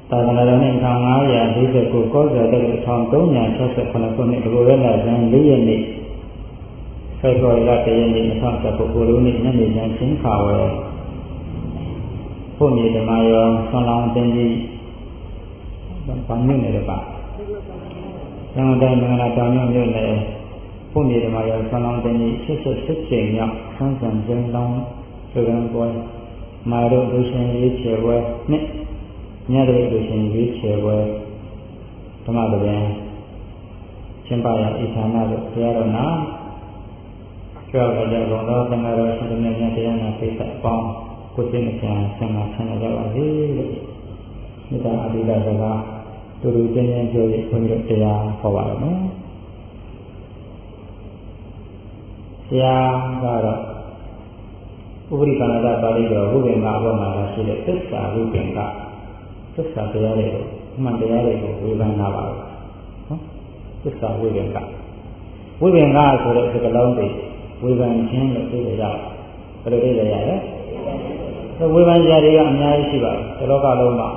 သာသနာတော်နှစ်1549ကောဇာတက္က1368ခုနှစ်ဒီလိုရဲလာဇန်4ရက်နေ့ဖေဖော်ဝါရီလ1ရက်နေ့2019ခုနှစ်ညနေကျန်ချင်းခါဝဲဘုမြေဓမ္မယောဆွန်လောင်းတင်ကြီးဘာမျိုးနေလဲပါ။ကျောင်းတိုင်းမင်္ဂလာတောင်မြို့နယ်ဘုမြေဓမ္မယောဆွန်လောင်းတင်ကြီး88ချိန်မြောက်ဆန်းဆန်ကျင်းလောင်းဆွေရန်ပွဲမာရုဒုရှင်ရေးချေပွဲနှစ်ညတဲ့ဒုရှင်ရေးချေပွဲဓမ္မတော်ကျင်းပရာဣထာနာတို့ဘုရားတော်နာကျော်ကြတဲ့ဘုံတော်သံဃာတော်ရှင်မြတ်တရားနာပိဿပေါင်းကိုယ်စိတ်နှပြဆံဃာဆံရကြပါစေလို့မေတ္တာအဘိဓမ္မာစကားတူတူချင်းချင်းပြောရခွင့်ရတရားဟောပါတော့နော်ဆရာကတော့ဥပရိကနာပါဠိတော်ဝိပင်္ဂအပေါ်မှာရှိတဲ့သစ္စာဝိပင်္ဂသစ္စာတရားတွေကိုအမှန်တရားတွေကိုဝေဖန်တာပါနော်သစ္စာဝိပင်္ဂဝိပင်္ဂဆိုတဲ့စကားလုံးတွေဝေဖန်ခြင်းလို့ပြောကြတယ်ဘယ်လိုသိရလဲဝေဖန်ကြတွေကအများကြီးရှိပါတယ်ဒီလောကလုံးမှာ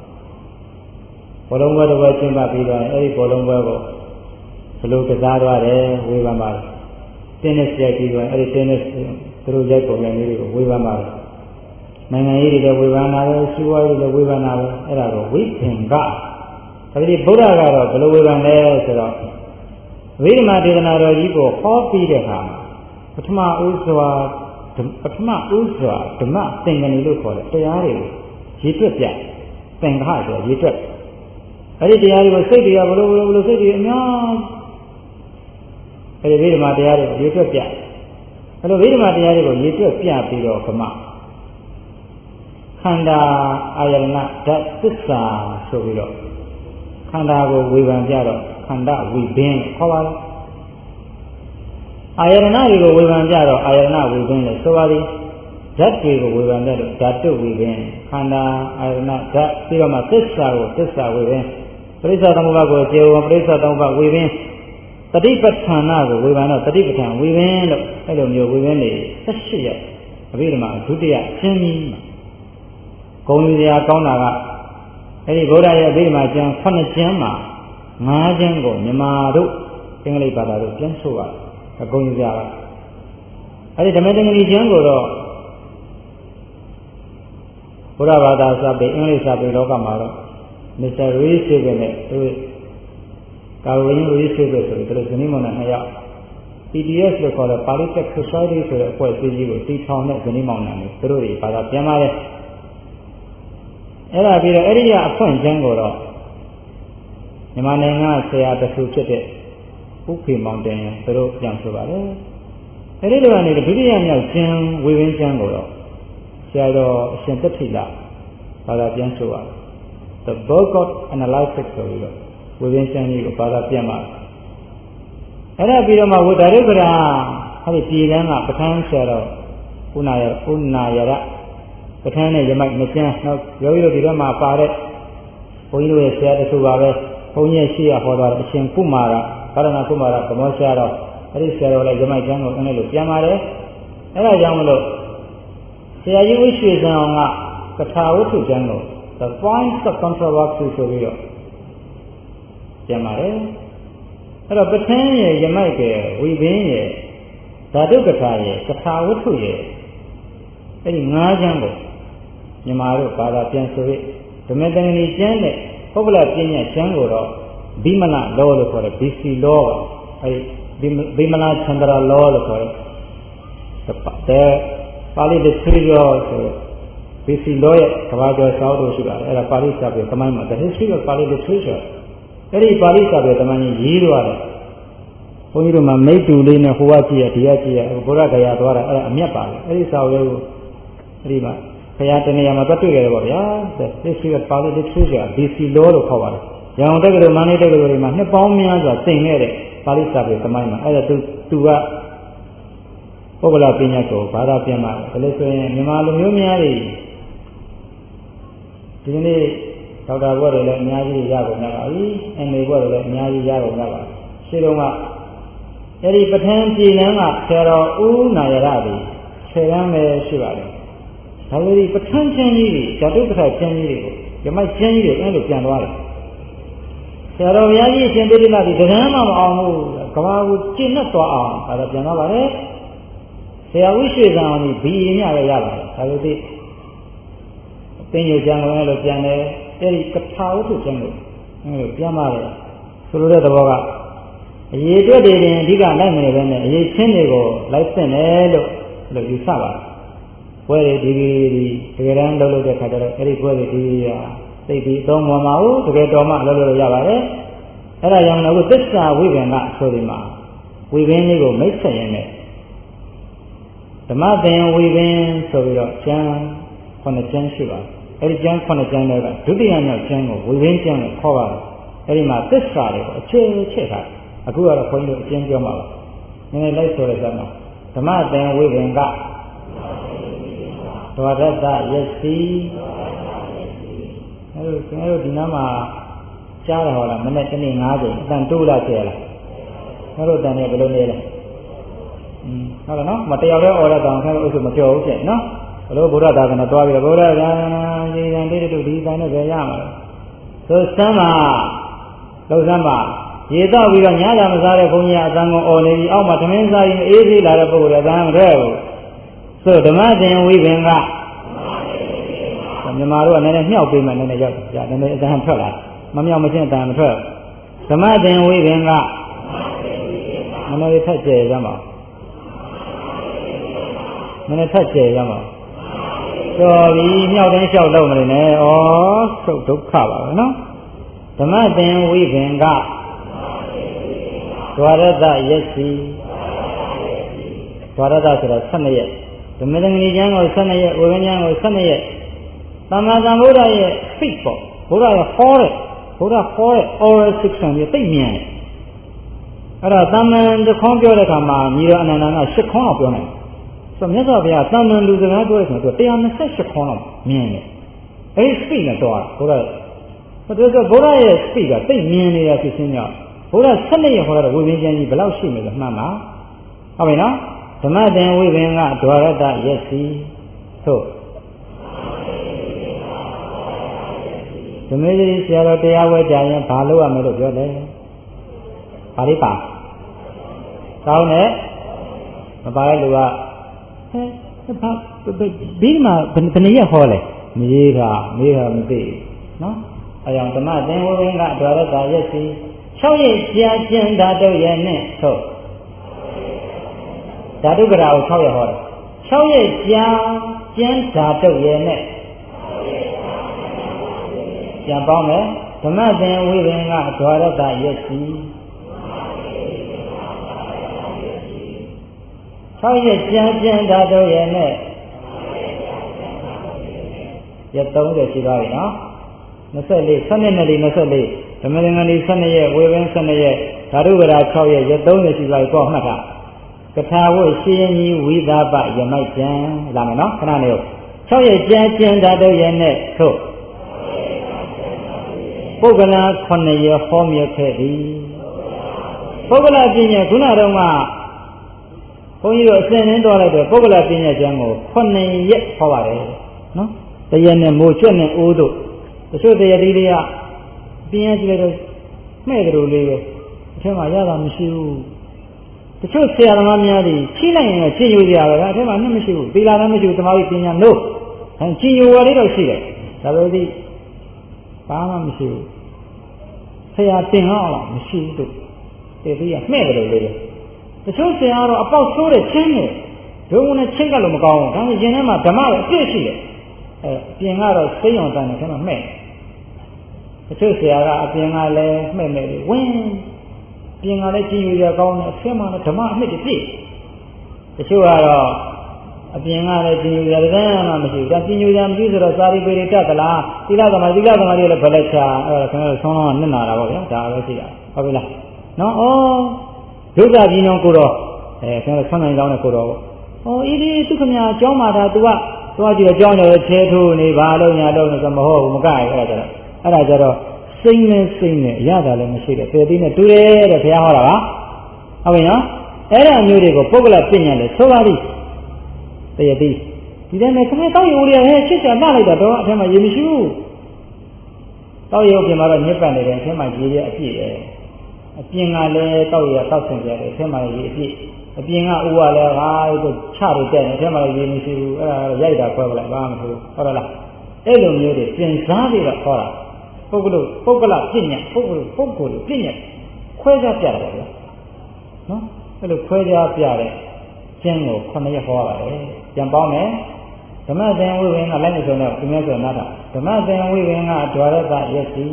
ဘောလုံးပွဲတစ်ပွဲကျင်းပပြီးတော့အဲဒီဘောလုံးပွဲကိုဘယ်လိုကစားသွားတယ်ဝေဖန်ပါတယ်တင်းနစ်ရိုက်ပြီးတော့အဲဒီတင်းနစ်သူတို့ရိုက်ပုံစံလေးတွေကိုဝေဖန်ပါတယ်နိုင်ငံရေးတွေလည်းဝေဖန်တာပဲစီးပွားရေးတွေလည်းဝေဖန်တာပဲအဲ့ဒါကိုဝိပင်္ဂဒါပေမဲ့ဗုဒ္ဓကတော့ဘယ်လိုဝေဖန်လဲဆိုတော့ဝိဓမ္မဒေသနာတော်ကြီးကိုဟောပြီးတဲ့အခါပထမဥစွာဓမ္မသင်္ကန်းလို့ခေါ်တယ်တရားတွေကိုရေးတွက်ပြသင်္ခါဆိုရေးတွက်အဲ့ဒီတရားတွေကိုစိတ်တွေကဘလို့စိတ်တွေအများအဲ့ဒီဝိဓမ္မတရားတွေကိုရေးတွက်ပြအဲ့လိုဝိဓမ္မတရားတွေကိုရေးတွက်ပြပြီးတော့ခမခန္ဓာအာယတနာဓာတ်သစ္စာဆိုပြီးတော့ခန္ဓာကိုဝေဖန်ပြတော့ခန္ဓာဝိဘင်းခေါ်ပါလားအာယတနာတွေကိုဝေဖန်ကြတော့အာယတနာဝိဘင်းလို့ဆိုပါသည်ဓာတ်တွေကိုဝေဖန်တဲ့ဓာတုဝိဘင်းခန္ဓာအာယတနာဓာတ်ပြီးတော့မှသစ္စာကိုသစ္စာဝိဘင်းပရိစ္ဆာသမုပ္ပါကိုကျေဝံပရိစ္ဆာသမုပ္ပါဝိဘင်းတတိပဋ္ဌာနာကိုဝေဖန်တော့တတိပဋ္ဌာန်ဝိဘင်းလို့အဲ့လိုမျိုးဝိဘင်းတွေ18ရက်အဘိဓမ္မာဒုတိယကျင်းပြီးဂုဏ်ကြီးရာကောင်းတာကအဲ့ဒီဗုဒ္ဓရဲ့အဘိဓမ္မာကျမ်း9ကျမ်းမှာ9ကျမ်းကိုမြန်မာတို့အင်္ဂလိပ်ဘာသာတို့ပြန်ဆိုရတယ်အကုန်ကြီးရာအဲ့ဒီဓမ္မသင်္ကနီကျမ်းကိုတော့ဘုရားဘာသာစာပေအင်္ဂလိပ်စာပေလောကမှာတော့ Mr. Rees ဆိုတဲ့သူကာဝင်း Rees ဆိုတဲ့သူတို့ဇနီးမောင်နှံ2ယောက် PDS လို့ခေါ်တဲ့ Polytech Society ဆိုတဲ့အဖွဲ့အစည်းကြီးကိုတည်ထောင်တဲ့ဇနီးမောင်နှံတွေသူတို့တွေဘာသာပြန်ပါတယ်အဲ့ဒါပြီးတော့အဲ့ဒီကအဖွင့်ကျမ်းကိုတော့မြန်မာနိုင်ငံဆရာတဆူဖြစ်တဲ့ဥဖေမောင်တင်သူတို့ပြန်ဆိုပါတယ်အဲ့ဒီလိုကနေဒုတိယမြောက်ကျမ်းဝေဝင်းကျမ်းကိုတော့ဆရာတော်အရှင်တတိလဘာသာပြန်ဆိုပါတယ် The Book of Analysis ဆိုပြီးတော့ဝေဝင်းကျမ်းကြီးကိုဘာသာပြန်ပါအဲ့ဒါပြီးတော့မှဝိဒါရုပ္ပရာအဲ့ဒီပြည်လန်းကပဋ္ဌာန်းဆရာတော်ဥနာယရပဋ္ဌာန်းနဲ့ယမိုက်မကျန်းနောက်ယောဂီတို့ဒီဘက်မှာပါတဲ့ဘုန်းကြီးတို့ရဲ့ဆရာတဆူပါပဲဘုန်းကြီးရဲ့ရှိရဟောသွားတဲ့အရှင်ကုမာရဘာရဏကုမာရဗမောဆရာတော်အဲ့ဒီဆရာတော်လည်းယမိုက်ကျမ်းကိုအင်းလို့ပြန်ပါတယ်အဲ့ဒါကြောင့်မလို့ဆရာကြီးဝိရွှေစံအောင်ကကထာဝတ္ထုကျမ်းကို The Points of Controversy ဆိုပြီးတော့ပြန်ပါတယ်အဲ့တော့ပဋ္ဌာန်းရဲ့ယမိုက်ကဝိဘင်းရဲ့ဓာတုကထာရဲ့ကထာဝတ္ထုရဲ့အဲ့ဒီ9ကျမ်းကိုမြန်မာတို့ဘာသာပြန်ဆိုပြီးဓမ္မသင်္ကနီကျမ်းနဲ့ပုဂ္ဂလပညာကျမ်းကိုတော့ဘိမလလောလို့ခေါ်တယ် BC law အဲ့ဒီဘိမလချန္ဒရာ law လို့ခေါ်တယ်တဲ့ပါဠိတစ်ဆွေးပြောဆို BC law ရဲ့ကဘာကျော်စာအုပ်တို့ရှိပါတယ်အဲ့ဒါပါဠိစာပေသမိုင်းမှာ The History of Pali Literature အဲ့ဒီပါဠိစာပေသမိုင်းကြီးရေးတော့တယ်ဘုန်းကြီးတို့မှာမိတ္တူလေးနဲ့ဟိုကကြည့်ရဒီကကြည့်ရဘုရားဂယာသွားတာအဲ့ဒါအမြတ်ပါလေအဲ့ဒီစာအုပ်လေးကိုအဲ့ဒီမှာဘုရားတနေရာမှာတွေ့ခဲ့တယ်ပေါ့ဗျာ The History of Pali Literature BC law လို့ခေါ်ပါတယ်ရန်ကုန်တက္ကသိုလ်မန္တလေးတက္ကသိုလ်တွေမှာနှစ်ပေါင်းများစွာသင်ခဲ့တဲ့ပါဠိစာပေသမိုင်းမှာအဲ့ဒါသူကပုဂ္ဂလပညာကိုဘာသာပြန်ပါဘယ်လိုဆိုရင်မြန်မာလူမျိုးများတွေဒီနေ့ဒေါက်တာဘွဲ့တွေလည်းအများကြီးရကုန်ကြပါပြီ။ MA ဘွဲ့တွေလည်းအများကြီးရကုန်ကြပါရှင်းတော့ကအဲ့ဒီပဋ္ဌာန်းပြည်လန်းကဆရာတော်ဦးနာယရတွေဆယ်ရမ်းပဲရှိပါတယ်။ဒါပေမဲ့ပဋ္ဌာန်းကျမ်းကြီးတွေဓာတုပဋ္ဌာန်းကျမ်းကြီးတွေကိုရမိုက်ကျင်းကြီးတွေအဲ့လိုပြန်သွားတယ်ဆရာတော်ဘုရားကြီးအရှင်သေတိနာတိတရားမှမအောင်ဘူးကဘာကိုကျင့်နဲ့သွားအောင်ဒါတော့ပြန်သွားပါတယ်ဆရာဝိရွှေသံအောင်ဒီဘီရင်ညပဲရပါတယ်ဒါလို့ဒီသင်္ကြန်ကျမ်းလုံးလို့ပြန်တယ်အဲ့ဒီကထာဝတ္ထုကျမ်းလို့အဲ့လိုပြန်ပါတယ်ဆိုလိုတဲ့သဘောကအရေးအတွက်တွေတင်အဓိကလိုက်မနေပဲနဲ့အရေးချင်းတွေကိုလိုက်သင့်တယ်လို့ယူဆပါတယ်ဘွဲတွေဒီတကယ်တမ်းလုပ်တဲ့ခါကျတော့အဲ့ဒီဘွဲတွေဒီသိပြီးသုံးမမဟုတ်တကယ်တော်မှလုပ်လို့ရပါတယ်အဲ့ဒါကြောင့်လည်းသစ္စာဝိပင်ကဆိုဒီမှာဝိပင်လေးကိုမိတ်ဆက်ရင်းနဲ့ဓမ္မသင်ဝိပင်ဆိုပြီးတော့ကျမ်း9ကျမ်းရှိပါတယ်အဲ့ဒီကျမ်း9ကျမ်းတွေကဒုတိယမြောက်ကျမ်းကိုဝိပင်ကျမ်းလို့ခေါ်ပါတယ်အဲ့ဒီမှာသစ္စာတွေကိုအခြေချထားအခုကတော့ခွန်ကြီးတို့အကျဉ်းပြောမှာပါနည်းနည်းလိုက်ဆိုရစမ်းပါဓမ္မသင်ဝိပင်ကဒဝရတ္တယစီအဲ့လိုကျွန်တော်တို့ဒီနားမှာကြားရဟောလားမနေ့တနေ့9ချိန်အတန်တိုးလာကျဲလားကျွန်တော်တို့တန်နေဘယ်လိုနေလဲဟုတ်လားနော်မတရားပဲអော်ရတောင်ကျွန်တော်အုပ်စုမပြောဘူးကျဲနော်ဘလို့ဗုဒ္ဓသာသနာတွားပြီးတော့ဗုဒ္ဓသာသနာဒီတန်တိတုဒီတန်နဲ့ပဲရမှာဆိုစမ်းပါလောက်စမ်းပါရေတော့ပြီးတော့ညသာမစားတဲ့ဘုန်းကြီးအတန်ကိုអော်နေပြီးအောက်မှာသမင်းစားရင်အေးသေးလာတဲ့ပုဂ္ဂိုလ်ကတန်မထွက်ဘူးဆိုဓမ္မသင်ဝိပင်ကမြန်မာတို့ကနည်းနည်းမြောက်ပေးမှနည်းနည်းရောက်ကြနည်းနည်းအတန်ထွက်လာမမြောက်မချင်းအတန်မထွက်ဓမ္မသင်ဝိပင်ကနည်းနည်းထက်ကျဲရမှာနည်းနည်းထက်ကျဲရမှာကျော်ပြီးမြောက်တိုင်းလျှောက်လို့မနေနဲ့ဩသုတ်ဒုက္ခပါပဲနော်ဓမ္မသင်ဝိပင်ကဒွါရတယစီဒွါရတဆိုတော့12ရက်ဓမ္မသင်္ကနီကျမ်းကို12ရက်ဝိပင်ကျမ်းကို12ရက်သမ္မာသမ္ဗုဒ္ဓရဲ့စိတ်ပေါ့ဘုရားရဲ့ဟောတဲ့ဘုရားဟောတဲ့ oral section ကြီးသိမြင်တယ်အဲ့ဒါသမ္မန်တခေါင်းပြောတဲ့အခါမှာညီတော်အနန္ဒာက10ခေါင်းလောက်ပြောနိုင်တယ်ဆိုမြတ်စွာဘုရားသမ္မန်လူစကားပြောတဲ့ဆိုတော့128ခေါင်းလောက်မြင်တယ်အဲ့ဒီ speed နဲ့တော့ဘုရားဆိုတော့ဘုရားရဲ့ speed ကသိမြင်နေတာဖြစ်ချင်းကြောင့်ဘုရား12ရက်ဟောတဲ့ဝိပင်ကျမ်းကြီးဘယ်လောက်ရှိမလဲမှတ်ပါဟုတ်ပြီနော်ဓမ္မသင်ဝိပင်ကဒွါရတယစီသို့ဓမ္မကြီးဆရာတော်တရားဝဲကြရင်ဘာလုပ်ရမလဲလို့ပြောတယ်။ဘာလေးပါ။ကောင်းတယ်။မပါတဲ့လူကဒီမှာဘယ်နည်းရဟောလဲ။မေးတာမသိနော်။အဲကြောင့်ဓမ္မသင်္ဝေကဒွါရတယစီ6ရက်ကြာကျင်ဓာတုရဲ့နဲ့ဟုတ်ဓာတုကရာကို6ရက်ဟောတယ်6ရက်ကြာကျင်ဓာတုရဲ့နဲ့ပြန်ပေါင်းမယ်ဓမ္မသင်ဝိပင်ကဒွါရတယစီ6ရက်ကြာကျင်ဓာတုရဲ့နဲ့ရက်30ရှိသွားပြီနော်24 12နဲ့24ဓမ္မသင်္ကနီ12ရက်ဝိပင်12ရက်ဓာတုကရာ6ရက်ရက်30ရှိသွားပြီပေါ့မှတ်တာကထာဝတ်ရှင်ကြီးဝိသပယမိုက်ကျန်လာမယ်နော်ခဏလေး6ရက်ကြာကျင်ဓာတုရဲ့နဲ့သို့ပုဂ္ဂလာ9ရက်ဟောမြတ်ခဲ့သည်ပုဂ္ဂလာပညာခုနတော့ကဘုန်းကြီးတို့အစဉ်နဲ့တော်လိုက်တဲ့ပုဂ္ဂလာပညာကျမ်းကို9ရက်ဟောပါတယ်နော်တရက်နဲ့မိုးကျွတ်နဲ့အိုးတို့တချို့တရားဒီတွေကပညာကြည့်လို့မှဲ့ကြလို့လေးပဲအထက်မှာရတာမရှိဘူးတချို့ဆရာသမားများတွေချိလိုက်ရင်ကျင့်ယူကြရတာအထက်မှာနှမရှိဘူးသီလလည်းမရှိဘူးသမာဓိပညာလို့ကျင့်ယူရလေးတော့ရှိတယ်ဒါပေမဲ့ဘာမှမရှိဘူးဆရာတင်အောင်လားမရှိဘူးတို့တေပြီးရမှဲ့ကြလို့လေးပဲတချို့ဆရာကတော့အပေါက်ဆိုးတဲ့ချင်းနဲ့ဒုံနဲ့ချင်းကလို့မကောင်းဘူးဒါပေမဲ့ရင်ထဲမှာဓမ္မရဲ့အပြည့်ရှိတယ်ပြင်ကတော့စိတ်ရောင်တန်တယ်ခဏမှဲ့တချို့ဆရာကအပြင်ကလည်းမှဲ့မယ်ဝင်းပြင်ကလည်းကြည်ရကောင်းတယ်အထက်မှာလည်းဓမ္မအနှစ်တပြည့်တချို့ကတော့အပြင်ကလည်းကြည်ရတဲ့မှမရှိဘူးဒါကြည်ရမရှိဆိုတော့စာရီပေတွေတက်သလားသီလသမာဓိလည်းဘယ်လက်ချအဲ့ဒါကျွန်တော်ဆောင်းတော့နစ်နာတာပေါ့ဗျာဒါပဲရှိတာဟုတ်ပြီလားနော်ဒုက္ခကြီးနှောင်းကိုတော့ကျွန်တော်ဆောင်းနိုင်ကြောင်းနဲ့ကိုတော့အေးဒီသူခမညာအကြောင်းမှာဒါ तू ကသွားကြည့်အကြောင်းလည်းချဲထိုးနေဘာလို့ညာလို့ဆိုမဟုတ်ဘူးမကရအဲ့ဒါကြတော့စိတ်နဲ့ရတာလည်းမရှိတဲ့ပေတိနဲ့တူတယ်တဲ့ဘုရားဟောတာပါဟုတ်ပြီနော်အဲ့ဒါမျိုးတွေကိုပုဂ္ဂလပညာနဲ့ဆိုပါလိတရတိဒီတိုင်းနဲ့ခမတောက်ယူရဟဲ့ချစ်ချာမှလိုက်တာတော့အထက်မှာရေမရှိဘူးတောက်ရုပ်ပြင်မှာတော့ညစ်ပတ်နေတယ်အထင်းမှာကြီးရဲ့အပြည့်ပဲအပြင်ကလည်းတောက်ရတောက်ဆင်ကြတယ်အထင်းမှာကြီးအပြည့်အပြင်ကဥကလည်းဟာကိုချရတဲ့နေအထင်းမှာကြီးမရှိဘူးအဲ့ဒါရိုက်တာခွဲပလိုက်ဘာမှမဟုတ်ဟုတ်လားအဲ့လိုမျိုးတွေပြင်စားပြီးတော့ခေါ်တာပုဂ္ဂလပညာပုဂ္ဂိုလ်ပညာခွဲခြားပြတယ်ဗျာနော်အဲ့လိုခွဲခြားပြတဲ့ကျင့်ကို9ရက်ဟောပါတယ်ပြန်ပေါင်းမယ်ဓမ္မသင်ဝိဝင်ကလည်းမဆိုတော့သူများဆိုနားတာဓမ္မသင်ဝိဝင်ကဒွါရတရက်စီ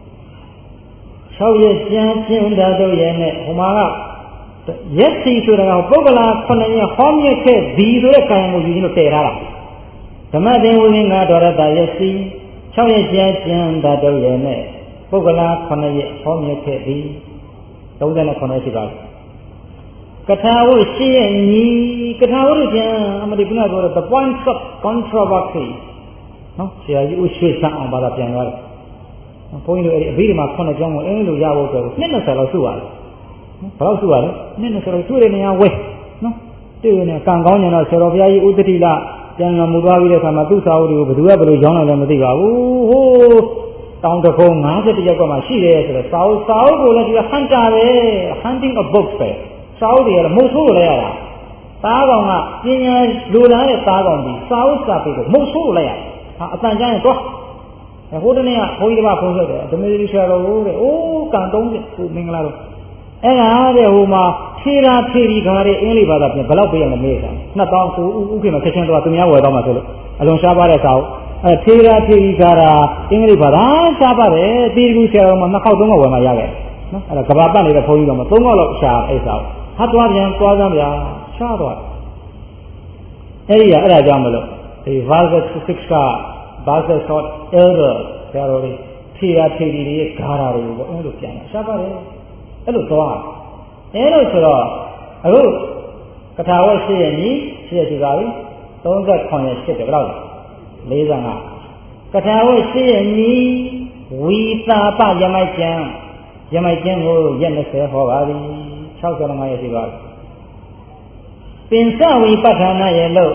6ရက်ကျမ်းကျင့်တာတို့ရဲ့နဲ့ဟိုမှာကရက်စီဆိုတာကပုဂ္ဂလာ9ရက်ဟောမြတ်ခဲ့ဒီဆိုတဲ့ခံမှုယူခြင်းလို့တည်ထားတာဓမ္မသင်ဝိဝင်ကဒွါရတရက်စီ6ရက်ကျမ်းကျင့်တာတို့ရဲ့နဲ့ပုဂ္ဂလာ9ရက်ဟောမြတ်ခဲ့ဒီ39ရှိပါလားကထာဝုရှိရဲ့ညီကထာဝုကျန်အမတိကုနာပြောတော့ the points of controversy နော်ဆရာကြီးဦးရွှေစံအောင်ပါတာပြန်သွားတယ်ဘုန်းကြီးတို့အဲ့ဒီအဘိဓမ္မာ9ကျောင်းကိုအင်းလို့ရဖို့ဆို20လောက်စုရတယ်ဘယ်လောက်စုရလဲ20လောက်တွေ့တဲ့နေရာဝဲနော်တွေ့နေကံကောင်းကြတော့ဆရာတော်ဘုရားကြီးဥဒတိလပြန်လာမှုသွားပြီးတဲ့အခါမှာသူ့စာအုပ်တွေကိုဘယ်သူကဘယ်လိုရောင်းလိုက်လဲမသိပါဘူးဟိုးတောင်တကုံ50ရပ်ကွက်မှာရှိတယ်ဆိုတော့စာအုပ်ကိုလည်းဒီကဟန်တာပဲ hunting a book ပဲစာအုပ်တွေကလည်းမုတ်ဆိုးလို့လိုက်ရတာသားကောင်ကပညာလိုလားတဲ့သားကောင်ဒီစာအုပ်စာပေကိုမုတ်ဆိုးလို့လိုက်ရဟာအတန်ကြရင်တော့ဟိုတနေ့ကဘုန်းကြီးတစ်ပါးဖုန်းဆက်တယ်ဓမ္မတိဆရာတော်ကိုတဲ့အိုးကံ30ခုမင်္ဂလာတော့အဲ့ဒါတဲ့ဟိုမှာထေရာထေရီခါတဲ့အင်္ဂလိပ်ဘာသာပြန်ဘယ်လောက်ပေးရမလဲမေးတာ2000ကိုဥက္ကေမှာချက်ချင်းတော့သူများဝယ်တော့မှာဆိုလို့အလွန်ရှားပါတဲ့စာအုပ်ထေရာထေရီခါတာအင်္ဂလိပ်ဘာသာရှားပါတယ်တီကူဆရာတော်မှာ2ခေါက်3ခေါက်ဝယ်မှရခဲ့နော်အဲ့ဒါကဘာပတ်နေတဲ့ဘုန်းကြီးတော်မှာ3ခေါက်လောက်ရှားအဲ့စာအုပ်ဟာသွားပြန်သွားစမ်းဗျာရှားသွားအဲ့ဒါကြောင့်မလို့ဒီ verse 6က verse short elder ဆရာတော်တွေထေရာထေရီတွေဂါရာတွေကိုအဲ့လိုပြန်ရှားပါတယ်အဲ့လိုသွားအဲ့လိုဆိုတော့အခုကထာဝရှိရဲ့ညီရှိရရှိပါပြီ39ရက်ရှိတယ်ဘယ်လောက်လဲ45ကထာဝရှိရဲ့ညီဝီသာပယမိုက်ကျမ်းကိုရက်20ဟောပါပြီ65ရက်ရှိပါပြီပင်စဝိပဋ္ဌာနာရဲ့လို့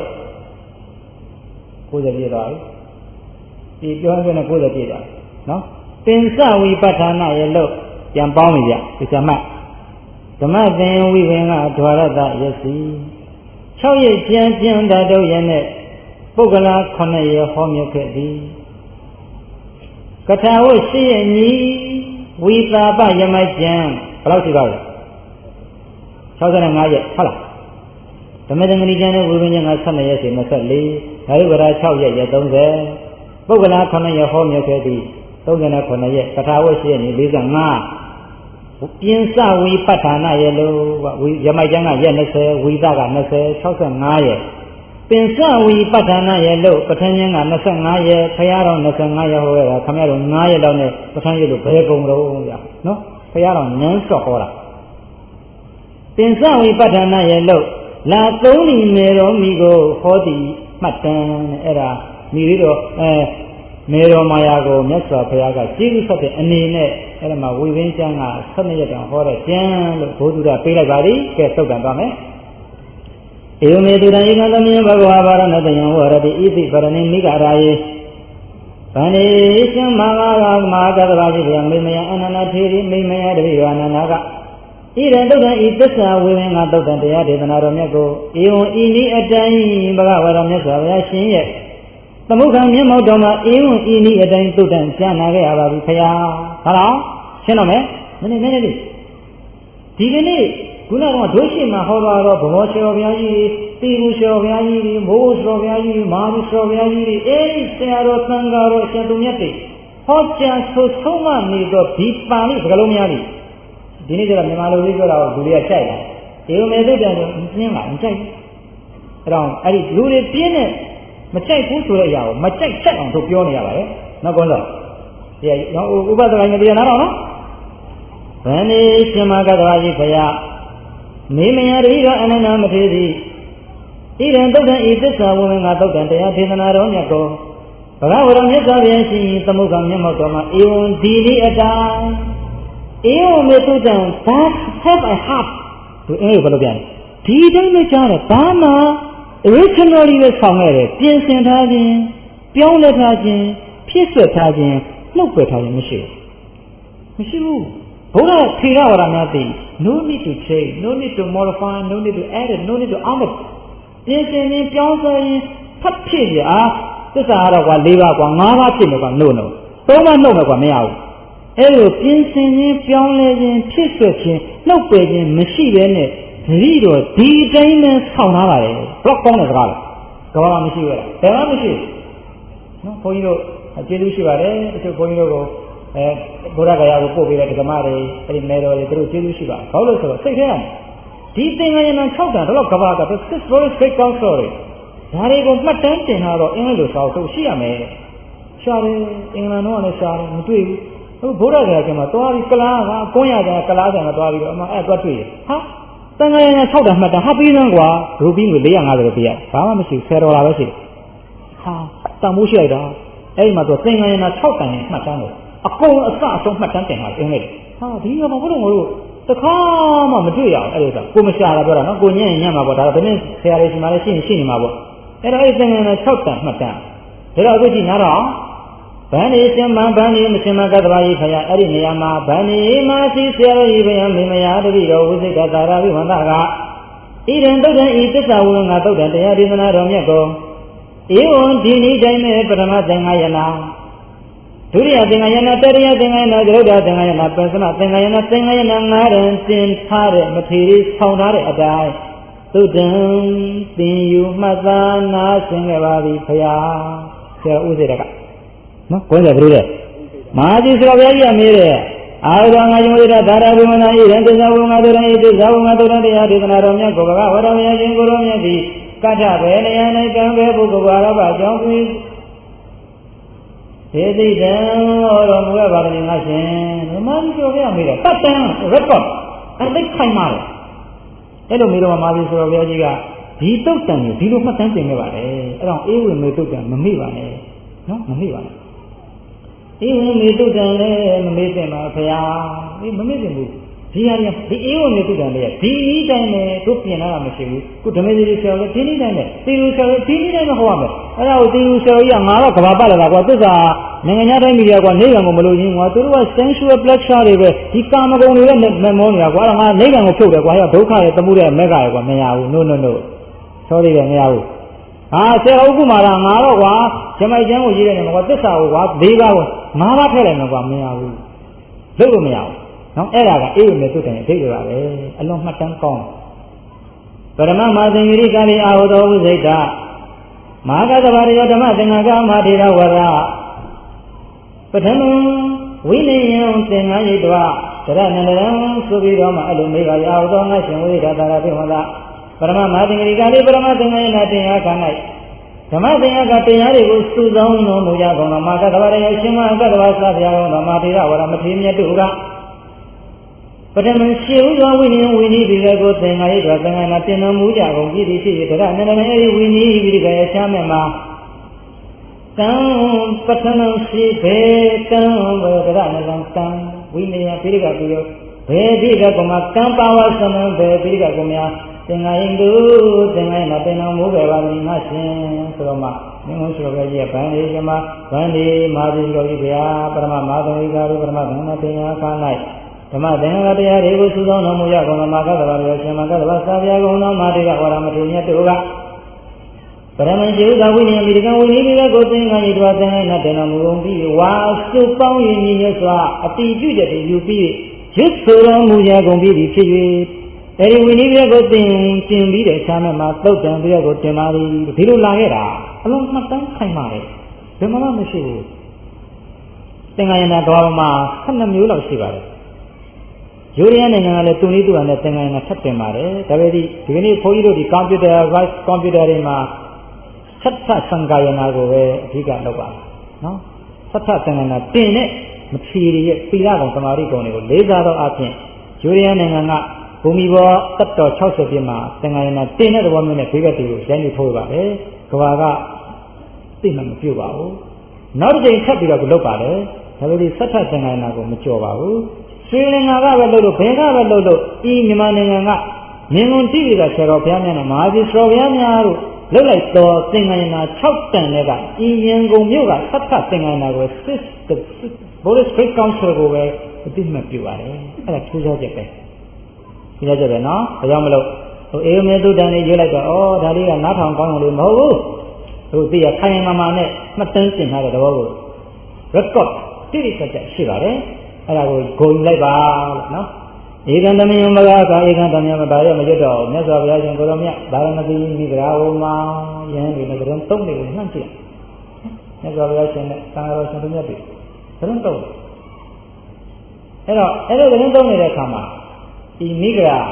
90ပြည့်သွားပြီဒီပြောရင်90ပြည့်သွားနော်ပင်စဝိပဋ္ဌာနာရဲ့လို့ပြန်ပေါင်းပြီဗျဒီကမှဓမ္မသင်ဝိဝင်ကဒွါရတရက်စီ6ရက်ကျမ်းတာတို့ရဲ့နဲ့ပုဂ္ဂလာ9ရက်ဟောမြတ်ခဲ့သည်ကထာဝရှိရဲ့ညီဝိသာပယမိုက်ကျမ်းဘယ်လောက်ရှိပါလဲ65ရက်ဟုတ်လားဓမ္မသင်္ကတိကျမ်းနဲ့ဝိပင်းကျမ်းက12ရက်စီ24ဓာတုဗရာ6ရက်30ပုဂ္ဂလာ9ရက်ဟောမြတ်ခဲ့သည်39ရက်ကထာဝရှိရဲ့ညီ45ပြင်စဝိပဋ္ဌာနာရဲ့လို့ယမိုက်ကျမ်းကရက်20ဝိသက20 65ရက်ပင်စဝိပဋ္ဌာနာရဲ့လို့ပဋ္ဌာန်းကျမ်းက25ရက်ဖရာတော်25ရက်ဟောရတာခမရတော်9ရက်လောက်နဲ့ပဋ္ဌာန်းရက်လို့ဘယ်ကုန်တော့ဗျာနော်ဖရာတော်နန်းစော့ဟောတာပင်စဝိပဋ္ဌာနာရဲ့လို့လာသုံးလီမေတော်မိကိုဟောသည်မှတ်တမ်းနဲ့အဲ့ဒါမိလေးတော်မေတော်မာယာကိုမြတ်စွာဘုရားကကျေးဇူးဆက်တဲ့အနေနဲ့အဲ့ဒါမှာဝိဝင်းကျမ်းက12ရက်တောင်ဟောတဲ့ကျမ်းလို့ဘုဒ္ဓရပေးလိုက်ပါသည်ကဲသုတ်တန်သွားမယ်ဧဝမေတုတံဧကသမယဘဂဝါဘာရဏတယံဝရတိဣတိပရဏိမိဂရာယေဗန္တိရှင်မဟာမဟာကတ္တရာရှိဗျာမိမယအနန္တထေရီမိမယတပိဝအနန္ဒကဣရတုတ္တဤသစ္စာဝိဝင်ကသုတ်တံတရားဒေသနာတော်မြတ်ကိုဧဝံဤနည်းအတိုင်းဘဂဝါရမြတ်စွာဘုရားရှင်ရဲ့သမုခံမျက်မှောက်တော်မှာအေဝံဤနည်းအတိုင်းသုတ်တံကြားနာခဲ့ရပါပြီဖရာဟုတ်လားရှင်းတော့မယ်နည်းနည်းလေးဒီကနေ့ခုနကဒုရှိမှာဟောတော့ဘောရှောဘုရားကြီးတီဘူးရှောဘုရားကြီးမိုးရှောဘုရားကြီးမာမရှောဘုရားကြီးအဲဒီဆရာတော်သံဃာတော်ရှင်သူမြတ်တွေဟောကြားဆိုဆုံးမနေတော့ဒီပါဠိစကားလုံးများကြီးဒီနေ့ကျတော့မြန်မာလိုလေးပြောတာကိုလူတွေကကြိုက်တယ်ဧဝမေသုတ်တံဆိုပြင်းလာမကြိုက်အဲ့တော့အဲ့ဒီလူတွေပြင်းတဲ့မကြိုက်ဘူးဆိုတဲ့အရာကိုမကြိုက်ချက်အောင်တို့ပြောနေရပါတယ်နော်ကောတော့ဒီနော်ဥပဒကမတရားနာတော့နော်ဗန္ဒီရှင်မကတ္တရာကြီးဘုရားမိမယရိကအနန္တမထေရီဣရံသုတ်တံဤသစ္စာဝိဝင်ကသုတ်တံတရားဒေသနာတော်မြတ်ကိုဘဂဝရမြတ်စွာဘုရားရှင်သမုခ္ကမျက်မှောက်တော်မှာဧဝံဒီလိအတိုင်းဧဝမေသုတ်တံ that have I have သူဘယ်လိုပြန်ဒီတိုင်းမကြားတယ်ဘာမှ originally ပဲဆောင်ခဲ့တယ်ပြင်ဆင်ထားခြင်းပြောင်းလဲထားခြင်းဖြစ်ဆွထားခြင်းလှုပ်ပယ်ထားရင်မရှိဘူးဘုရားထေရဝါဒများသည် no need to change no need to modify no need to add no need to omit ပြင်ဆင်ရင်ပြောင်းလဲရင်ဖတ်ဖြစ်ရသစ္စာကတော့ကွာ၄ပါးကွာ၅ပါးဖြစ်မယ်ကွာ no ၃ပါးနှုတ်မယ်ကွာမရဘူးအဲ့လိုပြင်ဆင်ရင်ပြောင်းလဲခြင်းဖြစ်ဆွခြင်းနှုတ်ပယ်ခြင်းမရှိဘဲနဲ့တတိတော့ဒီတိုင်းနဲ့ဆောင်းထားပါတယ် block ကောင်းတဲ့စကားလားကဘာမှမရှိဘူးလားဘယ်မှမရှိနော်ဘုန်းကြီးတို့ကျေးဇူးရှိပါတယ်တချို့ဘုန်းကြီးတို့ကိုဘုရားဂယာကိုပို့ပေးတဲ့ဓမ္မတွေအဲ့ဒီမဲတော်တွေသူတို့ကျေးဇူးရှိပါဘာလို့လဲဆိုတော့စိတ်ထဲကနေဒီသင်္ကန်းရံ6တန်တော့ကဘာက six very straight counsel တွေဒါတွေကိုမှတ်တမ်းတင်ထားတော့အင်္ဂလိပ်လိုစာအုပ်ထုတ်ရှိရမယ်ရှားတယ်အင်္ဂလန်တော့လည်းရှားတယ်မတွေ့ဘူးဘုရားဂယာကျမှသွားပြီးကလားကကွန်းရတဲ့ကလားဆန်ကသွားပြီးတော့အမအဲ့သွားတွေ့ရဟာသင်္ကန်းရံ6တန်မှတ်တမ်းဟာပြီးစမ်းကွာရူပီငွေ450လို့ပြရဘာမှမရှိ$10ပဲရှိတယ်ဟာတန်မိုးရှိလိုက်တာအဲ့ဒီမှာသူသင်္ကန်းရံ6တန်နဲ့မှတ်တမ်းလို့အကုန်အစအဆုံးမှတ်တမ်းတင်တာအင်္ဂလိပ်ဟာဒီကဘာလို့ငါတို့တခါမှမတွေ့ရအောင်အဲ့ဒါကိုမရှာတာပြောတာနော်ကိုညံ့ညံ့မှာပေါ့ဒါတော့ဒီနေ့ဆရာလေးရှိမှလည်းရှိနေမှာပေါ့အဲ့တော့အဲ့ဒီသင်္ကန်းနဲ့6တန်မှတ်တမ်းဒါတော့အခုကြည့်နားတော့ဗန္ဒီစင်မဗန္ဒီမစင်မကတ္တဝါကြီးခရအဲ့ဒီနေရာမှာဗန္ဒီမာစီဆရာကြီးဘုရားမင်းမယားတပည့်တော်ဝိသိကသာရဝိဝန္တကဣဒံတုတ်တံဤသစ္စာဝုံငါတုတ်တံတရားဒေသနာတော်မြတ်ကိုဧဝံဒီနည်းတိုင်းနဲ့ပထမသင်္ဃာယနာဒုတိယသင်္ဃာယနာတတိယသင်္ဃာယနာသရုတ်တသင်္ဃာယနာပဉ္စမသင်္ဃာယနာ9ရန်တင်ထားတဲ့မထေရီဆောင်ထားတဲ့အတိုင်းသုတ္တံသင်ယူမှတ်သားနာဆင်ခဲ့ပါပြီဖရာဆရာဥစေတကနော်ကိုယ်ကဘယ်လိုလဲမဟာကြီးဆရာဘုရားကြီးကမေးတယ်အာရငါယုံရတာဒါရဘုမနာဤရန်သစ္စာဝုံငါတို့ရဤသစ္စာဝုံငါတို့တရားဒေသနာတော်မြတ်ကိုဘဂဝရမယရှင်ကိုရောမြတ်သည်ကတ္ထဘယ်နေရာ၌ကံပဲပုဂ္ဂိုလ်ဘာရဘအကြောင်းပြုဒေသိတံဟောတော်မူရပါသည်ငါရှင်ဓမ္မကြီးပြောပြမေးတယ်တတ်တန် record အဲ့ဒီခိုင်မာတယ်အဲ့လိုမေးတော့မာသီဆိုတော်ဘုရားကြီးကဒီတုတ်တန်ကိုဒီလိုမှတ်တမ်းတင်ခဲ့ပါတယ်အဲ့တော့အေဝံမေတုတ်တန်မမေ့ပါနဲ့နော်မမေ့ပါနဲ့အေဝံမေတုတ်တန်လည်းမမေ့သင့်ပါဘုရားဒီမမေ့သင့်ဘူးဒီဟာဒီအေဝံမေတုတ်တန်လည်းဒီနည်းတိုင်းနဲ့တို့ပြင်လာတာမရှိဘူးခုဓမ္မကြီးဆရာလည်းဒီနည်းတိုင်းနဲ့သေလူဆရာဒီနည်းတိုင်းနဲ့ဟောရမယ်အဲ့ဒါကိုသေလူဆရာကြီးကငါတော့ကဘာပတ်လာတာကွာသစ္စာနိုင်ငံခြားတိုင်းမီဒီယာကွာနေဗံကိုမလို့ရင်းကွာသူတို့က sensual pleasure တွေပဲဒီကာမဂုဏ်တွေနဲ့မမောနေတာကွာငါနေဗံကိုဖြုတ်တယ်ကွာဒုက္ခရဲ့သမှုရဲ့မက်ကရဲ့ကွာမရဘူး no sorry ပဲမရဘူးဟာဆရာဥက္ကုမာရငါတော့ကွာဂျမိုက်ကျန်းကိုရေးတယ်ကွာသစ္စာကိုကွာ၄ပါးကို၅ပါးထည့်လိုက်မှာကွာမရဘူးလုပ်လို့မရဘူးနော်အဲ့ဒါကအေဝံမေတုတ်တန်ရဲ့အဓိပ္ပာယ်ပါပဲအလွန်မှတ်တမ်းကောင်းပရမမာသင်္ဂိရိကာလိအာဟုသောဝိဇိတမဟာကတ္တဗာရိယဓမ္မသင်္ဃာကမဟာထေရဝရပထမဝိနည်းယံသင်္ဃာယိတဝသရဏန္တရံဆိုပြီးတော့မှအဲ့လိုမေးပါရအောင်သောငါရှင်ဝိဒတာရာပိဟောတာပရမမာသင်္ဂိရိကာလိပရမသင်္ဃာယနာတရားခန္ဓာဓမ္မသင်္ဃာကတရားတွေကိုစုဆောင်းလို့မူကြကုန်တော့မဟာကတ္တဗာရိယရှင်မဟာကတ္တဗာသဗျာကုန်တော့မဟာထေရဝရမထေမြတ်တို့ကပထမရှိဥသောဝိနည်းဝိနည်းဒီကကိုသင်္ဃာယိတဝသင်္ဃာနာတင်တော်မူကြကုန်ပြည်သည်ဖြစ်ရတရဏန္တရံအဲ့ဒီဝိနည်းဒီကရဲ့ရှားမဲ့မှာကံပထမရှိဘေကံဝေဒရဏကံဝိနည်းပိရိကပြုရောဘေဒီကကမကံပါဝသမံဘေပိရိကကမယသင်္ဃာယိတုသင်္ဃာယနာတင်တော်မူခဲ့ပါသည်ငါရှင်ဆိုတော့မှမင်းတို့ဆိုတော့ကြီးဗန္ဒီဇမဗန္ဒီမာသီတော်ကြီးဗျာပရမမာသဝိကာရုပရမဗန္နတရားခါ၌ဓမ္မသင်္ဃာတရားတွေကိုစုဆောင်းတော်မူရကုန်မှာကတ္တဗာရောရှင်မကတ္တဗာသာဗျာကုန်သောမာတိကဝရမထေမြတ်တို့ကပရမကျေဥဒဝိနည်းမိကံဝိနည်းလေးကိုသင်္ဃာယိတဝသင်္ဃာယနာတင်တော်မူကုန်ပြီးဝါစုပေါင်းရည်ညီစွာအတိပြုချက်တွေယူပြီးရွတ်ဆိုတော်မူရကုန်ပြီးဖြစ်၍အဲဒီဝိနည်းလေးကိုသင်ကျင်ပြီးတဲ့ဆာမမှာသုတ်တံပြီးတော့ကိုတင်ပါသည်ဒီလိုလာခဲ့တာအလုံးမှတ်တမ်းခိုင်ပါတယ်ဘယ်မှမရှိဘူးသင်္ဃာယနာတော်မှာ12မျိုးလောက်ရှိပါတယ်ယူရီးယားနိုင်ငံကလည်းသူနည်းသူ့အနေနဲ့သင်္ဃာယနာထပ်တင်ပါတယ်ဒါပေမဲ့ဒီကနေ့ဘုန်းကြီးတို့ဒီကွန်ပျူတာတွေမှာသတ္ထသံဃာယနာကိုပဲအဓိကလုပ်ပါနော်သတ္ထသံဃာယနာတင်တဲ့မထေရရဲ့သီလကောင်သမာဓိကောင်တွေကိုလေးစားသောအပြင်ယူရီးယားနိုင်ငံကဘူမီဘောတတ်တော်60ပြည့်မှာသင်္ဃာယနာတင်တဲ့သဘောမျိုးနဲ့ဘေးဘက်တွေကိုရိုင်းနေထိုးပါတယ်ကဘာကသိမှမပြုတ်ပါဘူးနောက်တစ်ချိန်ထပ်ပြီးတော့လုပ်ပါတယ်ဒါပေမဲ့သတ္ထသံဃာယနာကိုမကြော်ပါဘူးရွှေလင်္ကာကပဲလို့ဘယ်ကပဲလို့ဤမြန်မာနိုင်ငံကမြင်ကုန်တိတိကဆရာတော်ဘုရားများနဲ့မဟာကြီးဆရာဘုရားများတို့လှုပ်လိုက်တော်သင်္ဃာယနာ6တန်နဲ့ကဤရင်ကုန်မြို့ကသတ္ထသင်္ဃာယနာကို Buddhist Faith Council ကိုပဲအသိမှတ်ပြုပါတယ်အဲ့ဒါထူးခြားချက်ပဲထူးခြားချက်ပဲနော်ဒါကြောင့်မလို့အေးမေသူတန်လေးရွေးလိုက်တော့ဒါလေးကနားထောင်ကောင်းလို့မဟုတ်ဘူးသူသိရခိုင်မာမာနဲ့မှတ်တမ်းတင်ထားတဲ့သဘောကို record တိတိကျကျရှိပါတယ်အဲ့ဒါကိုဂုဏ်လိုက်ပါလို့နော်ဧကံတမယမဂါကဧကံတမယမဒါရမရွတ်တော့မြတ်စွာဘုရားရှင်ကိုရောမြတ်ဒါရမတိမိဂရာဝမှာယဟန်ဒီနဲ့ကရုံသုံးတွေကိုနှံ့ကြည့်မြတ်စွာဘုရားရှင်နဲ့သံဃာတော်ရှင်တို့မြတ်တွေကရုံသုံးအဲ့တော့ကရုံသုံးနေတဲ့အခါမှာဒီမိဂရာ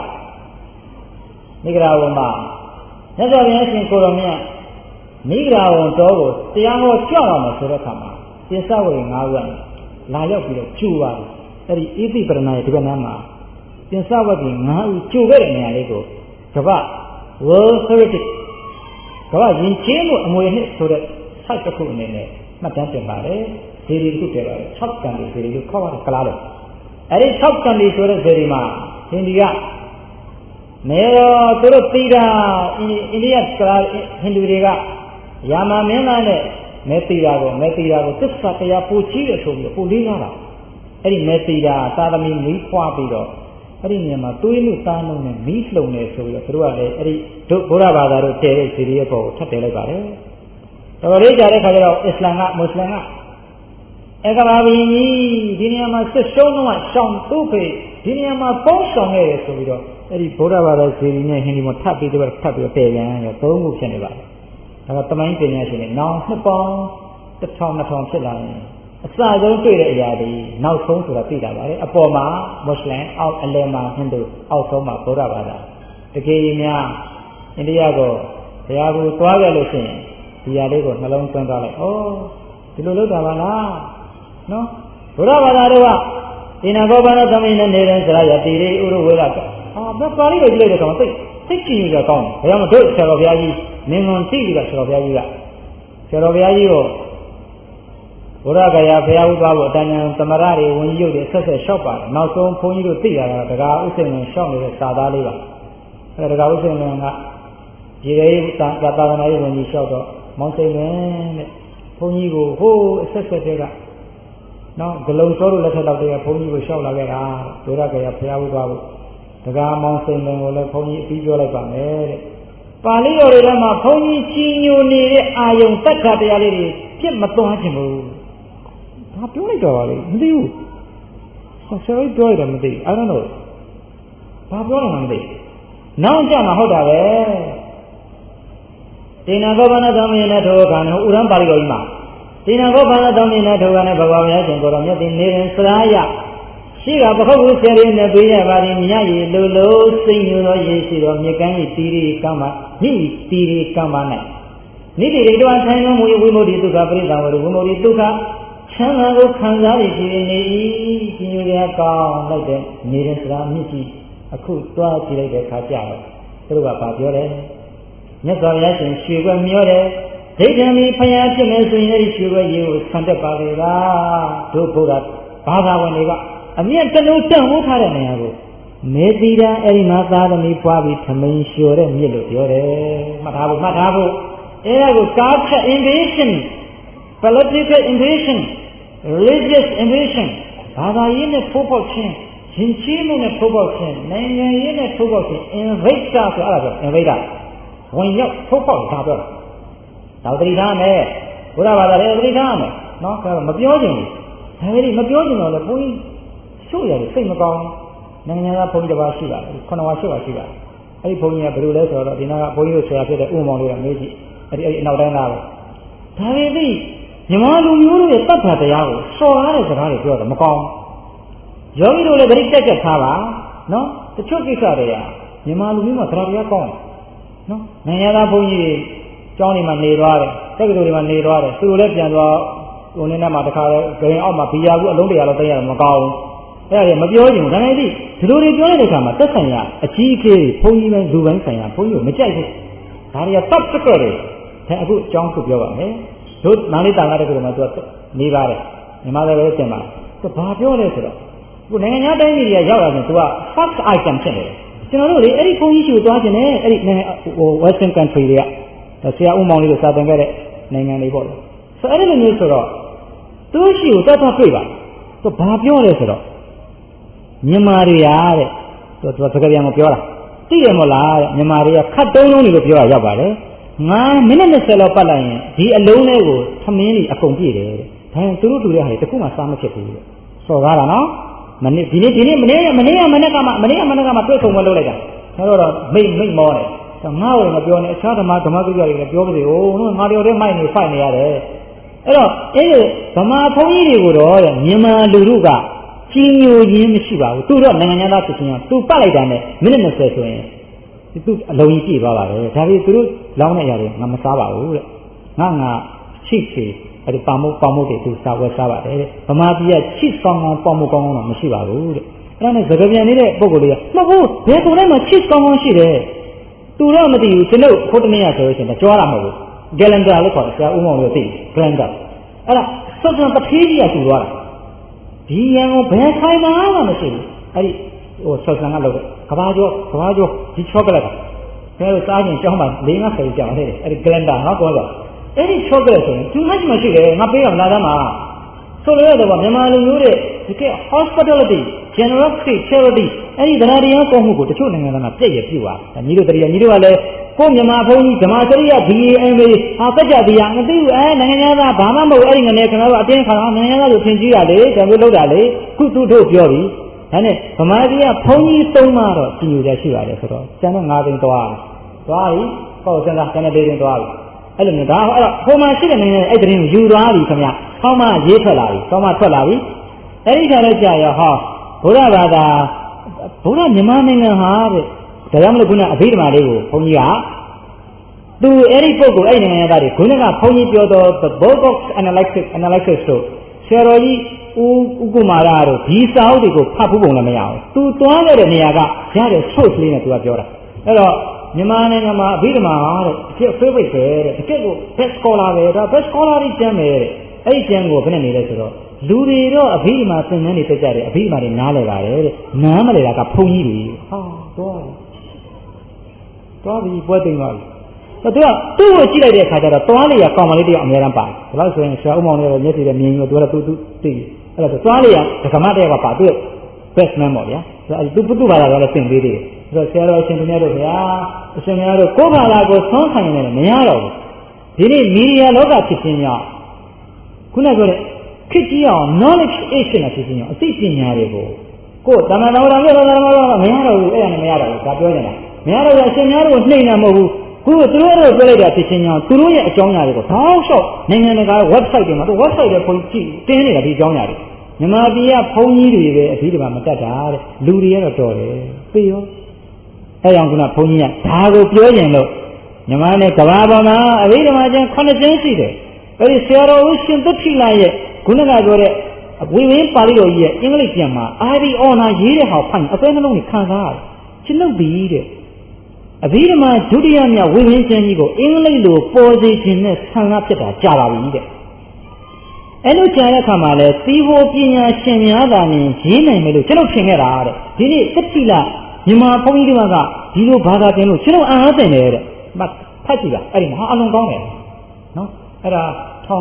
ဝမှာမြတ်စွာဘုရားရှင်ကိုရောမြတ်မိဂရာဝတော်ကိုတရားဟောကြွအောင်မယ်ဆိုတဲ့အခါမှာပိဿဝေ၅ဦးကလာရောက်ပြီးတော့ကျူပါတယ်အဲ့ဒီဣတိပရဏရဲ့ဒီကနေ့မှာပိဿဝတိ၅ဦးကျူခဲ့တဲ့နေရာလေးကိုကမ္ဘာ World Heritage ကမ္ဘာယဉ်ကျေးမှုအမွေအနှစ်ဆိုတဲ့ site တစ်ခုအနေနဲ့မှတ်တမ်းတင်ပါတယ်ဇေဒီတစ်ခုတည်ပါတယ်6ကန်ဇေဒီကိုခေါ်ရတယ်ကလားလို့အဲ့ဒီ6ကန်ဆိုတဲ့ဇေဒီမှာဟင်ဒီကနေတော့သူတို့သိတာအိန္ဒိယကလားဟိန္ဒူတွေကယာမမင်းသားနဲ့မဲတီတာကိုသစ္စာတရားပူကြီးတယ်ဆိုပြီးပူလေးကားတာအဲ့ဒီမဲတီတာသာသမီမီးဖွားပြီးတော့အဲ့ဒီနေရာမှာသွေးလို့သားလုံးနဲ့မီးလှုံနေဆိုပြီးတော့သူတို့ကလည်းအဲ့ဒီတို့ဘုရားဘာသာတို့တည်တဲ့ဇီဒီရဲ့ပေါ်ကိုထပ်တယ်လိုက်ပါတယ်တော်လေးကြတဲ့ခါကျတော့အစ္စလာမ်ကမွတ်စလင်ကအကဘာဘီကြီးဒီနေရာမှာစစ်ရှုံးတော့ရှောင်းသူ့ဖေဒီနေရာမှာပေါင်းဆောင်ခဲ့တယ်ဆိုပြီးတော့အဲ့ဒီဘုရားဘာသာဇီဒီနဲ့ဟိန္ဒူမှာထပ်ပြီးတော့တည်ပြန်ရောသုံးခုဖြစ်နေပါတယ်ဒါကတမိုင်းပညာရှင်တွေနောင်နှစ်ပေါင်း1000-2000ဖြစ်လာရင်အစဆုံးတွေ့တဲ့အရာတွေနောက်ဆုံးဆိုတာသိတာပါလေအပေါ်မှာမွတ်စလင်အောက်အလယ်မှာဟိန္ဒူအောက်ဆုံးမှာဗုဒ္ဓဘာသာတကယ်ကြီးများအိန္ဒိယကိုဘုရားကိုသွားခဲ့လို့ရှိရင်ဒီຢာလေးကိုနှလုံးသွင်းသွားလိုက်ဩဒီလိုလုပ်တာပါလားနော်ဗုဒ္ဓဘာသာတို့ကဒီနာဘောဘာနာသမီးနဲ့နေတယ်ဆိုရတိရိဥရဝေရကဘယ်ပါဠိကိုကြည့်လိုက်တော့သိကြည့်ရကောင်းတယ်ဘုရားမတို့ဆရာတော်ဘုရားကြီးမင်းဝန်သိပြီးတော့ဆရာတော်ဘုရားကြီးကဆရာတော်ဘုရားကြီးကိုဘုရားကရာဘုရားဥသွားဖို့အတန်ဉာဏ်သမရတွေဝင်ကြီးရုပ်တွေဆက်လျှောက်ပါတယ်နောက်ဆုံးဘုန်းကြီးတို့သိရတာကဒကာဥစိန်ဝင်လျှောက်နေတဲ့စာသားလေးပါအဲဒကာဥစိန်ဝင်ကရေရေးသာသနာရေးဝင်ကြီးလျှောက်တော့မောင်စိန်ဝင်တဲ့ဘုန်းကြီးကိုဟိုးအဆက်တည်းကနော်ဂလုံစောတို့လက်ထက်တော့တည်းကဘုန်းကြီးကိုလျှောက်လာခဲ့တာဘုရားကရာဘုရားဥသွားဖို့ဒကာမောင်စိန်ဝင်ကိုလည်းဘုန်းကြီးအပြီးပြောလိုက်ပါမယ်တဲ့ပါဠိတော်တွေထဲမှာဘုန်းကြီးကြီးညိုနေတဲ့အာယုံတက်ခါတရားလေးတွေပြစ်မသွားခြင်းဘူးဘာပြောလိုက်တော့ပါလဲမသိဘူးဆရာကြီးပြောရတယ်မသိဘူးအဲ့တော့ဘာပြောလဲမသိဘူးနောက်ကြမှာဟုတ်တာပဲတေနာကောဘာနာသမီးနဲ့ထိုခါနဲ့ဥရန်ပါဠိတော်ကြီးမှာတေနာကောဘာနာသမီးနဲ့ထိုခါနဲ့ဘဂဝါဘုရားရှင်ကိုတော်မြတ်တင်နေရင်စရာရရှိကပခုတ်ဆယ်ရင်းနဲ့ပေးရပါသည်မြတ်ရည်လိုလိုစိတ်ညိုသောရေရှိသောမြကန်းဤတီရီကမ္မညိတီရီကမ္မ၌နိတိရိတဝထိုင်သောမူဝိမု De ဒုက္ခပရိသံဝရဝိမု De ဒုက္ခချမ်းသာကိုခံစားရရှိနေ၏ဒီလိုရကောင်းလိုက်တဲ့နေတဲ့စရာမြစ်ကြီးအခုတွားကြည့်လိုက်တဲ့ခါကျတော့သူတို့ကဘာပြောလဲမြတ်စွာဘုရားရှင်ရွှေခွက်မျောတယ်ဒိဋ္ဌံမီဖယားဖြစ်မယ်ဆိုရင်အဲဒီရွှေခွက်ရေကိုဆံတက်ပါလေလားတို့ဘုရားဘာသာဝင်တွေကအမြတ်တလုံးတန်ဖိုးထားတဲ့နေရာကိုမေသီတာအဲ့ဒီမှာသာသမီပွားပြီးထမင်းလျှော်တဲ့မြစ်လို့ပြောတယ်မှတ်ထားဖို့အဲ့ဒါကို culture invasion political invasion religious invasion ဘာသာရေးနဲ့ထိုးပေါက်ခြင်းယဉ်ကျေးမှုနဲ့ထိုးပေါက်ခြင်းနိုင်ငံရေးနဲ့ထိုးပေါက်ခြင်း invader ဆိုအဲ့ဒါဆို invader ဝင်ရောက်ထိုးပေါက်တာပြောတာသတိထားမယ်ဘုရားဘာသာလည်းသတိထားမယ်နော်မပြောချင်ဘူးဒါပေမဲ့မပြောချင်တော့လည်းဘုန်းကြီးချို့ရတယ်စိတ်မကောင်းနိုင်ငံသားဘုန်းကြီးတစ်ပါးရှိပါတယ်9ပါး10ပါးရှိပါတယ်အဲ့ဒီဘုန်းကြီးကဘယ်လိုလဲဆိုတော့ဒီနာကဘုန်းကြီးတို့ဆရာဖြစ်တဲ့ဥမောင်လေးကမေးကြည့်အဲ့ဒီအနောက်တိုင်းသားပဲဒါပေမဲ့မြန်မာလူမျိုးတို့ရဲ့တတ်တာတရားကိုစော်ကားတဲ့စကားတွေပြောတယ်မကောင်းယောဂီတို့လည်းဗတိတက်ထားပါနော်တချို့ကိစ္စတွေကမြန်မာလူမျိုးမှာတရားကောင်းနော်နိုင်ငံသားဘုန်းကြီးတွေကျောင်းတွေမှာနေသွားတယ်တက္ကသိုလ်တွေမှာနေသွားတယ်သူတို့လည်းပြန်သွားဟိုနေ့မှာတခါလဲဂရင်အောက်မှာဘီယာကူအလုံး100လောက်သိရတယ်မကောင်းဘူးအဲ့ဒါမပြောချင်ဘူးဒါနဲ့ဒီလိုတွေပြောတဲ့အခါမှာသက်ဆိုင်ရာအကြီးအကဲဘုန်းကြီးပိုင်းလူပိုင်းဆိုင်ရာဘုန်းကြီးကိုမကြိုက်ဘူးဒါတွေကတပ်စက်တွေဒါအခုအကြောင်းကိုပြောပါမယ်တို့နားလေးတာကားတဲ့ကောင်မှသူကနေပါတယ်မြန်မာလည်းပဲသင်ပါသူဘာပြောလဲဆိုတော့ခုနိုင်ငံသားတိုင်းပြည်တွေကရောက်လာရင်သူက first item ဖြစ်နေတယ်ကျွန်တော်တို့လေအဲ့ဒီဘုန်းကြီးရှိကိုသွားခြင်းနဲ့အဲ့ဒီwestern country တွေကဆရာဦးမောင်လေးတို့စာသင်ခဲ့တဲ့နိုင်ငံတွေပေါ့လေဆိုအဲ့ဒီလိုမျိုးဆိုတော့သူရှိကိုတတ်တတ်ပြေးပါ 또 바뼈에서도မြန်မာတွေရတဲ့또စကားပြန်ကိုပြောတာသိတယ်မို့လားမြန်မာတွေကခတ်တုံးလုံးတွေကိုပြောရရောက်ပါတယ်9မိနစ်20လောက်ပတ်လိုက်ရင်ဒီအလုံးလေးကိုသမင်းကြီးအကုန်ပြည့်တယ်တဲ့ဒါရင်သူတို့တူတဲ့ဟာတွေတခုမှစားမဖြစ်ဘူးတဲ့စော်ကားတာနော်မနေ့ဒီနေ့မနေ့ကမှတွေ့ဆုံမလုပ်လိုက်တာဒါတော့မိတ်မောတယ်ငါ့ကိုမပြောနဲ့အခြားဓမ္မကိစ္စတွေလည်းပြောပါစေဦးငါတို့တွေမိုက်နေဖိုက်နေရတယ်အဲ့တော့ဗမာဘုန်းကြီးတွေကိုတော့မြန်မာလူထုကကြီးညိုရင်းမရှိပါဘူးသူတော့နိုင်ငံသားဖြစ်ခြင်းသူပတ်လိုက်တာနဲ့မိနစ်20ဆိုရင်သူအလုံးကြီးပြည့်သွားပါတယ်ဒါပေမဲ့သူတို့လောင်းနေရတယ်ငါမစားပါဘူးတဲ့ငါချိချီအဲ့ဒီပါမုတ်တွေသူစားဝဲစားပါတယ်တဲ့ဗမာပြည်ကချိကောင်းပေါမုတ်ကောင်းတော့မရှိပါဘူးတဲ့အဲ့ဒါနဲ့စကားပြန်နေတဲ့ပုံကိုယ်လေးကမဟုတ်ဘူးဘယ်ဆိုတိုင်းမှာချိကောင်းရှိတယ်သူတော့မသိဘူးကျွန်တော်ခုတနေ့ရဆိုလို့ရှိရင်ကြွားတာမဟုတ်ဘူးဂလန်ဒါလို့ခေါ်တယ်ဆရာဦးမောင်တို့သိဂလန်ဒါအဲ့ဒါစောစောတထေးကြီးကသူသွားတာဒီရန်ကိုဘယ်ခိုင်မှမရှိဘူးအဲ့ဒီဆော့ဆန်ကလောက်ကဘာကျော်ဒီချောကလက်ကဘယ်လိုစားရင်ကြောင်းပါ4-5 ကြောင်းတယ်အဲ့ဒီဂလန်ဒါငါကောတော့အဲ့ဒီချောကလက်ဆိုရင်သူမှရှိတယ်ငါပေးအောင်လာသားမှာဆိုရတော့မြန်မာလူမျိုးတွေဒီက hospitality generosity charity အဲ့ဒီတရားတရားကောင်းမှုကိုတချို့နိုင်ငံသားကပြည့်ရပြည့်သွားညီတို့တရားညီတို့ကလည်းကိုမြန်မာဘုန်းကြီးဓမ္မစရိယ BAMA ဟာစကြတရားမသိဘူးနိုင်ငံသားဘာမှမဟုတ်အဲ့ဒီငနေခင်ဗျားတို့အတင်းခါတော့နိုင်ငံသားတို့သင်ကြည့်ရလေဒါမျိုးလုပ်တာလေခုသူတို့ပြောပြီဒါနဲ့ဗမာပြည်ကဘုန်းကြီး3ပါးတော့ကြီးညိုကြရှိပါတယ်ဆိုတော့ကျန်တဲ့9သိန်းသွားပြီပေါ့စံတာကျန်တဲ့4သိန်းသွားပြီအဲ့လိုမျိုးဒါအဲ့တော့ဟိုမှာရှိတဲ့နိုင်ငံအဲ့ဒီတင်းယူသွားပြီခင်ဗျာဟောင်းမရေးထွက်လာပြီဟောင်းမထွက်လာပြီအဲ့ဒီခါတော့ကြာရောဟောဘုရားဘာသာဘုရားမြန်မာနိုင်ငံဟာတဲ့ဒါကြောင့်မလို့ခုနအဘိဓမ္မာလေးကိုဘုန်းကြီးကသူအဲ့ဒီပုဂ္ဂိုလ်အဲ့နိုင်ငံသားတွေခုနကဘုန်းကြီးပြောတော့ the book of analysis တို့ဆရာတော်ကြီးဥကုမာရတို့ဒီစာအုပ်တွေကိုဖတ်ဖို့ပုံလည်းမရဘူးသူသွားခဲ့တဲ့နေရာကရတဲ့ source လေးနဲ့သူကပြောတာအဲ့တော့မြန်မာနိုင်ငံမှာအဘိဓမ္မာတဲ့တကယ် favorite ပဲတဲ့တကယ်ကို best scholar ပဲဒါ best scholar ကြီးကျမ်းပဲတဲ့အဲ့ဒီကျမ်းကိုဘယ်နဲ့နေလဲဆိုတော့လူတွေတော့အဘိဓမ္မာသင်တန်းတွေတက်ကြတယ်အဘိဓမ္မာတွေနားလည်ပါတယ်တဲ့နားမလည်တာကဘုန်းကြီးတွေဟာသွားပြီပွဲသိမ်းသွားပြီသူကသူ့ကိုကြည့်လိုက်တဲ့အခါကျတော့သွားလေရကောင်မလေးတယောက်အများအားပါတယ်ဒါလို့ဆိုရင်ဆရာဦးမောင်လေးရဲ့မျက်စိနဲ့မြင်ပြီးတော့သူသိပြီအဲ့တော့သွားလေရဒကမတယောက်ကပါသူ့ best man ပေါ့ဗျာသူဘာသာတော့လည်းသင်ပေးသေးတယ်အဲ့တော့ဆရာတော်အရှင်ဘုရားတို့ဗျာအရှင်ဘုရားတို့ကိုယ်ဘာသာကိုသုံးဆိုင်နေတယ်မရတော့ဘူးဒီနေ့မီဒီယာလောကဖြစ်ခြင်းကြောင့်ခုနကပြောတဲ့ခေတ်ကြီးအောင် knowledge age နဲ့ဖြစ်ခြင်းကြောင့်အသိပညာတွေကိုကိုယ်တမန်တော်တော်မျိုးတော်မရတော့ဘူးအဲ့ဒါနဲ့မရတော့ဘူးဒါပြောနေတာမရတော့ဘူးအရှင်ဘုရားတို့နှိမ့်နေမဟုတ်ဘူးခုသူတို့ပြောလိုက်တာဖြစ်ခြင်းကြောင့်သူတို့ရဲ့အကြောင်းအရာတွေကိုတောက်လျှောက်နိုင်ငံတကာ website တွေမှာသူ website တွေပုံကြည့်တင်းနေတာဒီအကြောင်းအရာတွေမြန်မာပြည်ကဘုန်းကြီးတွေပဲအဘိဓမ္မာမတတ်တာတဲ့လူတွေကတော့တော်တယ်သိရောအဲကြောင့်ခုနဘုန်းကြီးကဒါကိုပြောရင်လို့မြန်မာနဲ့ကမ္ဘာပေါ်မှာအဘိဓမ္မာကျမ်း9ကျမ်းရှိတယ်အဲဒီဆရာတော်ဦးရှင်သတ္တိလာရဲ့ခုနကပြောတဲ့ဝိဝင်းပါဠိတော်ကြီးရဲ့အင်္ဂလိပ်ကျမ်းမှာ IB honor ရေးတဲ့ဟာဖတ်ရင်အစွဲနှလုံးကိုခံစားရတယ်ရှင်းလို့ပြီးတဲ့အဘိဓမ္မာဒုတိယမြောက်ဝိဝင်းကျမ်းကြီးကိုအင်္ဂလိပ်လိုပေါ်စေခြင်းနဲ့ဆံရဖြစ်တာကြာပါပြီတဲ့အဲ့လိုကြာတဲ့အခါမှာလဲသီဟောပညာရှင်များသာနေရေးနိုင်မယ်လို့ကျွန်တော်ထင်ခဲ့တာတဲ့ဒီနေ့သတိလမြန်မာဘုန်းကြီးတွေကဒီလိုဘာသာတင်လို့ကျွန်တော်အားသိတယ်တဲ့ဖတ်ကြည့်ပါအဲ့ဒီမှာအလုံးကောင်းတယ်နော်အဲ့ဒါ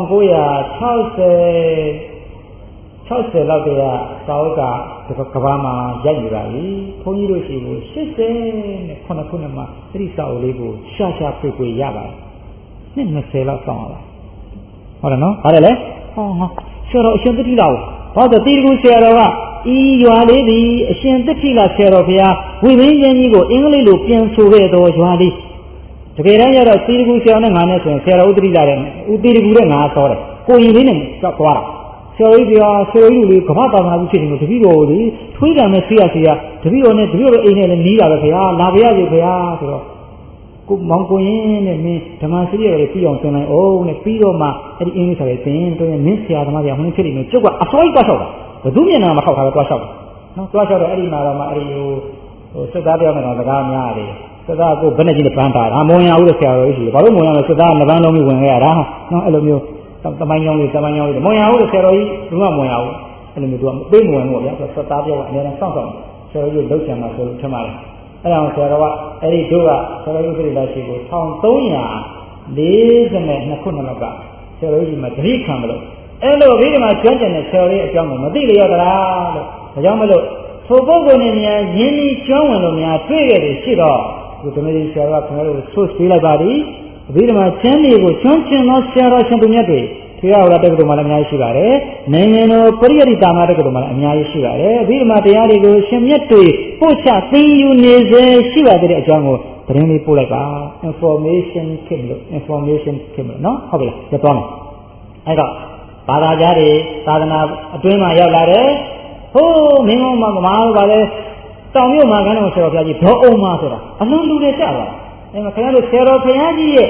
1960လောက်တည်းကစာအုပ်ကကဘာမှာရိုက်နေပါပြီဘုန်းကြီးတို့ရှိကို89ခုနှစ်မှာအဲ့ဒီစာအုပ်လေးကိုရှာဖွေရပါတယ်နှစ်20လောက်စောင့်ရပါဟုတ်တယ်နော်ဟုတ်တယ်လေဟောဆရာတော်အရှင်သတိလာဘာလို့တီးကူဆရာတော်ကဤရွာလေးဒီအရှင်သတိလာဆရာတော်ဘုရားဝိဝင်းကျမ်းကြီးကိုအင်္ဂလိပ်လိုပြန်ဆိုခဲ့တော်ရွာလေးတကယ်တမ်းကျတော့တီးကူဆရာနဲ့ငါနဲ့ဆိုရင်ဆရာတော်ဥတ္တိလာတဲ့ဥတီးကူနဲ့ငါဆောတယ်ကိုရင်လေးနဲ့သွားတာဆရာကြီးပြောဆရာကြီးလေးကမ္ဘာတာနာဘူးဖြစ်နေလို့တပည့်တော်လေးထွေးတယ်နဲ့ဆေးရတပည့်တော်နဲ့တပည့်တော်အိမ်နဲ့လည်းနီးတာပဲခင်ဗျာလာပါရစေခင်ဗျာဆိုတော့ကိုမောင်ကိုရင်နဲ့မင်းဓမ္မစရိယတွေပြီးအောင်သင်လိုက်အောင်နဲ့ပြီးတော့မှအဲ့ဒီအင်္ဂလိပ်စာတွေသင်တော့မင်းဆရာသမားတွေကဟိုနေ့ဖြစ်နေတယ်ကျုပ်ကအစိုးရသွားလျှောက်တာဘယ်သူမျက်နှာမခောက်ထားပဲသွားလျှောက်တာနော်သွားလျှောက်တော့အဲ့ဒီမှာတော့မှအဲ့ဒီဟိုစစ်သားတယောက်နဲ့တော့စကားများတယ်စစ်သားကိုဘယ်နဲ့ကြီးနဲ့ပန်းတာမုံရဘူးတဲ့ဆရာတော်ကြီးရှိတယ်ဘာလို့မုံရလဲစစ်သားက2ပန်းလုံးပြီးဝင်ခဲ့ရတာနော်အဲ့လိုမျိုးတမိုင်းကြောင်းလေးမုံရဘူးတဲ့ဆရာတော်ကြီးဘူးမှမုံရဘူးအဲ့လိုမျိုးသူကပေးမဝင်ဘူးဗျာစစ်သားတယောက်ကအများနဲ့စောင့်ဆရာတော်ကြီးလောက်ချင်မှာဆိုလို့ထင်ပါတယ်အဲ့ဒါဆရာတော်ကအဲ့ဒီတို့ကဆရာတော်ကြီးပြည်လာရှိကို1342ခုနှစ်လောက်ကဆရာတော်ကြီးမှာတတိခံမလို့အဲ့လိုပြီးဒီမှာကျွမ်းကျင်တဲ့ဆရာလေးအကြောင်းကိုမသိလျော့သလားလို့ဒါကြောင့်မလို့ထိုပုဂ္ဂိုလ်နဲ့များယဉ်ဤကျွမ်းဝင်လို့များတွေ့ခဲ့တယ်ရှိတော့ဒီကနေ့ဆရာကခင်ဗျားတို့ဆိုးပေးလိုက်ပါသည်ပြီးဒီမှာချမ်းမြေကိုကျွမ်းကျင်သောဆရာတော်ရှင်သူမြတ်တွေထေရဝါဒတက္ကသိုလ်မှာလည်းအများကြီးရှိပါတယ်နိုင်ငံတော်ပရိယတ္တိတာမတက္ကသိုလ်မှာလည်းအများကြီးရှိပါတယ်ပြီးဒီမှာတရားတွေကိုရှင်မြတ်တွေပို့ချသိယူနေစေရှိပါတဲ့အကြောင်းကိုသတင်းလေးပို့လိုက်ပါ information ခင်လို့နော်ဟုတ်ပြီလားကြည့်သွားမယ်အဲ့တော့ဘာသာကြားတွေသာသနာအတွင်းမှာရောက်လာတယ်ဟိုးမင်းတို့မှာဗမာတို့ကလည်းတောင်မြို့မှာကန်းတော်ဆရာတော်ဘုရားကြီးဒေါ်အောင်မဆိုတာအလုံးလူတွေကြပါအဲ့မှာခင်ဗျားတို့ဆရာတော်ဘုရားကြီးရဲ့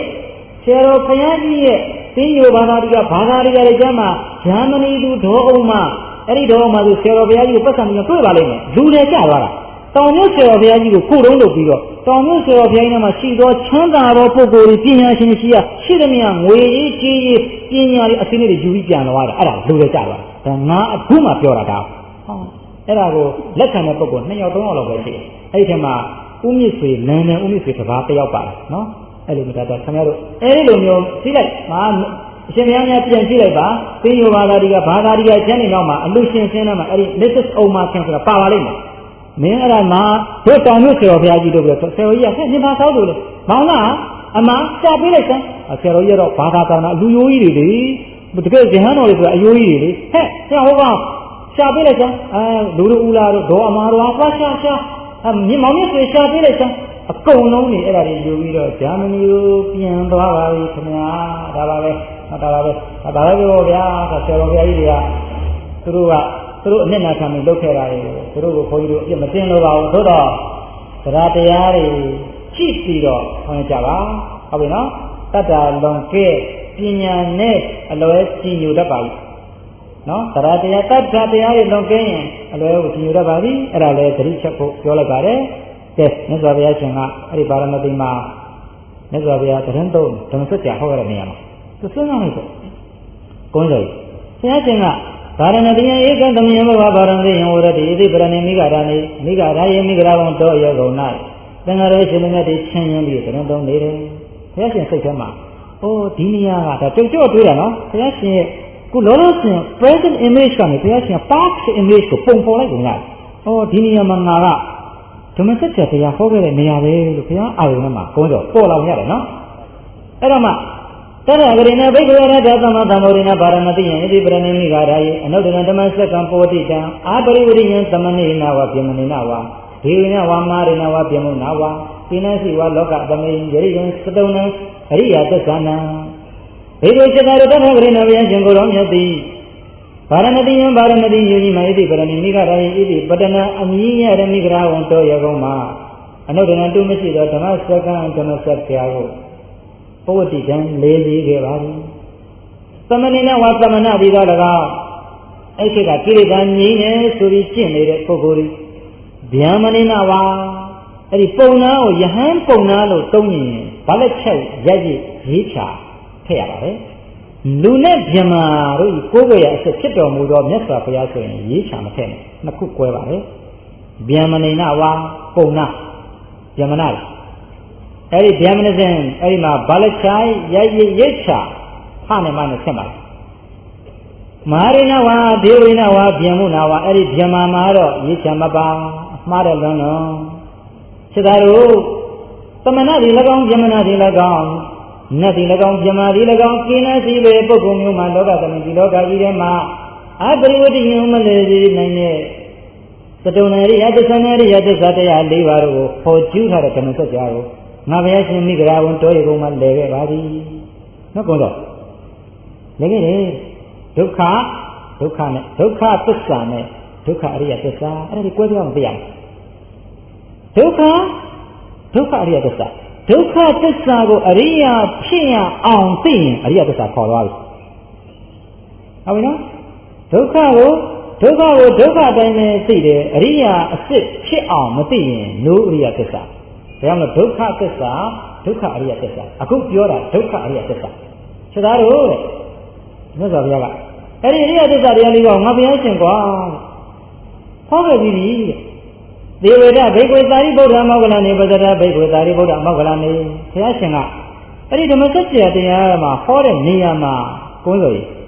သင်္ယောဘာသာတိကလည်းကျမ်းမှာဂျာမနီသူဒေါ်အောင်မအဲ့ဒီဒေါ်အောင်မဆိုဆရာတော်ဘုရားကြီးကိုပတ်စံပြီးတွေ့ပါလိမ့်မယ်လူတွေကြသွားတာတောင်မြို့ဆရာတော်ဘုရားကြီးကိုကိုတုံးလုပ်ပြီးတော့တောင်မြို့ဆရာတော်ဘုရားကြီးနဲ့မှာရှိသောချမ်းသာသောပုဂ္ဂိုလ်တွေပညာရှင်ရှိရရှိသမျှငွေရေးကြေးရေးပညာတွေအစင်းတွေယူပြီးပြန်လာတာအဲ့ဒါလူတွေကြသွားဒါငါအခုမှပြောတာဒါအဲ့ဒါကိုလက်ခံတဲ့ပုဂ္ဂိုလ်2ယောက်3ယောက်လောက်ပဲရှိတယ်အဲ့ဒီထဲမှာဦးမြင့်ဆွေနန်းဦးမြင့်ဆွေတစ်ပါးတစ်ယောက်ပါတယ်နော်အဲ့လိုမျိုးဒါခင်ဗျားတို့အဲ့ဒီလိုမျိုးသိလိုက်ဟာအရှင်ဘုရားများပြန်ကြည့်လိုက်ပါသင်္ယောဘာသာတိကကျမ်းနေတော့မှာအလူရှင်စင်းထဲမှာအဲ့ဒီ Mrs. Omar Khan ဆိုတာပါပါလိမ့်မယ်မင်းအဲ့ဒါမှာတို့တောင်မြို့ဆရာတော်ဘုရားကြီးတို့ပြောဆရာတော်ကြီးကမြင်ပါသောလို့လေမောင်လားအမရှာပေးလိုက်စမ်းဆရာတော်ကြီးတော့ဘာသာတော်နာအလူယိုးကြီးတွေလေတကယ်ဇဟန်တော်တွေဆိုတာအယိုးကြီးတွေလေဟဲ့ဆရာဟောကရှာပေးလိုက်စမ်းလူတို့ဦးလာတို့ဒေါ်အမာတော်ကရှာမြင်မောင်မြတ်ဆွေရှာပေးလိုက်စမ်းအကုန်လုံးနေအဲ့ဒါတွေယူပြီးတော့ဂျာမနီကိုပြန်သွားပါပြီခင်ဗျာဒါပါပဲပြောဗျာဆရာတော်ဘုရားကြီးတွေကသူတို့အမျက်နှာခံပြီးလုပ်ခဲ့တာတွေသူတို့ကိုခွန်ကြီးတို့အပြစ်မတင်လို့ပါဘူးသို့တော့တရားတွေကြည့်ပြီးတော့ခေါင်းကြပါဟုတ်ပြီနော်တတ္တလွန်ကဲပညာနဲ့အလွဲကြည်ညိုတတ်ပါပြီနော်တရားတတ္တတရားတွေလွန်ကဲရင်အလွဲကိုကြည်ညိုတတ်ပါပြီအဲ့ဒါလည်းသတိချက်ဖို့ပြောလိုက်ပါတယ်ကဲမြတ်စွာဘုရားရှင်ကအဲ့ဒီပါရမတိမှာမြတ်စွာဘုရားသတင်းသုံးဓမ္မစကြာဟောရတဲ့နေရာမှာသူစဉ်းစားလိုက်တော့ကုန်းစေဘုရားရှင်ကဗာရဏတိယဧကသမယမောဗာရဏတိယဝရတိဣတိပရဏိမိဂရာနိမိဂရာယေမိဂရာဝံတောယောဂုံ၌သင်္ဃရေရှင်မြတ်တိချင်းရင်းပြီးသတင်းသုံးနေတယ်ဘုရားရှင်စိတ်ထဲမှာအိုးဒီနေရာကဒါကြော့တွေးတာနော်ဘုရားရှင်ရဲ့ခုလောလောဆယ် present image ကနေဘုရားရှင် past image ကိုပုံဖော်လိုက်ကုန်ရတယ်အိုးဒီနေရာမှာငါကဓမ္မစကြာတရားဟောခဲ့တဲ့နေရာပဲလို့ဘုရားအာရုံထဲမှာကုန်းတော့ပေါ်လာရတယ်နော်အဲ့တော့မှတရဂရိဏဘိက္ခဝရတသမသမောရိဏဗာရဏတိယံဣတိပရဏိမိဂါရာယေအနုတ္တရဓမ္မစက္ကံပောတိတံအာပရိဝရိယံသမဏိနာဝပြမနိနာဝဒေဝိနဝမာရိဏဝပြမုနာဝပိနစီဝလောကသမေယရိယံသတုံနံအရိယသစ္ဆနံဘိက္ခဝစေတရတဂရိဏဗျံရှင်ကိုယ်တော်မြတ်တိဗာရဏတိယံဗာရဏတိယေနိမဣတိပရဏိမိဂါရာယေဣတိပတနာအမြိယရမိဂရာဝံတောယကုံမှာအနုတ္တရတုမရှိသောဓမ္မစက္ကံဓမ္မစက္ကာကိုပဝတိကံလေးစီခဲ့ပါပြီသမဏိနဝသမဏဒီသာ၎င်းအဲ့ဒီကကိရိတာငြိမ်းနေဆိုပြီးကျင့်နေတဲ့ပုဂ္ဂိုလ်ဗျာမဏိနဝအဲ့ဒီပုံနာကိုယဟန်ပုံနာလို့သုံးရင်ဘာလက်ချက်ရက်ရေးချထည့်ရပါတယ်လူနဲ့ဗျမာတို့ကိုယ်ကိုယ်ရအစစ်ဖြစ်တော်မူသောမြတ်စွာဘုရားဆိုရင်ရေးချမထည့်နဲ့နှစ်ခုကွဲပါတယ်ဗျာမဏိနဝပုံနာဗျမနာအဲ့ဒီဗျာမနစင်အဲ့ဒီမှာဘာလက်ချိုင်ရိတ်ချဖနဲ့မနဲ့ဆက်ပါမဟာရိဏဝါဒေဝိနဝါဗျံမှုနာဝါအဲ့ဒီဗျမာမှာတော့ရိတ်ချမပါမှားတယ်လွန်းတော့စိတ္တတို့သမဏဒီ၎င်းဗျမနာဒီ၎င်းနတ်ဒီ၎င်းဗျမာဒီ၎င်းကိနစီပဲပုဂ္ဂိုလ်မျိုးမှာလောကသမီးဒီလောကကြီးထဲမှာအပရိဝတ္တိယမလေဒီနိုင်တဲ့သတုံနရိယသစ္ဆနရိယသစ္စာတရား၄ပါးတို့ကိုပေါ်ကျူးထားတဲ့ဓမ္မစကြာကိုငါဘုရားရှင်မိဂရာဝန်တောရေကုံမှာလဲခဲ့ပါသည်နော်ကုန်းတော့လဲခဲ့တယ်ဒုက္ခနဲ့ဒုက္ခသစ္စာနဲ့ဒုက္ခအရိယသစ္စာအဲ့ဒါကိုကြွယ်ပြောင်းမသိရဘူးဒုက္ခအရိယသစ္စာဒုက္ခသစ္စာကိုအရိယဖြစ်ရအောင်သိရင်အရိယသစ္စာခေါ်သွားပြီဟုတ်ပြီနော်ဒုက္ခကိုဒုက္ခတိုင်းနဲ့သိတယ်အရိယအစစ်ဖြစ်အောင်မသိရင်နိုးအရိယသစ္စာဒါကြောင့်လို့ဒုက္ခသစ္စာဒုက္ခအရိယသစ္စာအခုပြောတာဒုက္ခအရိယသစ္စာခြေသားတို့တဲ့မြတ်စွာဘုရားကအဲ့ဒီအရိယသစ္စာတရားလေးကငါဘုရားရှင်ကွာဟောခဲ့ပြီတဲ့ဒေဝဒဘိက္ခွေသာရိပုတ္တမောဂ္ဂလနေပဇဒဘိက္ခွေသာရိပုတ္တမောဂ္ဂလနေဘုရားရှင်ကအဲ့ဒီဓမ္မစကြာတရားမှာဟောတဲ့နေရာမှာကုန်းစော်ကြီး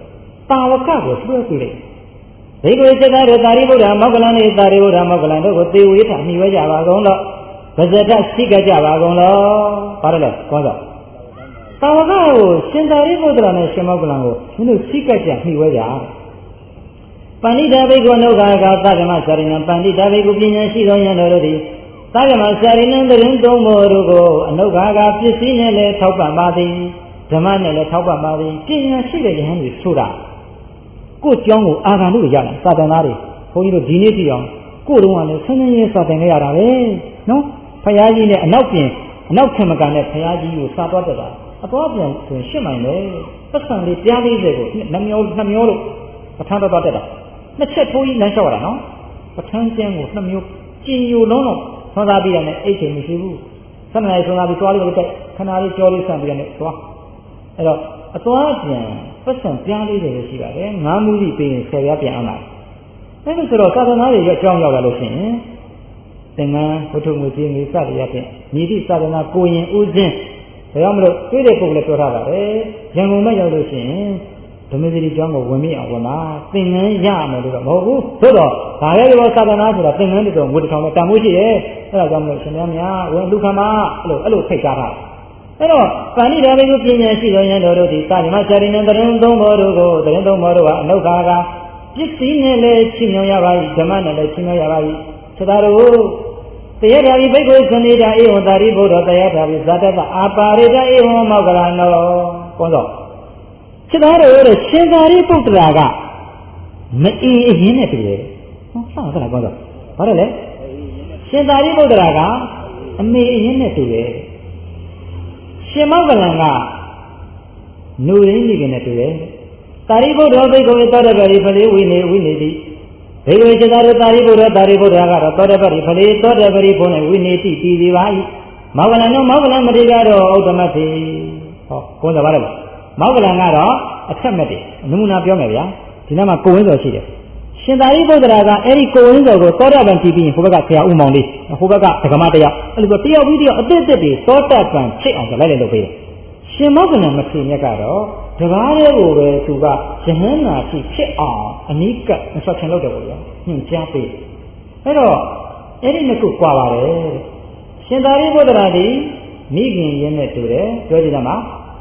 တာဝကကိုဆွဲပြလိုက်ဒိဋ္ဌိစိတ်ဓာတ်တို့သာရိပုတ္တရာမောက္ကလန်နဲ့သာရိပုတ္တရာမောက္ကလန်တို့ကိုသေဝေထမိဝဲကြပါကုန်တော့ဗဇဒရှိကကြပါကုန်တော့ဘာလဲကောသောတာဝကကိုရှင်သာရိပုတ္တရာနဲ့ရှင်မောက္ကလန်ကိုမင်းတို့ရှိကကြမိဝဲကြပဏိတဘိက္ခုနုဂါကသဗ္ဗမစာရိဏံပဏိတဘိက္ခုပညာရှိသောယံတော်တို့သည်သဗ္ဗမစာရိဏံတရင်သုံးပေါ်တို့ကိုအနုဂါကပစ္စည်းနဲ့လည်းထောက်ပံ့ပါသည်ဓမ္မနဲ့လည်းထောက်ပံ့ပါသည်ပညာရှိတဲ့ယဟန်တွေဆိုတာကိုယ်ကြောင်းကိုအာဂန္တုရလာစာတန်သားတွေဘုန်းကြီးတို့ဒီနေ့ကြည့်အောင်ကိုယ်တုန်းကလည်းဆင်းရဲစာတန်ခဲ့ရတာပဲနော်ဖယားကြီးနဲ့အနောက်ခင်မကန်နဲ့ဖယားကြီးကိုစာသွားတတ်တာအသွားပြန်ဆိုရင်8မိုင်ပဲပတ်စံလေးပြား40ကို2မျိုးလို့ပဋ္ဌာန်းတော့တတ်တာနှစ်ချက်ထိုးကြီးလမ်းလျှောက်ရတာနော်ပဋ္ဌာန်းကျမ်းကို2မျိုးကျင်ယူလုံးတော့ဆွမ်းသားပြီးရတယ်အိတ်ချိန်မရှိဘူးဆက်နေဆွမ်းသားပြီးသွားလို့တက်ခဏလေးကြောလေးဆန့်ပြီးရတယ်သွားအဲ့တော့အသွားပြန်ပတ်စံပြား40ပဲရှိပါတယ်9မှုပြီးရင်10ပြားပြန်အောင်လာအဲ့ဒါဆိုတော့သာသနာ့ရဲ့အကြောင်းရောက်လာလို့ရှိရင်သင်္ကန်းဝတ္ထုငွေကြေးနေစသည်အပြင်ညီတိသာသနာကိုရင်ဥစဉ်ဒါကြောင့်မလို့တွေ့တဲ့ပုံလည်းပြောထားပါတယ်ရန်ကုန်မှာရောက်လို့ရှိရင်ဓမ္မစရိကျောင်းကိုဝင်မိအောင်ဝင်ပါသင်္ကန်းရမယ်လို့တော့မဟုတ်ဘူးသို့တော့ဒါလည်းဒီသာသနာဆိုတာသင်္ကန်းတွေငွေတစ်ထောင်နဲ့တန်ဖိုးရှိရဲ့အဲ့ဒါကြောင့်မလို့ရှင်များဝင်လူခံပါအဲ့လိုဖိတ်ကြားတာအဲ့တော့ပဏိဒါဘေကိုပညာရှိသောယံတော်တို့သည်သာဓမ္မစာရိဏံတရင်သုံးဘောတို့ကိုတရင်သုံးဘောတို့ကအနုခါကပစ္စည်းနဲ့လည်းချီးမြှောက်ရပါ၏ဓမ္မနဲ့လည်းချီးမြှောက်ရပါ၏သတ္တတို့တရားဓာတိဘိက္ခုသနေတာဧဝံသာရိပုတ္တတရားဓာတိဇာတတအာပါရိတဧဝံမောက္ကလနောကောတော့သတ္တတို့ရှင်သာရိပုတ္တရာကမအေးအရင်နဲ့တူတယ်ဟောဆောက်သလားကောတော့ဘာလဲရှင်သာရိပုတ္တရာကအမေအရင်နဲ့တူတယ်ရှင်မောက္ကလန်ကနုရင်းမိခင်နဲ့တူတယ်သာရိပုတ္တရာဘိက္ခုသောတပတိဖလေးဝိနေတိဘိက္ခုစေတသာရိပုတ္တရာကတော့သောတပတိဖလေးသောတပတိဘုန်းနဲ့ဝိနေတိတည်သေးပါ၏မောက္ကလန်တို့မောက္ကလန်မတိကတော့ဥဒ္ဓမတိဟောဘုန်းတော်ပါတယ်မောက္ကလန်ကတော့အထက်မဲ့တယ်နမူနာပြောမယ်ဗျာဒီနေ့မှာကိုဝင်းစော်ရှိတယ်ရှင်သာရိပုတ္တရာကအဲ့ဒီကိုဝင်းစော်ကိုသောတပန်တည်ပြီးဟိုဘက်ကဆရာဦးမောင်လေးဟိုဘက်ကဒကမတယောက်အဲ့လိုတယောက်ပြီးတယောက်အစ်စ်တွေသောတပန်ဖြစ်အောင်လိုက်လုပ်ပေးတယ်ရှင်မောက္ကလန်မဖြစ်မြတ်ကတော့တကားလေးကိုပဲသူကယဟန်နာဖြစ်အောင်အနိကမဆက်ချင်လုပ်တယ်ပေါ့ဗျာညွှန်ကြားပေးအဲ့တော့အဲ့ဒီနှစ်ခုကွာပါတယ်ရှင်သာရိပုတ္တရာဒီမိခင်ရင်းနဲ့တူတယ်ပြောကြည့်တယ်မှာ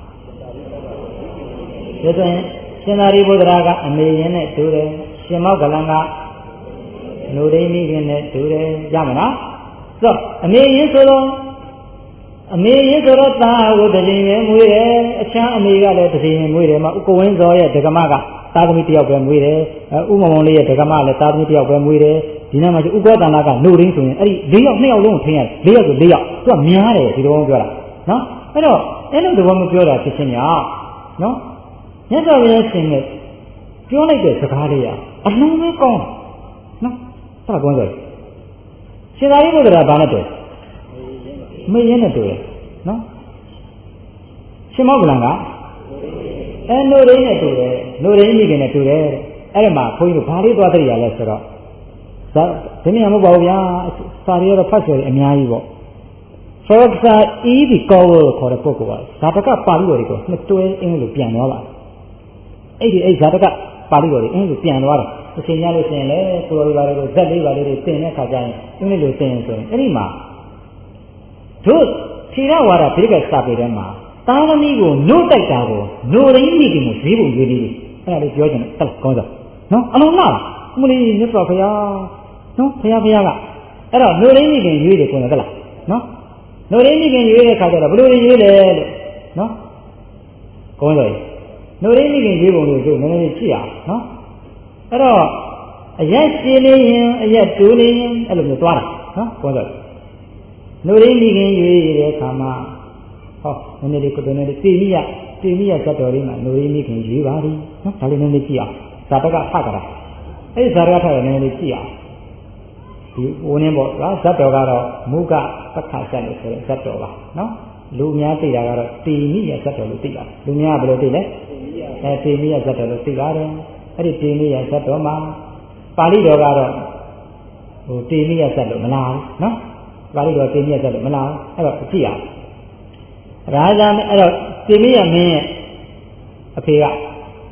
ဒါဆိုရင်ရှင်သာရိပုတ္တရာကအမေရင်းနဲ့တူတယ်ရှင်မောက္ကလန်ကနုရိမိခင်နဲ့တူတယ်ရမလားဆိုအမေရင်းဆိုတော့တာကိုတည်ရင်မွေးတယ်အခြားအမေကလည်းတည်ရင်မွေးတယ်မှာဥက္ကဝင်းစောရဲ့ဒကမကသာသမီတယောက်ပဲမွေးတယ်ဥမုံလေးရဲ့ဒကမလည်းသာသမီတယောက်ပဲမွေးတယ်ဒီနေ့မှာဥက္ကတန္တကနုရင်းဆိုရင်အဲ့ဒီ၄ယောက်2ယောက်လုံးကိုထင်ရတယ်4ယောက်ဆို4ယောက်သူကများတယ်ဒီလိုပြောတာနော်အဲ့တော့အဲ့လိုသဘောမျိုးပြောတာဖြစ်ချင်းညာနော်မြတ်စွာဘုရားရှင်ရဲ့ပြောလိုက်တဲ့စကားလေးကအလုံးပဲကောင်းနော်ဆက်ကောင်းဆိုရှင်သာရိပုတ္တရာဘာနဲ့တွေ့မေးရင်းနဲ့တွေ့နော်ရှင်မောက္ကလန်ကနုရင်းနဲ့တွေ့တယ်နုရင်းမိခင်နဲ့တွေ့တယ်အဲ့ဒီမှာခွန်ကြီးတို့ဘာလေးသွားသိရလဲဆိုတော့ဒီနေ့မဟုတ်ပါဘူးဗျာစာရီကတော့ဖတ်ဆိုရင်အများကြီးပေါ့သောကစာဤဒီကောဝခေါ်တဲ့ပုဂ္ဂိုလ်ပါဇာတကပါဠိတော်တွေကိုနှစ်တွဲအင်္ဂလိပ်ပြန်သွားပါအဲ့ဇာတကပါဠိတော်တွေအင်္ဂလိပ်ပြန်သွားတယ်အချိန်ရလို့ရှိရင်လေကိုလိုပါလေးကိုဇက်လေးပါလေးတွေသင်တဲ့ခါကျရင်အင်္ဂလိပ်လိုသင်ဆိုရင်အဲ့ဒီမှာတို့သီရဝါဒဘေကစာပေထဲမှာတာသမီကိုနှုတ်တိုက်တာကိုနှုတ်ရင်းမိခင်ကိုဈေးပုံရွေးလေးအဲ့ဒါလေးပြောချင်တယ်တက်ကောင်းစားနော်အလုံးလားအမလေးမြတ်စွာဘုရားနော်ဘုရားကအဲ့တော့နှုတ်ရင်းမိခင်ရွေးတယ်ကိုယ်တက်လားနော်နှုတ်ရင်းမိခင်ရွေးတဲ့ခါကျတော့ဘယ်လိုရွေးလဲလို့နော်ကောင်းစားနှုတ်ရင်းမိခင်ရွေးပုံလို့ဆိုနည်းနည်းကြည့်အောင်နော်အဲ့တော့အရက်ရှင်းနေရင်အရက်တိုးနေရင်အဲ့လိုမျိုးသွားတာနော်ကောင်းစားနှုတ်ရင်းမိခင်ရွေးတဲ့အခါမှာဟောနည်းနည်းလေးကိုယ်နည်းနည်းတေမိယဇတ်တော်လေးမှာနှုတ်ရင်းမိခင်ရွေးပါသည်နော်ဒါလေးနည်းနည်းကြည့်အောင်ဇာတကဖတ်ကြတာအဲ့ဒီဇာတကဖတ်ရနည်းနည်းကြည့်အောင်ဒီဝင်းင်းပေါ့ကွာဇတ်တော်ကတော့မုကပက္ခဇတ်လို့ဆိုတဲ့ဇတ်တော်ပါနော်လူများသိတာကတော့တေမိယဇတ်တော်လို့သိတာလူများဘယ်လိုသိလဲတေမိယဇတ်တော်လို့သိပါတယ်အဲ့ဒီတေမိယဇတ်တော်မှာပါဠိတော်ကတော့တေမိယဇတ်လို့မလားနော်ပါဠိတော်တေမိယဇတ်လို့မလားအဲ့တော့ကြည့်အောင်ရာဇာအဲ့တော့တေမိယမင်းရဲ့အဖေက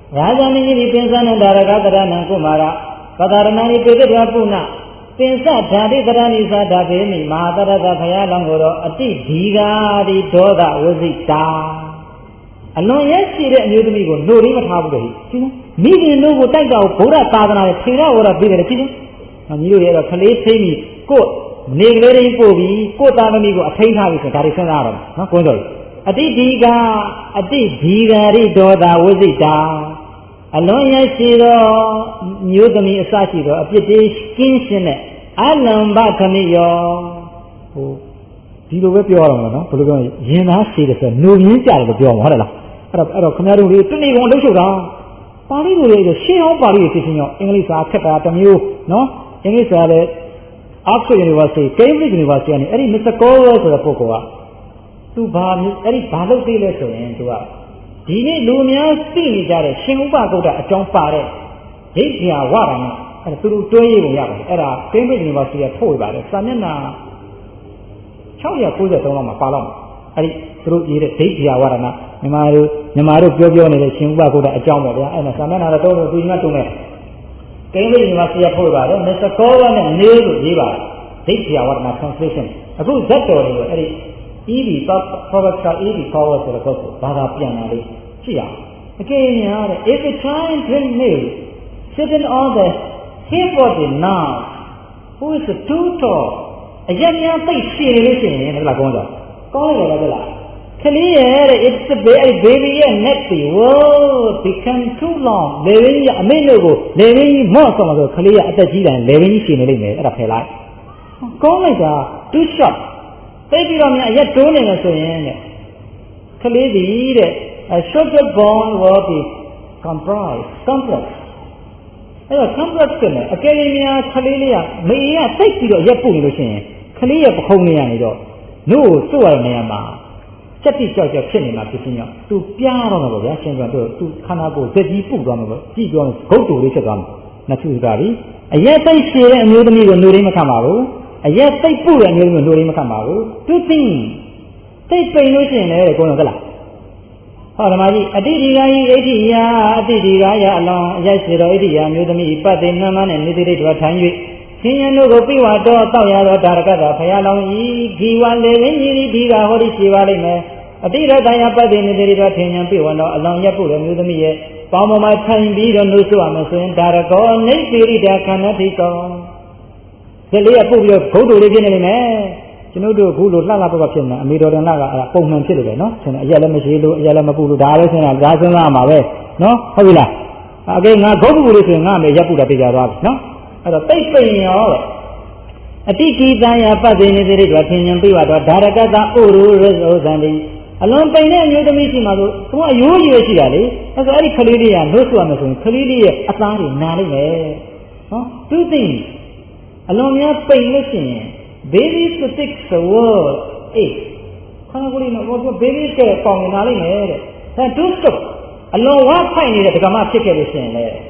Rajanini Pinsana Darakatana Kumara, Padaranani Pidra Puna, Pinsa Tadi Taranisa Davini, Madara Paya Langoro, Ati Diga, the Doda, was it da? Alone, yes, she didn't use me, no even half of it. Meeting no would take out Pura Tavana, Tira or a bigger kitchen. And you hear a police say me, go, neglecting Povi, go down amigo, a train house, a Garrison Adam, not going on. Ati Diga, Doda, was it da? Alone, yes, she knew the me a sachido, a pretty skin in it. Alam Batamio. People with your own, Yena see the new child of your mother. Commander, you don't even want to show down. Party will she all party teaching your English are kept at you, no? English are Oxford University, Cambridge University, and any Mr. Cole to the Pocoa. To Bam, any battle dealers into us. Dini Lumia see each other, Shimba go to a John Pare. Jaya Warren. And through 2 years, era Cambridge University at Toy by the Samina Chauya Puja Toma Palom. I through either take Yawarana, Namaru Piobion, and Shimba go to a John and a Samana told to me. Cambridge University at Toy by the Mr. Cowan and Neil Jiva. Take Yawarana translation. A good that story, Evie thought Proverbs are Evie powers of the gospel, Bada Piana, Chia. Again, if a child drink milk, sitting on the hip of the now, who is a too tall, a young face seeing in the Lagonda. Call it a clear, it's a baby and necky, whoa, become too long, living a minute ago, living more from the clear at the Gila and living in a pay life. Call it too short. Baby on yet toning us in clear, a shorter bone will be complex. Complex Academia, Kalelia, may I take you your Pulishin, Kalia Honia, no, so I am. Chatty Church of Cinema, to Piano, to Kanabo, Zeddy Pugambo, Gigon, go to Richardson, Naturari. A yes, I say and you need a Nurima Kamaru, a yes, I put and you will Nurima Kamaru, 2 things. Take pay no sin, Gonagala. Haramadi, a Didia, along, yes, Idia, Mudami, but the Naman and Niddy to attend you. Senior no go piwa do Taya or Daraka, Payalong, Giwa, Levin, Diga, Hori Shivalime, a Dira Dayapa, the Niddy to attend you, along Yapu, and Mudami, Palmo my time be on Nusuamas and Darako, Niddy, Canatico. The Lea Pugio, go to the man. You know, do good Lala Pocina, Mido and Laga, Pokman Chile, no? Yalamasilu, Yalamapulu, Dallas, and Gazanama, no? Havila. Again, now go to the Name, Yapuda Piga, no? At a paper in all. A tiki Daya Padin is it, Latinian Piva, Daraka, Uru, Rosandi. Along by then, you the meeting, who are you, as very Kalidia, no Suamason, Kalidia, Atari, Nani, no? 2 things. Along your pain listening. Babies to 6 words, 8. What babies get from in Ali made. Then 2 stop. Along what time is it to come up chicken is in there?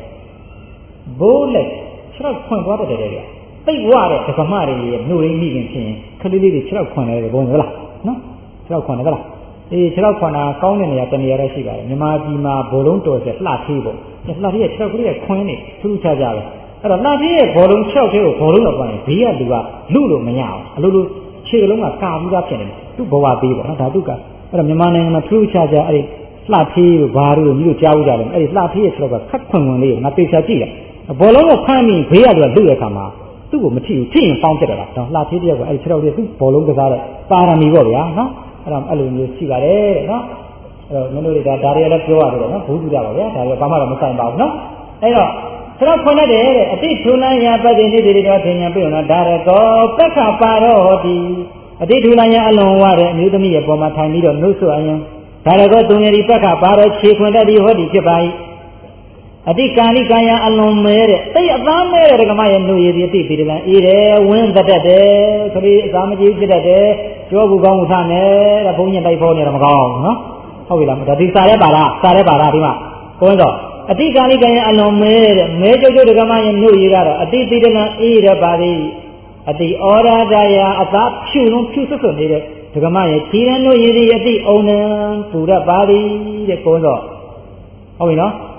Bullet. Shrub point water area. Big water to come out of here, no meeting. Clearly, shrub point of the bone. No? Shrub point of the shrub point are counting at the near Shiva. Nimazima, Bolonto is a flat table. It's not here, shrub here, coin it, 2 charges. Not here, Bolon Chow, Bolon of one, Via Dua, Lulu Meow, Lulu, Chilunga, Kabuga, 2 Boa Biba, Taduka. But a man and a true charger, a flat tea, Baru, New Jawja, a flat tea, cut Pungli, Napisha Tia. A Bolon of Kami, Via Duakama, 2 material, tea fountain, Latia, I throw the 2 Bolon Paramivoria, no? Alum, Sigare, no? Memory that Daria Joa, who do that, Bama Musan Bob, no? Sra Ponade, a Titulaya, but they did it at Puna, Darako, Pekka Parodi, a Titulaya alone, water, knew the me upon my time, no so I am. Darako to me, Pekka Paro, chief when that you heard it by. A Dikani Kaya alone made. Say a man made a Maya New Year, win the day, 3 Samaji did a day, Jobu Gongtane, a Punya by Pony of Gong, no? How will I? That is Sarabara, going on. A Tikani alone major to the Gamayan New Year, a deep didn't eat a body. At the Ora Daya, a top shoe, no choose of it. To Gamaya, Tina no Yidi at the owner, to the body, the Kozo. Oh, you know?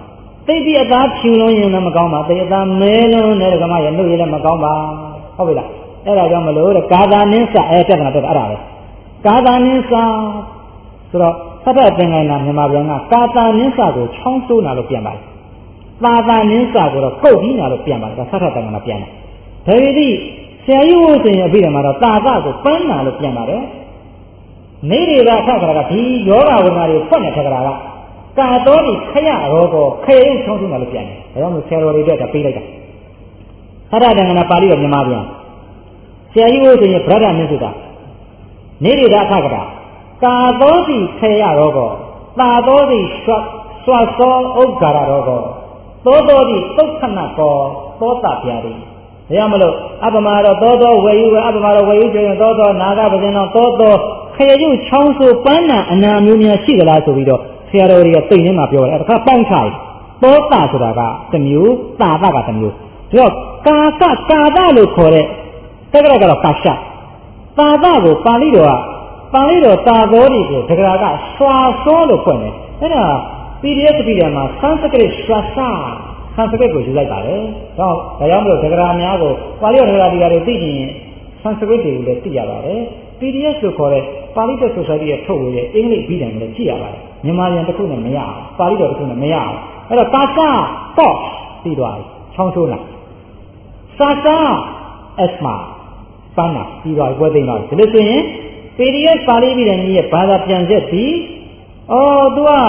ပြီးအသားဖြူလုံးရင်လည်းမကောင်းပါသိအသားမဲလုံးနဲ့ကမရဲ့နှုတ်ရည်လည်းမကောင်းပါဟုတ်ပြီလားအဲ့ဒါကြောင့်မလို့တဲ့ကာသာနင်းစာတက်တာတက်အဲ့ဒါပဲကာသာနင်းစာဆိုတော့သတ္တသင်္ကန်းနာမြန်မာပြန်ကကာသာနင်းစာကိုချောင်းဆိုးနာလို့ပြန်ပါတယ်သာသာနင်းစာကိုတော့ကုတ်ပြီးနာလို့ပြန်ပါတယ်သတ္တသင်္ကန်းနာပြန်တယ်ဒါပေမဲ့ဆရာကြီးဦးဆိုရင်အပြီးတယ်မှာတော့သာသကိုပန်းနာလို့ပြန်ပါတယ်နေတွေကထခါကဒီယောဂဝိမာတွေဖွင့်နေထခါကကာတော်ဒီခရရောကောခေရုပ်ချောင်းစုနာလို့ပြန်တယ်ဒါကြောင့်မို့ဆရာတော်တွေတက်တာပေးလိုက်တာသတ္တတန်ခဏပါဠိတော်မြန်မာပြန်ဆရာကြီးဦးဆိုရင်ဗရဒမင်းဆိုတာနေတွေကထခါကာတော်ဒီခရရောကောသာတော်ဒီစွတ်သောဥက္ကာရရောကောသောတော်ဒီသုခဏကောသောတာပြာရီဒါကြောင့်မလို့အပမတော်သောဝေယုအပမတော်ဝေယုကျရင်သောနာဂပဇင်တော်သောခေရုပ်ချောင်းစုပန်းနာအနာမျိုးများရှိသလားဆိုပြီးတော့ဆရာတော်တွေကသိနေမှာပြောတယ်အဲ့ဒါကပေါင်းချတယ်သောတာဆိုတာကတစ်မျိုးတာကတစ်မျိုးဒါတော့ကာသလို့ခေါ်တဲ့တက္ကရာကတော့ကာရှတာသကိုပါဠိတော်တာသောတွေကိုတက္ကရာကစွာစောလို့ဖွင့်တယ်အဲ့ဒါ PDF ပြည်တယ်မှာ Sanskrit စွာစာSanskrit ကိုယူလိုက်ပါတယ်ဒါကြောင့်မလို့တက္ကရာများကိုပါဠိတော်တက္ကရာတွေသိရင် Sanskrit တွေကိုလည်းသိရပါတယ် PDF လို့ခေါ်တဲ့ပါဠိတော် Society ရဲ့ထုတ်ဝေတဲ့အင်္ဂလိပ်ပြည်တယ်လည်းကြည့်ရပါတယ်မြန်မာပြန်တစ်ခုနဲ့မရအောင်ပါဠိတော်တစ်ခုနဲ့မရအောင်အဲ့တော့ကာစာတော့ပြီးသွားပြီချောင်းဆိုးလာစာစာအစမာပန်းနာပြီးသွားပြီပွဲသိမ်းသွားပြီဒါလို့ဆိုရင် PDF ပါဠိပြည်တယ်ကြီးရဲ့ဘာသာပြန်ချက်ပြီးသူက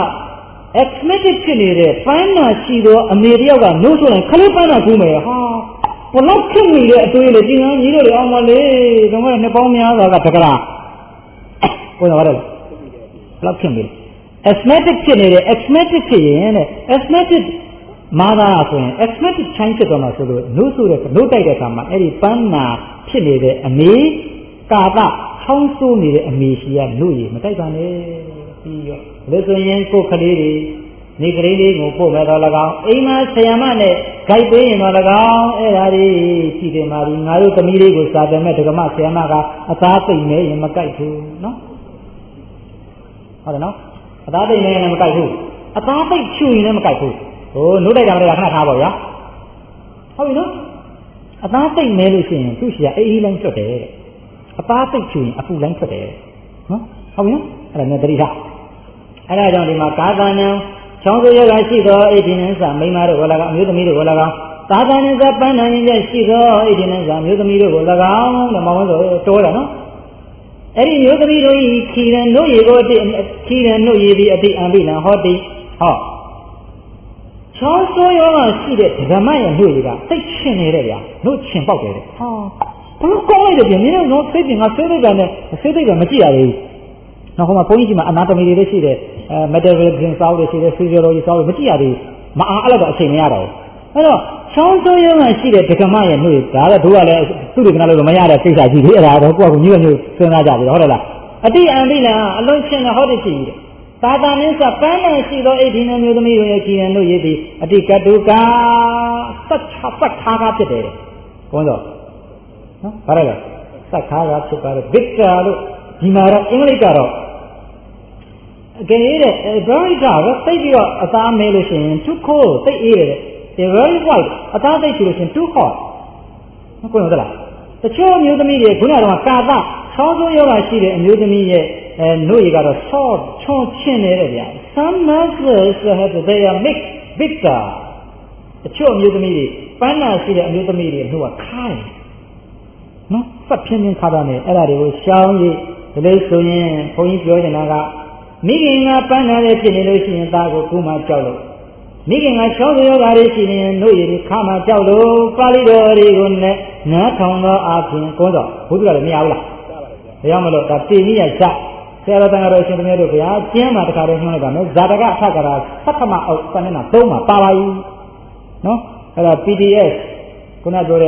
exmetic ဖြစ်နေတဲ့ပန်းနာရှိတော့အမေတယောက်ကနှုတ်ဆိုရင်ခလေးပန်းနာကူးမယ်ဟာဘလို့ဖြစ်နေတဲ့အတွေးလေဒီငန်းကြီးတို့လေအောင်မလေးတော့နှစ်ပေါင်းများစွာကတကရာဘယ်လိုလဲလောက်ဖြစ်နေ asthmatic ဖြစ်နေတဲ့ asthmatic ဖြစ်ရင်တဲ့ asthmatic မာသာဆိုရင် asthmatic ချိုင်းဖြစ်တော့မှဆိုလို့နှုတ်ဆိုတဲ့နှုတ်တိုက်တဲ့အခါမှာအဲ့ဒီပန်းနာဖြစ်နေတဲ့အမေကာသချောင်းဆိုးနေတဲ့အမေရှိရနှုတ်ရည်မတိုက်ပါနဲ့ပြီးရောဒါဆိုရင်ကိုယ်ကလေးတွေနေကလေးလေးကိုပို့မဲ့တော့၎င်းအိမ်မှာဆရာမနဲ့ဂိုက်ပေးရင်တော့၎င်းအဲ့ဒါတွေကြည့်တယ်မှာဒီငါတို့သမီးလေးကိုစာတယ်မဲ့ဒကမဆရာမကအသားသိမ့်နေရင်မကြိုက်ဘူးနော်ဟုတ်တယ်နော်အသားသိမ့်နေရင်မကြိုက်ဘူးအသားသိမ့်ချူရင်လည်းမကြိုက်ဘူးဟိုနှုတ်တိုက်တာလည်းခဏထားပါဗျာဟုတ်ပြီနော်အသားသိမ့်နေလို့ရှိရင်သူ့ရှိရအေးလိုင်းထွက်တယ်အသားသိမ့်ချူရင်အပူလိုင်းထွက်တယ်နော်ဟုတ်ပြီနော်အဲ့ဒါနဲ့တတိထားအဲ့ဒါကြောင့်ဒီမှာကာသနံချောင်းစိုးရကရှိသောဣတိနံစာမိန်းမတို့ကို၎င်းအမျိုးသမီးတို့ကို၎င်းသာသနံစာပန်းနာရင်ရှိသောဣတိနံစာအမျိုးသမီးတို့ကို၎င်းတဲ့မောင်ဆိုတိုးတယ်နော်အဲ့ဒီမျိုးသမီးတို့ဤခီရန်တို့ရေကိုခီရန်တို့ရေဒီအတိအံပိလံဟောတိဟောချောင်းစိုးရောကရှိတဲ့ဓမ္မရဲ့နှုတ်တွေကသိချင်နေတဲ့ဗျာနှုတ်ချင်ပေါက်တယ်ဟာဘလို့ကောင်းလိုက်တယ်ဗျာမင်းတို့သိပြင်ငါဆွေးသိတယ်နဲ့ဆွေးသိတယ်မကြည့်ရဘူးနောက်ဟိုမှာဘုန်းကြီးကအနာတိုမီတွေရှိတယ်metabolism စောက်တွေရှိတယ် physiology စောက်တွေမကြည့်ရသေးဘူးမအားအဲ့တော့အချိန်မရတော့ဘူးအဲ့တော့ချောင်းစိုးရောကရှိတဲ့ဓမ္မရဲ့နှုတ်ဒါတော့တို့ကလည်းသူ့တွေကလည်းမရတဲ့ကိစ္စကြီးလေအဲ့ဒါတော့ကိုယ့်ကညွတ်စဉ်းစားကြပြီဟုတ်တယ်လားအတိအံပိလံအလုံးချင်းဟောတဲ့ရှိတယ်သာသနင်းစပန်းနဲ့ရှိသောဣတိနမျိုးသမီးတို့ရဲ့ကြည်ရန်တို့ရည်သည်အတိကတုကာသတ်ထားကားဖြစ်တယ်ဘုန်းတော်နော်ဘာလဲသတ်ထားကားဖြစ်ပါတယ် Victor လို့ဒီမှာတော့အင်္ဂလိပ်ကတော့အကယ်၍တဲ့ very dark သိပြီးတော့အသားမဲလို့ရှိရင် too cold သိအေးတယ်တဲ့ very white အသားသိချလို့ရှိရင် too hot ဟုတ်ကဲ့ဟုတ်လားတချို့အမျိုးသမီးတွေခုနကတော့ကာသချောင်းစိုးယောဂရှိတဲ့အမျိုးသမီးရဲ့နှုတ်ရည်ကတော့ soft ချွန်ချင်းနေတဲ့ဗျာ some mothers have their mix bitter တချို့အမျိုးသမီးတွေပန်းနာရှိတဲ့အမျိုးသမီးတွေနှုတ်ကခိုင်းနော်စက်ဖြင်းဖြင်းခါတာနဲ့အဲ့ဒါတွေကိုရှောင်းရည်ဒီလိုဆိုရင်ဘုန်းကြီးပြောနေတာကမိခင်ကပန်းနာတဲ့ဖြစ်နေလို့ရှိရင်သားကိုကူးမှကြောက်လို့မိခင်ကချောင်းစိုးယောဂတွေရှိနေရင်နှုတ်ရည်ခါမှကြောက်လို့ပါဠိတော်တွေကိုနဲ့နားထောင်သောအပြင်ကိုတော့ဘုရားလည်းမရဘူးလားဒါကြောင့်မလို့ဒါတိနိယဇဆရာတော်တန်ခါတော်ရှင်သမီးတို့ဗျာကျင်းမှာတခါတည်းနှုတ်လိုက်ပါမယ်ဇာတကအထကရာသတ္တမအောက်စနစ်နာ3မှာပါပါ යි နော်အဲ့ဒါ PDF ခုနပြောတဲ့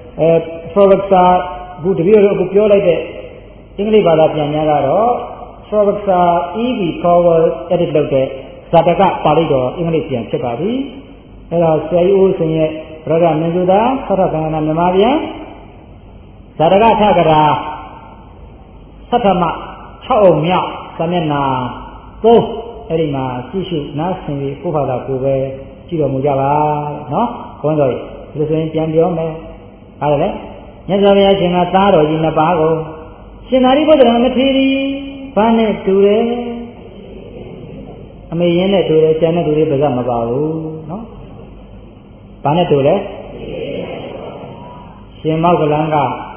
Professor အခုတပည့်တော်အခုပြောလိုက်တဲ့အင်္ဂလိပ်ဘာသာပြန်များကတော့ Professor E.B. Cowell edit လုပ်တဲ့ဇာတကပါဠိတော်အင်္ဂလိပ်ပြန်ဖြစ်ပါပြီအဲ့ဒါဆရာကြီးဦးစင်ရဲ့ဗရဒမင်းစုသာသတ္တကံနာမြန်မာပြန်ဇာတကထကရာသတ္တမ6အုံမြောက်စာမျက်နှာ3အဲ့ဒီမှာကြည့်ရှုနားဆင်ပြီးကိုယ့်ဘာသာကိုယ်ပဲရှိတော်မူကြပါနော်ဘုန်းတော်ကြီးဒီလိုဆိုရင်ပြန်ပြောမယ်ဟာလေမြတ်စွာဘုရားရှင်ကသားတော်ကြီးနှစ်ပါးကိုရှင်သာရိပုတ္တရာမထေရီဘာနဲ့တူတယ်အမေရင်းနဲ့တူတယ်ကျန်တဲ့သူတွေပါးမပါဘူးနော်ဘာနဲ့တူလဲရှင်မောက္ကလန်က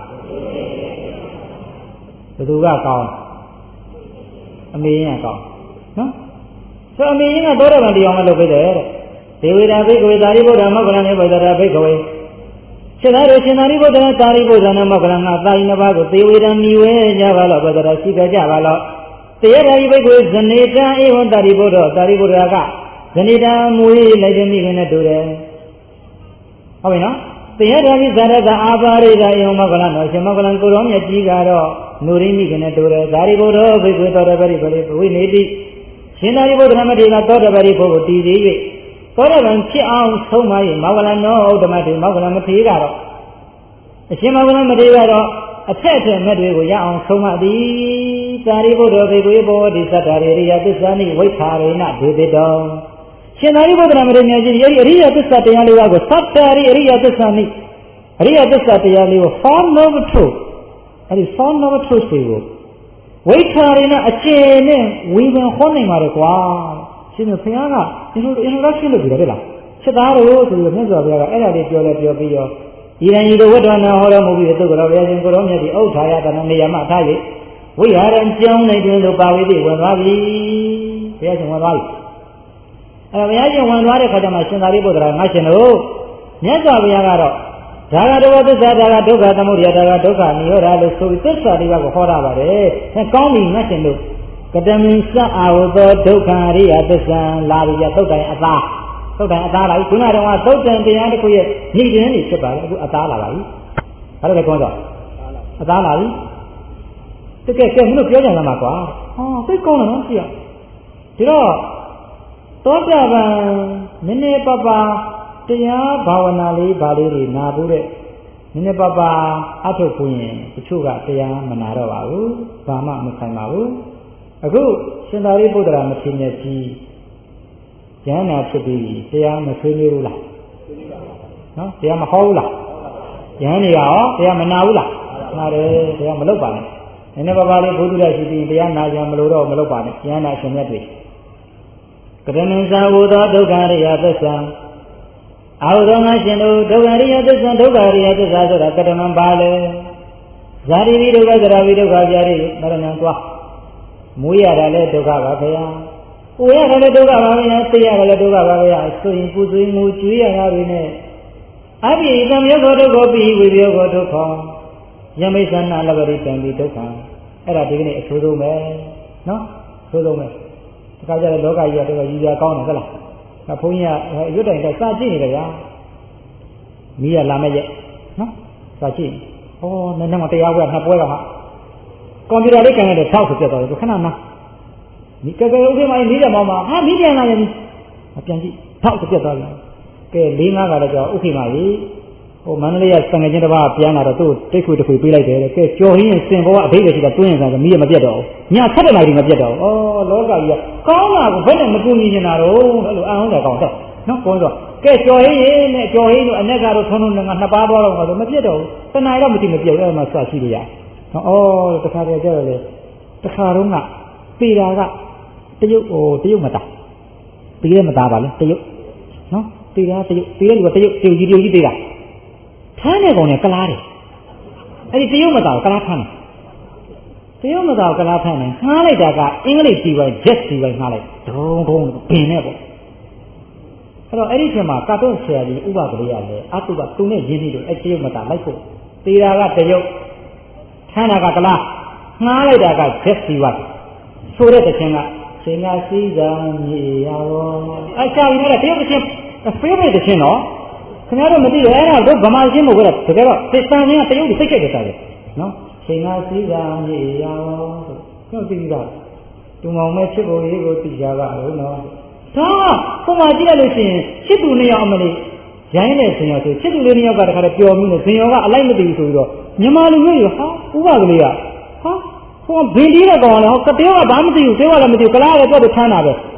ဘသူကကောင်းအမေရင်းကကောင်းနော်ဆိုအမေရင်းကသောတာပန်တရားမလုပ်ခဲ့တယ်တဲ့ဒေဝိတာဘိက္ခဝေသာရိပုတ္တရာမောက္ကလန်နဲ့ဗုဒ္ဓရာဘိက္ခဝေရှင်သာရိပုတ္တရာသာရိပုတ္တရာနဲ့မောက္ကလန်ကသာယနှစ်ပါးကိုဒေဝိတာမြည်ဝဲကြပါလို့ဗုဒ္ဓရာရှိကြပါလို့တရားဓာယိဘိက္ခဝေဇနေတံဧဝံသာရိပုတ္တရာကဇနေတံမွေးလိုက်တဲ့မိခင်နဲ့တူတယ်ဟုတ်ပြီနော်တရားဓာယိဇာရတအာပါရိဒဧဝံမောက္ကလန်တော်ရှင်မောက္ကလန်ကိုရောမြတ်ကြီးကတော့နုရိမိခင်နဲ့တူတယ်သာရိပုတ္တရာဘိက္ခဝေသောတပတိပရိဝိနေတိရှင်သာရိပုတ္တရာမထေရသောတပတိဘုကိုတည်သေး၍သောတပန်ဖြစ်အောင်ဆုံးမ၍မောက္ကလန်တော်ဥဒ္ဓမတေမောက္ကလန်မထေရကတော့အရှင်မောက္ကလန်မထေရကတော့အထက်မဲ့တွေကိုရအောင်ဆုံးမသည်သာရိပုတ္တရာဘိက္ခဝေဘောဓိသတ္တရေရိယသစ္စာနိဝိထာရေနဒေတိတောရှင်သာရိပုတ္တရာမထေရမြတ်ကြီးအဲဒီအရိယသစ္စာတရားလေးကိုသတ္တရိအရိယသစ္စာနိအရိယသစ္စာတရားလေးကို form of truth အဲဒီ form of truth ကိုဝိထာရေနအခြေနဲ့ဝေဖန်ဟောနိုင်ပါတယ်ကွာရှင်ဘုရားက introduction လုပ်ပြီးတယ်လားချက်သားတို့ဆိုပြီးမြတ်စွာဘုရားကအဲ့ဒါလေးပြောပြီးရောဤရန်ဤတို့ဝတ္တနာဟောတော်မူပြီးသုတ်တော်ဘုရားရှင်ကိုရောမြတ်ဒီဥဋ္ဌာယတနာနေရာမှာထား၍ဝိဟာရံကျောင်းနေတွင်တို့ပါဝိတိဝင်သွားပြီဘုရားရှင်ဝင်သွားပြီအဲ့ဘုရားရှင်ဝင်သွားတဲ့ခါကျမှရှင်သာရိပုတ္တရာငါရှင်တို့မြတ်စွာဘုရားကတော့ဒါကဒုက္ခသစ္စာဒါကဒုက္ခသမုဒယဒါကဒုက္ခနိရောဓလို့ဆိုပြီးသစ္စာလေးပါးကိုဟောတာပါတယ်အဲကောင်းပြီငါရှင်တို့ကတမိစအာဝသောဒုက္ခအရိယသစ္စာလာပြီသုတ်တိုင်အသားလာပြီခုနကတော့သုတ်တန်တရားတစ်ခုရဲ့ညှိတွင်နေဖြစ်ပါလေအခုအသားလာပါပြီဘာလို့လဲကောင်းတော့အသားလာပြီတကယ်ကဲမလို့ပြောကြမှာကွာဟောသိကောင်းတယ်နော်ကြည့်ရဒီတော့သောတာပန်နည်းနည်းပါးတရားဘာဝနာလေးဗာလေးတွေနာဖို့တဲ့နည်းနည်းပါးအထုတ်ဖို့ရင်တချို့ကတရားမနာတော့ပါဘူးဘာမှမဆိုင်ပါဘူးအခုရှင်သာရိပုတ္တရာမထေရကြီးဉာဏ်နာဖြစ်ပြီးတရားမဆွေးနွေးဘူးလားနော်တရားမဟောဘူးလားဉာဏ်နေရောတရားမနာဘူးလားနာတယ်တရားမလုပ်ပါနဲ့နည်းနည်းပါးပါးလေးဘုဒ္ဓရရှိပြီးတရားနာကြမလို့တော့မလုပ်ပါနဲ့ဉာဏ်နာရှင်မြတ်တွေကရဏံသာဝသောဒုက္ခရိယသစ္စာအာဟုသောငါရှင်တို့ဒုက္ခရိယသစ္စာဒုက္ခရိယသစ္စာဆိုတာကရဏံပါလေဇာတိဝိဒုက္ခဇရာဝိဒုက္ခကြာရိမရဏံသွားမွေးရတာလည်းဒုက္ခပါဗျာ။ကိုယ်ရတယ်လည်းဒုက္ခပါဗျာ။သိရတယ်လည်းဒုက္ခပါဗျာ။ဆိုရင်ပူဆွေးမှုကျွေးရတာတွေနဲ့အပိသံယောဂဒုက္ခပိဝိပယောဂဒုက္ခယမိသနာလဘရိတံပိဒုက္ခအဲ့ဒါဒီကနေ့အဆိုးဆုံးပဲနော်အဆိုးဆုံးပဲဒီကကြတဲ့လောကကြီးကတော့ယူရကောင်းတယ်ဟုတ်လား။ဒါဘုန်းကြီးကရွတ်တိုင်တော့စာကြည့်နေတယ်ဗျာ။မိရလာမဲ့ရဲ့နော်စာကြည့်။ဩနည်းနည်းမတရားပွဲနှစ်ပွဲတော့ဟာကွန်ပျူတာလေးကန်ရတဲ့6ဆိုပြတ်သွားတယ်ခဏနာဒီကဲဥပမာကြီးနေတယ်မောင်မဟာမိပြန်လာရင်ပြန်ကြည့်6ဆိုပြတ်သွားတယ်ကဲ4-5ကတော့ကြောဥက္ကိမာကြီးဟိုမန္တလေးကစံငယ်ချင်းတစ်ပါးပြန်လာတော့သူ့တိတ်ခွေတစ်ခွေပေးလိုက်တယ်ကဲကြော်ရင်းစင်ဘောကအဘိဓိရှိတာတွင်းရင်စားမိရမပြတ်တော့ဘူးည7နာရီမပြတ်တော့ဘူးဩလောကကြီးကကောင်းတာကိုဘယ်နဲ့မကူညီနေတာတော့အဲ့လိုအအောင်တယ်ကောင်းတော့နော်ကောင်းတော့ကဲကြော်ရင်းနဲ့ကြော်ရင်းတို့အနက်ကတော့ထုံထုံငါနှစ်ပါးသွားတော့ဆိုမပြတ်တော့ဘူးတဏှာတော့မတိမပြတ်အဲ့မှာစရှိလို့ရတခါတည်းကြတော့လေတခါတော့ကပေတာကတရုတ်မသားပေရဲမသားပါလေတရုတ်နော်ပေတာတရုတ်ပေရဲလူကတရုတ်ကြီးသေးတာထမ်းတဲ့ကောင်နဲ့ကလားတယ်အဲ့ဒီတရုတ်မသားကိုကလားထမ်းတယ်တရုတ်မသားကိုကလားထမ်းတယ်ငှားလိုက်တာကအင်္ဂလိပ်စီဝိုင်း jet စီဝိုင်းငှားလိုက်ဒုံပင်နဲ့ပေါ့အဲ့တော့အဲ့ဒီချိန်မှာကာတွန်းဆရာကြီးဥပကလေးရလေအတုပသူနဲ့ရင်းပြီးတော့အဲ့တရုတ်မသားလိုက်ဖို့ပေတာကတရုတ်ထမ်းတာကကလားငှားလိုက်တာက jet စီဝိုင်းဆိုတဲ့တခြင်းကရှင်ကစည်းစာမြေရောအချောင်းနဲ့တရုတ်တခြင်းဖေးဖေးတခြင်းတော့ခင်ဗျားတို့မသိရအဲ့ဒါတို့ဗမာချင်းမို့ပဲတကယ်တော့စစ်စံချင်းကတရုတ်ကိုစိတ်ကြိုက်တယ်စားတယ်နော်ရှင်ကစည်းစာမြေရောဆိုသိပြီးတော့တူမောင်မဲ့ချစ်ဖို့ရေးကိုသိကြပါလို့နော်ဒါပုံမှန်ကြည့်လိုက်လို့ရှိရင်ချစ်သူနှစ်ယောက်အမလေးရိုင်းတဲ့ဇင်ရောဆိုချစ်သူလေးနှစ်ယောက်ကတခါတည်းပျော်ပြီးနေဇင်ရောကအလိုက်မသိဘူးဆိုပြီးတော့မြန်မာလူမျိုးရောဟာဥပကလေးကဟာဟိုဘင်းဒီတဲ့ကောင်လည်းဟောကတယောကဘာမသိဘူးတယောကလည်းမသိဘူးကလားလည်းတော့ထမ်းတာပဲ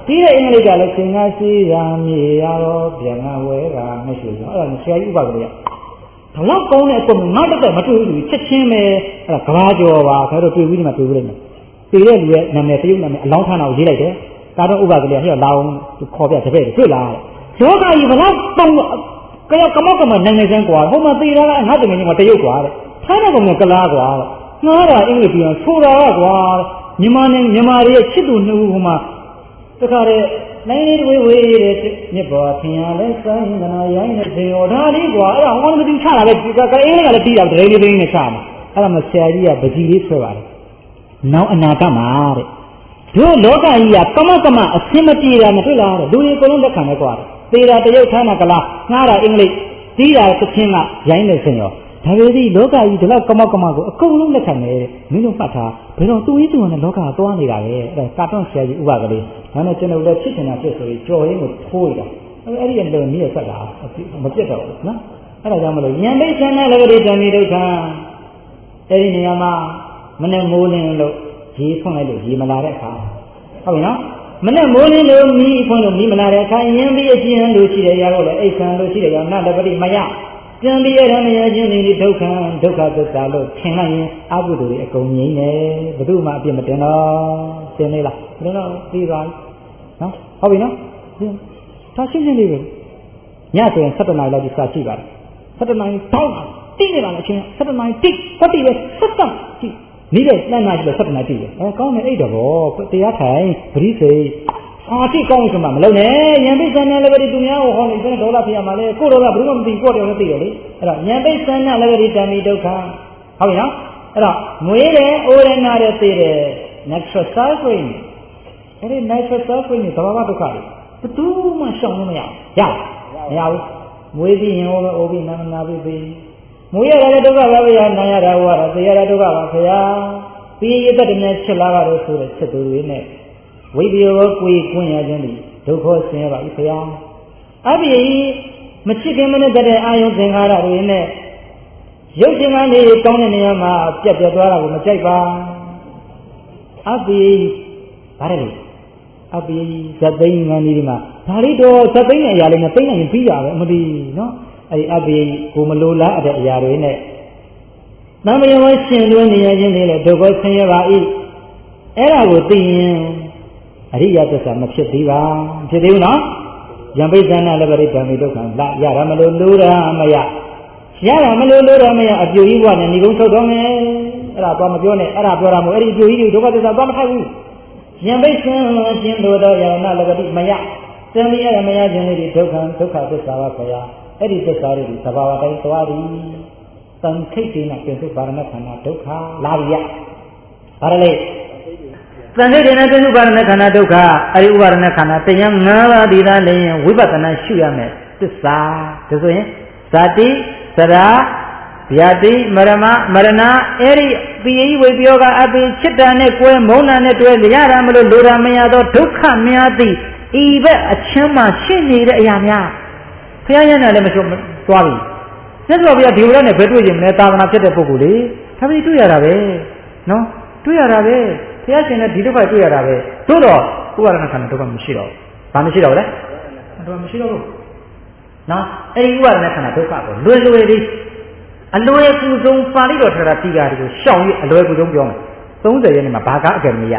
ပြီးတဲ့အင်္ဂလိပ်ကလည်းသင်္ကန်းရှိရာမြေရတော့ပြန်ငါဝဲကမရှိဘူးအဲ့ဒါဆရာကြီးဥပကလေးကဘလောက်ကောင်းတဲ့အကုန်နောက်တစ်သက်မတွေ့ဘူးချက်ချင်းပဲအဲ့ဒါကဘာကျော်ပါခင်ဗျားတို့တွေ့ပြီးဒီမှာတွေ့လို့မယ်တွေ့တဲ့လူရဲ့နာမည်တရုပ်နာမည်အလောင်းထားတာကိုရေးလိုက်တယ်ဒါတော့ဥပကလေးကဟဲ့လာအောင်ခေါ်ပြတပည့်တွေ့လားယောဂကြီးဘလောက်တောင်းကမောက်ကမနိုင်နေစမ်းကွာဟိုမှာသေတာကငါတမင်ကြီးကတရုပ်ကွာတဲ့ထိုင်းတဲ့ကောင်ကကလားကွာငါတာအင်္ဂလိပ်ပြောဆိုတာကွာမြန်မာတွေရဲ့ချစ်သူနှစ်ဦးဟိုမှာတခါတဲ့နိုင်နေဝေးတဲ့မြစ်ပေါ်ထင်ရလဲစိုင်းကနာရိုင်းတဲ့ဒေရောဒါလေးကွာအဲ့ဒါဟောမသိချတာပဲအင်္ဂလိပ်ကလည်းပြီးတာဒရေလေးသိနေချမှာအဲ့ဒါမှဆရာကြီးကပကြီးလေးဆွဲပါတယ်နောက်အနာဂတ်မှာတဲ့တို့လောကကြီးကကမအစင်မပြေတာမတွေ့လားတဲ့လူတွေအကုန်လုံးလက်ခံနေကွာသေတာတရုတ်ထားတာကလားငှားတာအင်္ဂလိပ်ပြီးတာသချင်းကရိုင်းနေစင်ရောဒါပေမဲ့လောကကြီးဒီလောက်ကမကိုအကုန်လုံးလက်ခံနေတယ်မင်းတို့မှတ်ထားဘယ်တော့သူ့ရေးသူနဲ့လောကကသွားနေတာပဲအဲ့ဒါကာတွန်းဆရာကြီးဥပကလေးဒါနဲ့ကျွန်တော်လည်းဖြစ်နေတာဖြစ်ဆိုပြီးကြော်ရင်းကိုထိုးရတာအဲ့ဒီအလုံးကြီးရဆက်တာမပြတ်တော့ဘူးနော်အဲ့ဒါကြောင့်မလို့ဉာဏ်ပိဋကနဲ့လည်းဒီတဏှိဒုက္ခအဲ့ဒီနေရာမှာမနဲ့မိုးလင်းလို့ရေဖွင့်လိုက်လို့ရေမလာတဲ့အခါဟုတ်ပြီနော်မနဲ့မိုးလင်းလို့မီးဖွင့်လို့မီးမလာတဲ့အခါယဉ်ပြီးအကျဉ်းလို့ရှိတယ်ရတော့လေအိဆံလို့ရှိတယ်ရောနတ်တပတိမရပြန်ပြီးရတဲ့နေရာချင်းဒီဒုက္ခသစ္စာလို့ထင်လိုက်ရင်အကုသိုလ်တွေအကုန်ငြိမ့်နေဘယ်သူမှအပြစ်မတင်တော့သင်နေလားမတင်တော့ပြီးသွားပြီနော်ဟုတ်ပြီနော်ဒါရှင်းရှင်းလေးပဲညဆိုရင်7 နာရီလောက်ဒီစာရှိပါတယ်7 နာရီတောင်းတိနေပါလားအချင်း7 နာရီတိပတ်တိပဲဆက်ဆက်တိနေတဲ့လက်နာကြီးပဲ7 နာရီတိပဲကောင်းတယ်အဲ့တော့ဗောတရားထိုင်ပရိစေအာတိကောင်းဆိုမှမလုပ်နဲ့ယံပိသနာလည်းပဲသူများကိုဟောနေတယ်ဒေါသဖြစ်ရမှာလေကိုယ်တော်ကဘယ်လိုမှမသိကိုယ်တော်လည်းသိရလေအဲ့တော့ယံပိသနာလည်းပဲတဏှိဒုက္ခဟုတ်ပြီနော်အဲ့တော့မွေးတယ်အိုးရနာတဲ့သိတယ် natural suffering အဲ့ဒီ natural suffering ကိုသဘာဝဒုက္ခတွေဘယ်သူမှရှောင်လို့မရမရဘူးမွေးပြီးရင်ဟောပဲအိုးပြီးနာပြီးမွေးရတဲ့ဒုက္ခပဲဗျာနာရတာဟောတာသိရတဲ့ဒုက္ခပါခင်ဗျာပြီးရတဲ့နဲ့ချက်လာတော့ဆိုတဲ့ချက်သူတွေနဲ့ဝိပယောကိုယ်ကွင်းရခြင်းဒီဒုက္ခဆင်းရဲပါပြီခင်ဗျာအပိမချစ်ခင်မနဲ့တဲ့အာယုသင်္ခါရတွေနဲ့ရုပ်ရှင်ကနေတောင်းတဲ့နေရာမှာပြတ်သွားတာကိုမကြိုက်ပါအပိဗါတယ်လေအပိဇတ်သိန်းငန်းဒီမှာဒါလေးတော့ဇတ်သိန်းရဲ့အရာလေးနဲ့သိန်းနိုင်ရင်ပြီးတာပဲမသိနော်အဲ့ဒီအပိကိုမလိုလားတဲ့အရာတွေနဲ့နာမယဝရှင်တွင်းနေရခြင်းတွေလည်းဒုက္ခဆင်းရဲပါ၏အဲ့ဒါကိုသိရင်အရိယသစ္စာမဖြစ်သေးပါဖြစ်သေးဘူးနော်ယံပိသနာလည်းပဲဓမ္မိဒုက္ခလာရတာမလို့လိုတာမရတာမလို့လိုတာမရအပြူကြီးဘဝနဲ့ညီကုန်းထုတ်တော့မယ်အဲ့ဒါတော့မပြောနဲ့အဲ့ဒါပြောတာမဟုတ်အဲ့ဒီအပြူကြီးတွေဒုက္ခသစ္စာသွားမထိုက်ဘူးယံပိသနာခြင်းလိုတော့ယရဏလည်းပဲမရသင်ပြီးအဲ့ဒါမရခြင်းလေးဒုက္ခသစ္စာပါခရာအဲ့ဒီသစ္စာတွေသဘာဝတိုင်းသွားသည်သံခိတ်တိနဲ့ပြစ္ဆုတ်ပါရဏခန္ဓာဒုက္ခလာပြီရဘာလဲသံဃိတေနသင်္ဥပါဒနာခန္ဓာဒုက္ခအရိဥပါဒနာခန္ဓာတရား၅ပါးဒီသားလည်းဝိပဿနာရှုရမယ်သစ္စာဒါဆိုရင်ဇာတိသရဗျာတိမရဏအဲ့ဒီပိယိဝိပယောကအပိချစ်တာနဲ့ကွဲမုန်းတာနဲ့တွဲရတာမလို့လိုတာမရသောဒုက္ခများသည်ဤဘက်အချင်းမှရှင်းနေတဲ့အရာများဘုရားရဟန်းလည်းမရှုသွားပြီမြတ်စွာဘုရားဒီလိုနဲ့ဘယ်တွေ့ကြမလဲသာသနာဖြစ်တဲ့ပုဂ္ဂိုလ်လေဒါပေမဲ့တွေ့ရတာပဲနော်တွေ့ရတာပဲဘုရားရှင်နဲ့ဒီဒုက္ခတွေ့ရတာပဲတို့တော့ဥပါဒနာခန္ဓာဒုက္ခမရှိတော့ဘာမရှိတော့လဲဒုက္ခမရှိတော့ဘူးနော်အဲ့ဒီဥပါဒနာခန္ဓာဒုက္ခကိုလွယ်လေးအလွယ်ကူဆုံးပါဠိတော်ထတာတိကာတွေကိုရှောင်ရအလွယ်ကူဆုံးပြောမယ်30ရက်နေ့မှာဘာကားအကယ်မီရ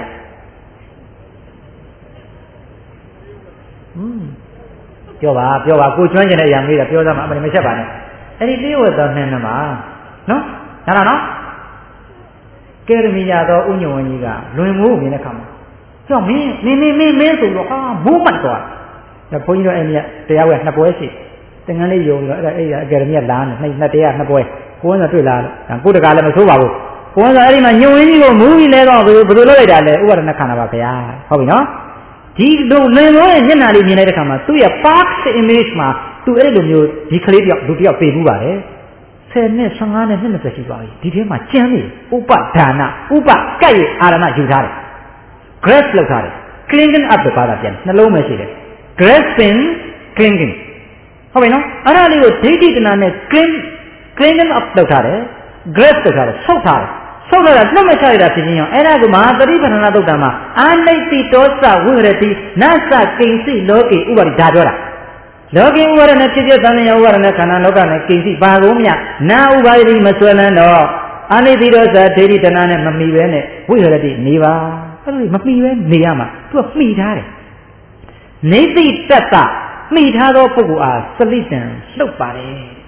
ပြောပါကိုကျွမ်းကျင်တဲ့အရာမေးတာပြောသားမှာအမှန်မချက်ပါနဲ့အဲ့ဒီလေးဝတ်တော်နှင်းမှာနော်ဒါလားနော်ကဲရမီရတော့ဥညဝန်းကြီးကလွင်မိုးမြင်တဲ့ခါမှာကြောက်မင်းဆိုတော့မိုးမှတ်သွားတယ်ဘုန်းကြီးတို့အဲ့ဒီတရားဝဲ2ပွဲရှိသင်္ကန်းလေးယုံပြီးတော့အဲ့အကယ်ဒမီကလာနေ2တရား2ပွဲကိုယ်ကတွေ့လာတယ်ကိုယ်တကာလည်းမဆိုးပါဘူးကိုယ်ကအဲ့ဒီမှာညုံရင်းကြီးကိုမူးပြီးလဲတော့ဘယ်လိုလုပ်လိုက်တာလဲဥပါဒနာခန္ဓာပါဗျာဟုတ်ပြီနော်ဒီလိုလွင်မိုးရဲ့မျက်နှာလေးမြင်လိုက်တဲ့ခါမှာသူ့ရဲ့ past image မှာသူအဲ့လိုမျိုးဒီကလေးတယောက်လူတယောက်ပေဘူးပါတယ်10နှစ်15နှစ်20ရှိသွားပြီဒီထဲမှာကျမ်းနေဥပဒါနဥပကဲ့ရဲ့အာရဏယူထားတယ် grasp လောက်ထားတယ် clinging up လို့ပြောတာပြန်နှလုံးပဲရှိတယ် grasping clinging ဟုတ်ပြီနော်အဲ့ဒါလေးကိုဒိဋ္ဌိတနာနဲ့ clinging up လောက်ထားတယ် grasp လောက်ထားတယ်ဆုပ်ထားတယ်ထုတ်လာတာနှုတ်မချရတာဖြစ်ချင်းရောအဲ့ဒါကမဟာသတိပဋ္ဌာန်သုတ်တံမှာအာနိတိတောသဝိရတိနသကိဉ္စိလောကေဥပါရိဒါပြောတာလောကေဥပါရဏဖြစ်ဖြစ်သံဃာဥပါရဏခန္ဓာလောကနဲ့ကိဉ္စိဘာကုန်မြနာဥပါရိမဆွဲလန်းတော့အာနိတိတောသဒေတိတနာနဲ့မမီပဲနဲ့ဝိရတိနေပါအဲ့လိုမမီပဲနေရမှာသူကမှီထားတယ်နေတိတတ္တမှီထားသောပုဂ္ဂိုလ်အားစလိတံလှုပ်ပါတယ်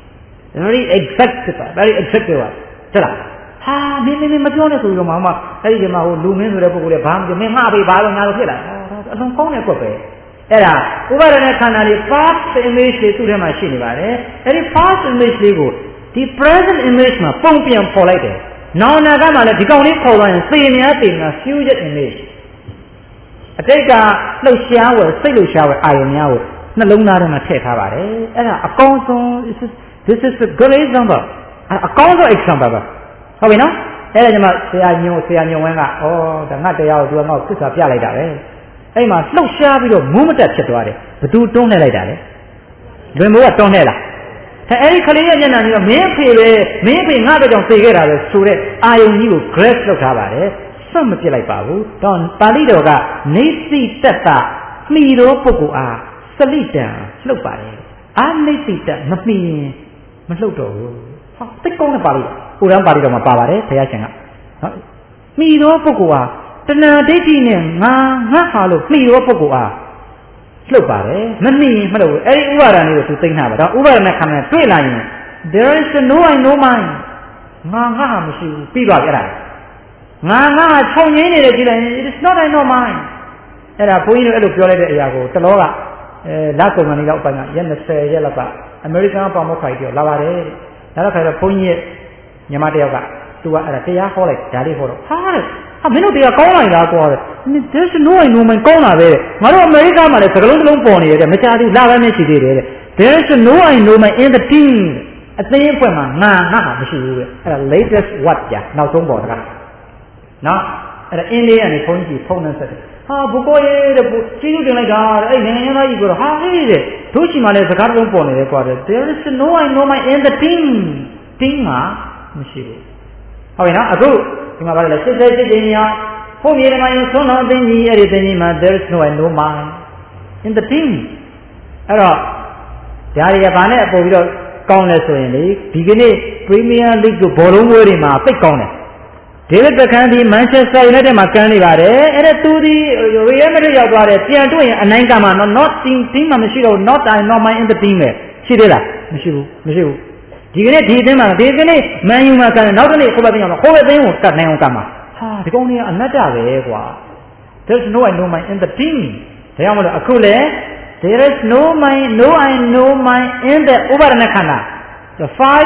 very exact ပါ very exact ပါဟုတ်လားဟာမင်းမပြောနဲ့ဆိုပြီးတော့မှအဲ့ဒီမှာဟိုလူမင်းဆိုတဲ့ပုဂ္ဂိုလ်တွေဘာမှမပြောမင်းငါပဲဘာလို့ငါလို့ဖြစ်လာအလုံးကောင်းတဲ့ကွက်ပဲအဲ့ဒါဥပါဒณะခန္ဓာလေး first image တွေသူ့ထဲမှာရှိနေပါတယ်အဲ့ဒီ first image လေးကိုဒီ present image မှာပုံပြန်ပေါ်လိုက်တယ်နောင်နာကမှလည်းဒီကောင်လေးခေါ်သွားရင်သေများ future image အတိတ်ကလှုပ်ရှားဝယ်စိတ်လှုပ်ရှားဝယ်အာရုံများကိုနှလုံးသားထဲမှာထည့်ထားပါတယ်အဲ့ဒါအကောင်းဆုံး this is a good example အကောင်းဆုံး example ပါဟုတ်ပြီနော်အဲ့ဒါကျမှဆရာညွန်ဝင်းကဒါငါတရားကိုသူကငါ့ကိုသစ္စာပြလိုက်တာပဲအဲ့မှာလှုပ်ရှားပြီးတော့မူးမတက်ဖြစ်သွားတယ်ဘသူတွန်းနေလိုက်တာလဲလွင်မိုးကတွန်းနေလားအဲ့ဒီကလေးရဲ့မျက်နှာကြီးကမင်းအဖေငါ့ဘက်ကြောင့်သိခဲ့တာပဲဆိုတဲ့အာယုံကြီးကို grace လုပ်ထားပါတယ်ဆွတ်မပြစ်လိုက်ပါဘူးတော့ပါဠိတော်ကနေသိတတ္တမှီသောပုဂ္ဂိုလ်အားစလိတံလှုပ်ပါတယ်အာနေသိတမမှီရင်မလှုပ်တော့ဘူးဟာသိကောင်းတဲ့ပါဠိကိုရန်ပါဠိတော်မှာပါပါတယ်ဘုရားရှင်ကနော်မှီသောပုဂ္ဂိုလ်အားတဏှာဒိဋ္ဌိနဲ့ငါဟာလို့မှီသောပုဂ္ဂိုလ်အားလှုပ်ပါတယ်မမှီရင်မလှုပ်ဘူးအဲ့ဒီဥပါဒဏ်လေးကိုသူသိမ်းထားပါတော့ဥပါဒณะခန္ဓာတွေ့လာရင် there is no I no mind ငါဟာမရှိဘူးပြီးသွားပြီအဲ့ဒါငါခြုံငင်းနေတယ်ကြည့်လိုက်ရင် it is not I no mind အဲ့ဒါဘုန်းကြီးတို့အဲ့လိုပြောလိုက်တဲ့အရာကိုတလောကလက်ကုံကနေတော့အပိုင်းကရက်20ရက်လောက်ကအမေရိကန်ပေါင်မခိုင်ပြောလာပါတယ်ဒါတော့ခါတော့ဘုန်းကြီးရဲ့ညီမတယောက်ကသူကအဲ့ဒါတရားဟောလိုက်ဒါလေးဟောတော့ဟာမင်းတို့တရားကောင်းလိုက်တာကွာthere's no I no mind ကောင်းတာပဲငါတို့အမေရိကန်မှာလည်းစကလုံးလုံးပေါ်နေတယ်မချာဘူးလာပဲနဲ့ရှိသေးတယ် there's no I no mind in the team အသိအပွင့်မှာငါဟာမရှိဘူးတဲ့အဲ့ဒါ latest what ကြာနောက်ဆုံးပေါ်တာနော်အဲ့ဒါအင်းလေးကနေဘုန်းကြီးဖုန်းနဲ့ဆက်တယ်ဟာဘုကိုရဲ့တဲ့ကျေးဇူးတင်လိုက်တာအဲ့နိုင်ငံသားကြီးကတော့ဟာအေးတဲ့တို့ချီမှလည်းစကားလုံးပေါ်နေတယ်ကွာတဲ့ there is no I no mind in the team မှာမရှိဘူးဟုတ်ပြီနော်အခုဒီမှာဗါလဲစစ်တင်ညာဘုန်းကြီးတွေမှာရင်ဆုံးတော်တင်ကြီးအဲ့ဒီတင်ကြီးမှာ there is no I no mind in the team အဲ့တော့ဒါတွေကဘာနဲ့ပို့ပြီးတော့ကောင်းလဲဆိုရင်လေဒီကနေ့ Premier League ကိုဘောလုံးပွဲတွေမှာသိကောင်းတယ်ဒေးဗစ်ဘက်ခမ်ဒီမန်ချက်စတာယူနိုက်တက်မှာကမ်းနေပါတယ်အဲ့ဒါသူဒီရီယယ်မက်ဒရစ်ရောက်သွားတယ်ပြန်တွေ့ရင်အနိုင်ကမှာ not team မှာမရှိတော့ not I not my in the team ပဲရှိသေးလားမရှိဘူးဒီကနေ့ဒီအသင်းမှာဒီကနေ့မန်ယူမှာကမ်းတယ်နောက်တစ်နေ့ခိုးပဲသိအောင်ခိုးပဲသိကိုတတ်နိုင်အောင်ကမ်းမှာဟာဒီကောင်ကြီးကအနတ္တပဲကွာ there's no I no my in the team ဒါကြောင့်မလို့အခုလေ there is no I no my in the ဥပါဒณะခန္ဓာ the five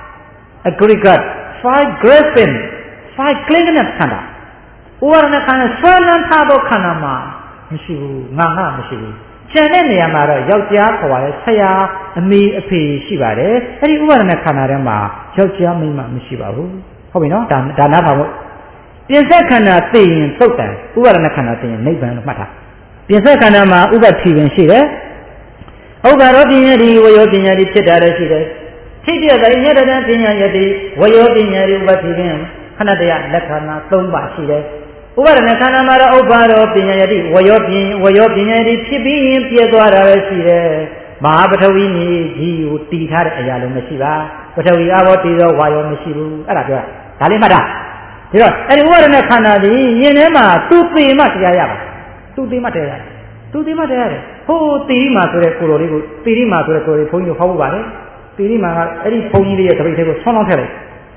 aggregate five grasping five clinging ခန္ဓာဥပါဒณะခန္ဓာဆွဲလန်းထားသောခန္ဓာမှာမရှိဘူးငါမရှိဘူးကျန်တဲ့နေရာမှာတော့ယောက်ျားခေါ်ရတယ်ဆရာအမေအဖေရှိပါတယ်အဲ့ဒီဥပါဒณะခန္ဓာထဲမှာယောက်ျားမိန်းမမရှိပါဘူးဟုတ်ပြီနော်ဒါနားပါဖို့ပြင်ဆက်ခန္ဓာသိရင်သုတ်တံဥပါဒณะခန္ဓာသိရင်နိဗ္ဗာန်လို့မှတ်ထားပြင်ဆက်ခန္ဓာမှာဥပ္ပတ္တိပင်ရှိတယ်ဥပ္ပါရောပညာတိဝယောပညာတိဖြစ်တာလည်းရှိတယ်ထိပြတဲ့ညတတပညာယတိဝယောပညာတိဥပ္ပတ္တိပင်ခဏတရလက္ခဏာ3ပါရှိတယ်ဥပါဒณะခန္ဓာမှာတော့ဥပ္ပါရောပညာယတိဝယောပညာတိဖြစ်ပြီးရင်ပြည့်သွားတာလည်းရှိတယ်မဟာပထဝီမြေကြီးကိုတည်ထားတဲ့အရာလုံးမရှိပါပထဝီအဘောတည်သောဝါယောမရှိဘူးအဲ့ဒါပြောတာဒါလေးမှတ်တာဒါတော့အဲ့ဒီဥပါဒณะခန္ဓာဒီယင်ထဲမှာသူသိမှတရားရပါသူသိမှတရားရတယ်ဟိုတိရိမာဆိုတဲ့ကိုတော်လေးကိုတိရိမာဆိုတဲ့ကိုတော်လေးဘုန်းကြီးတို့ဟောဖို့ပါတယ်တိရိမာကအဲ့ဒီဘုန်းကြီးလေးရဲ့တပိတ်ထဲကိုဆွမ်းလောင်းထည့်လိုက်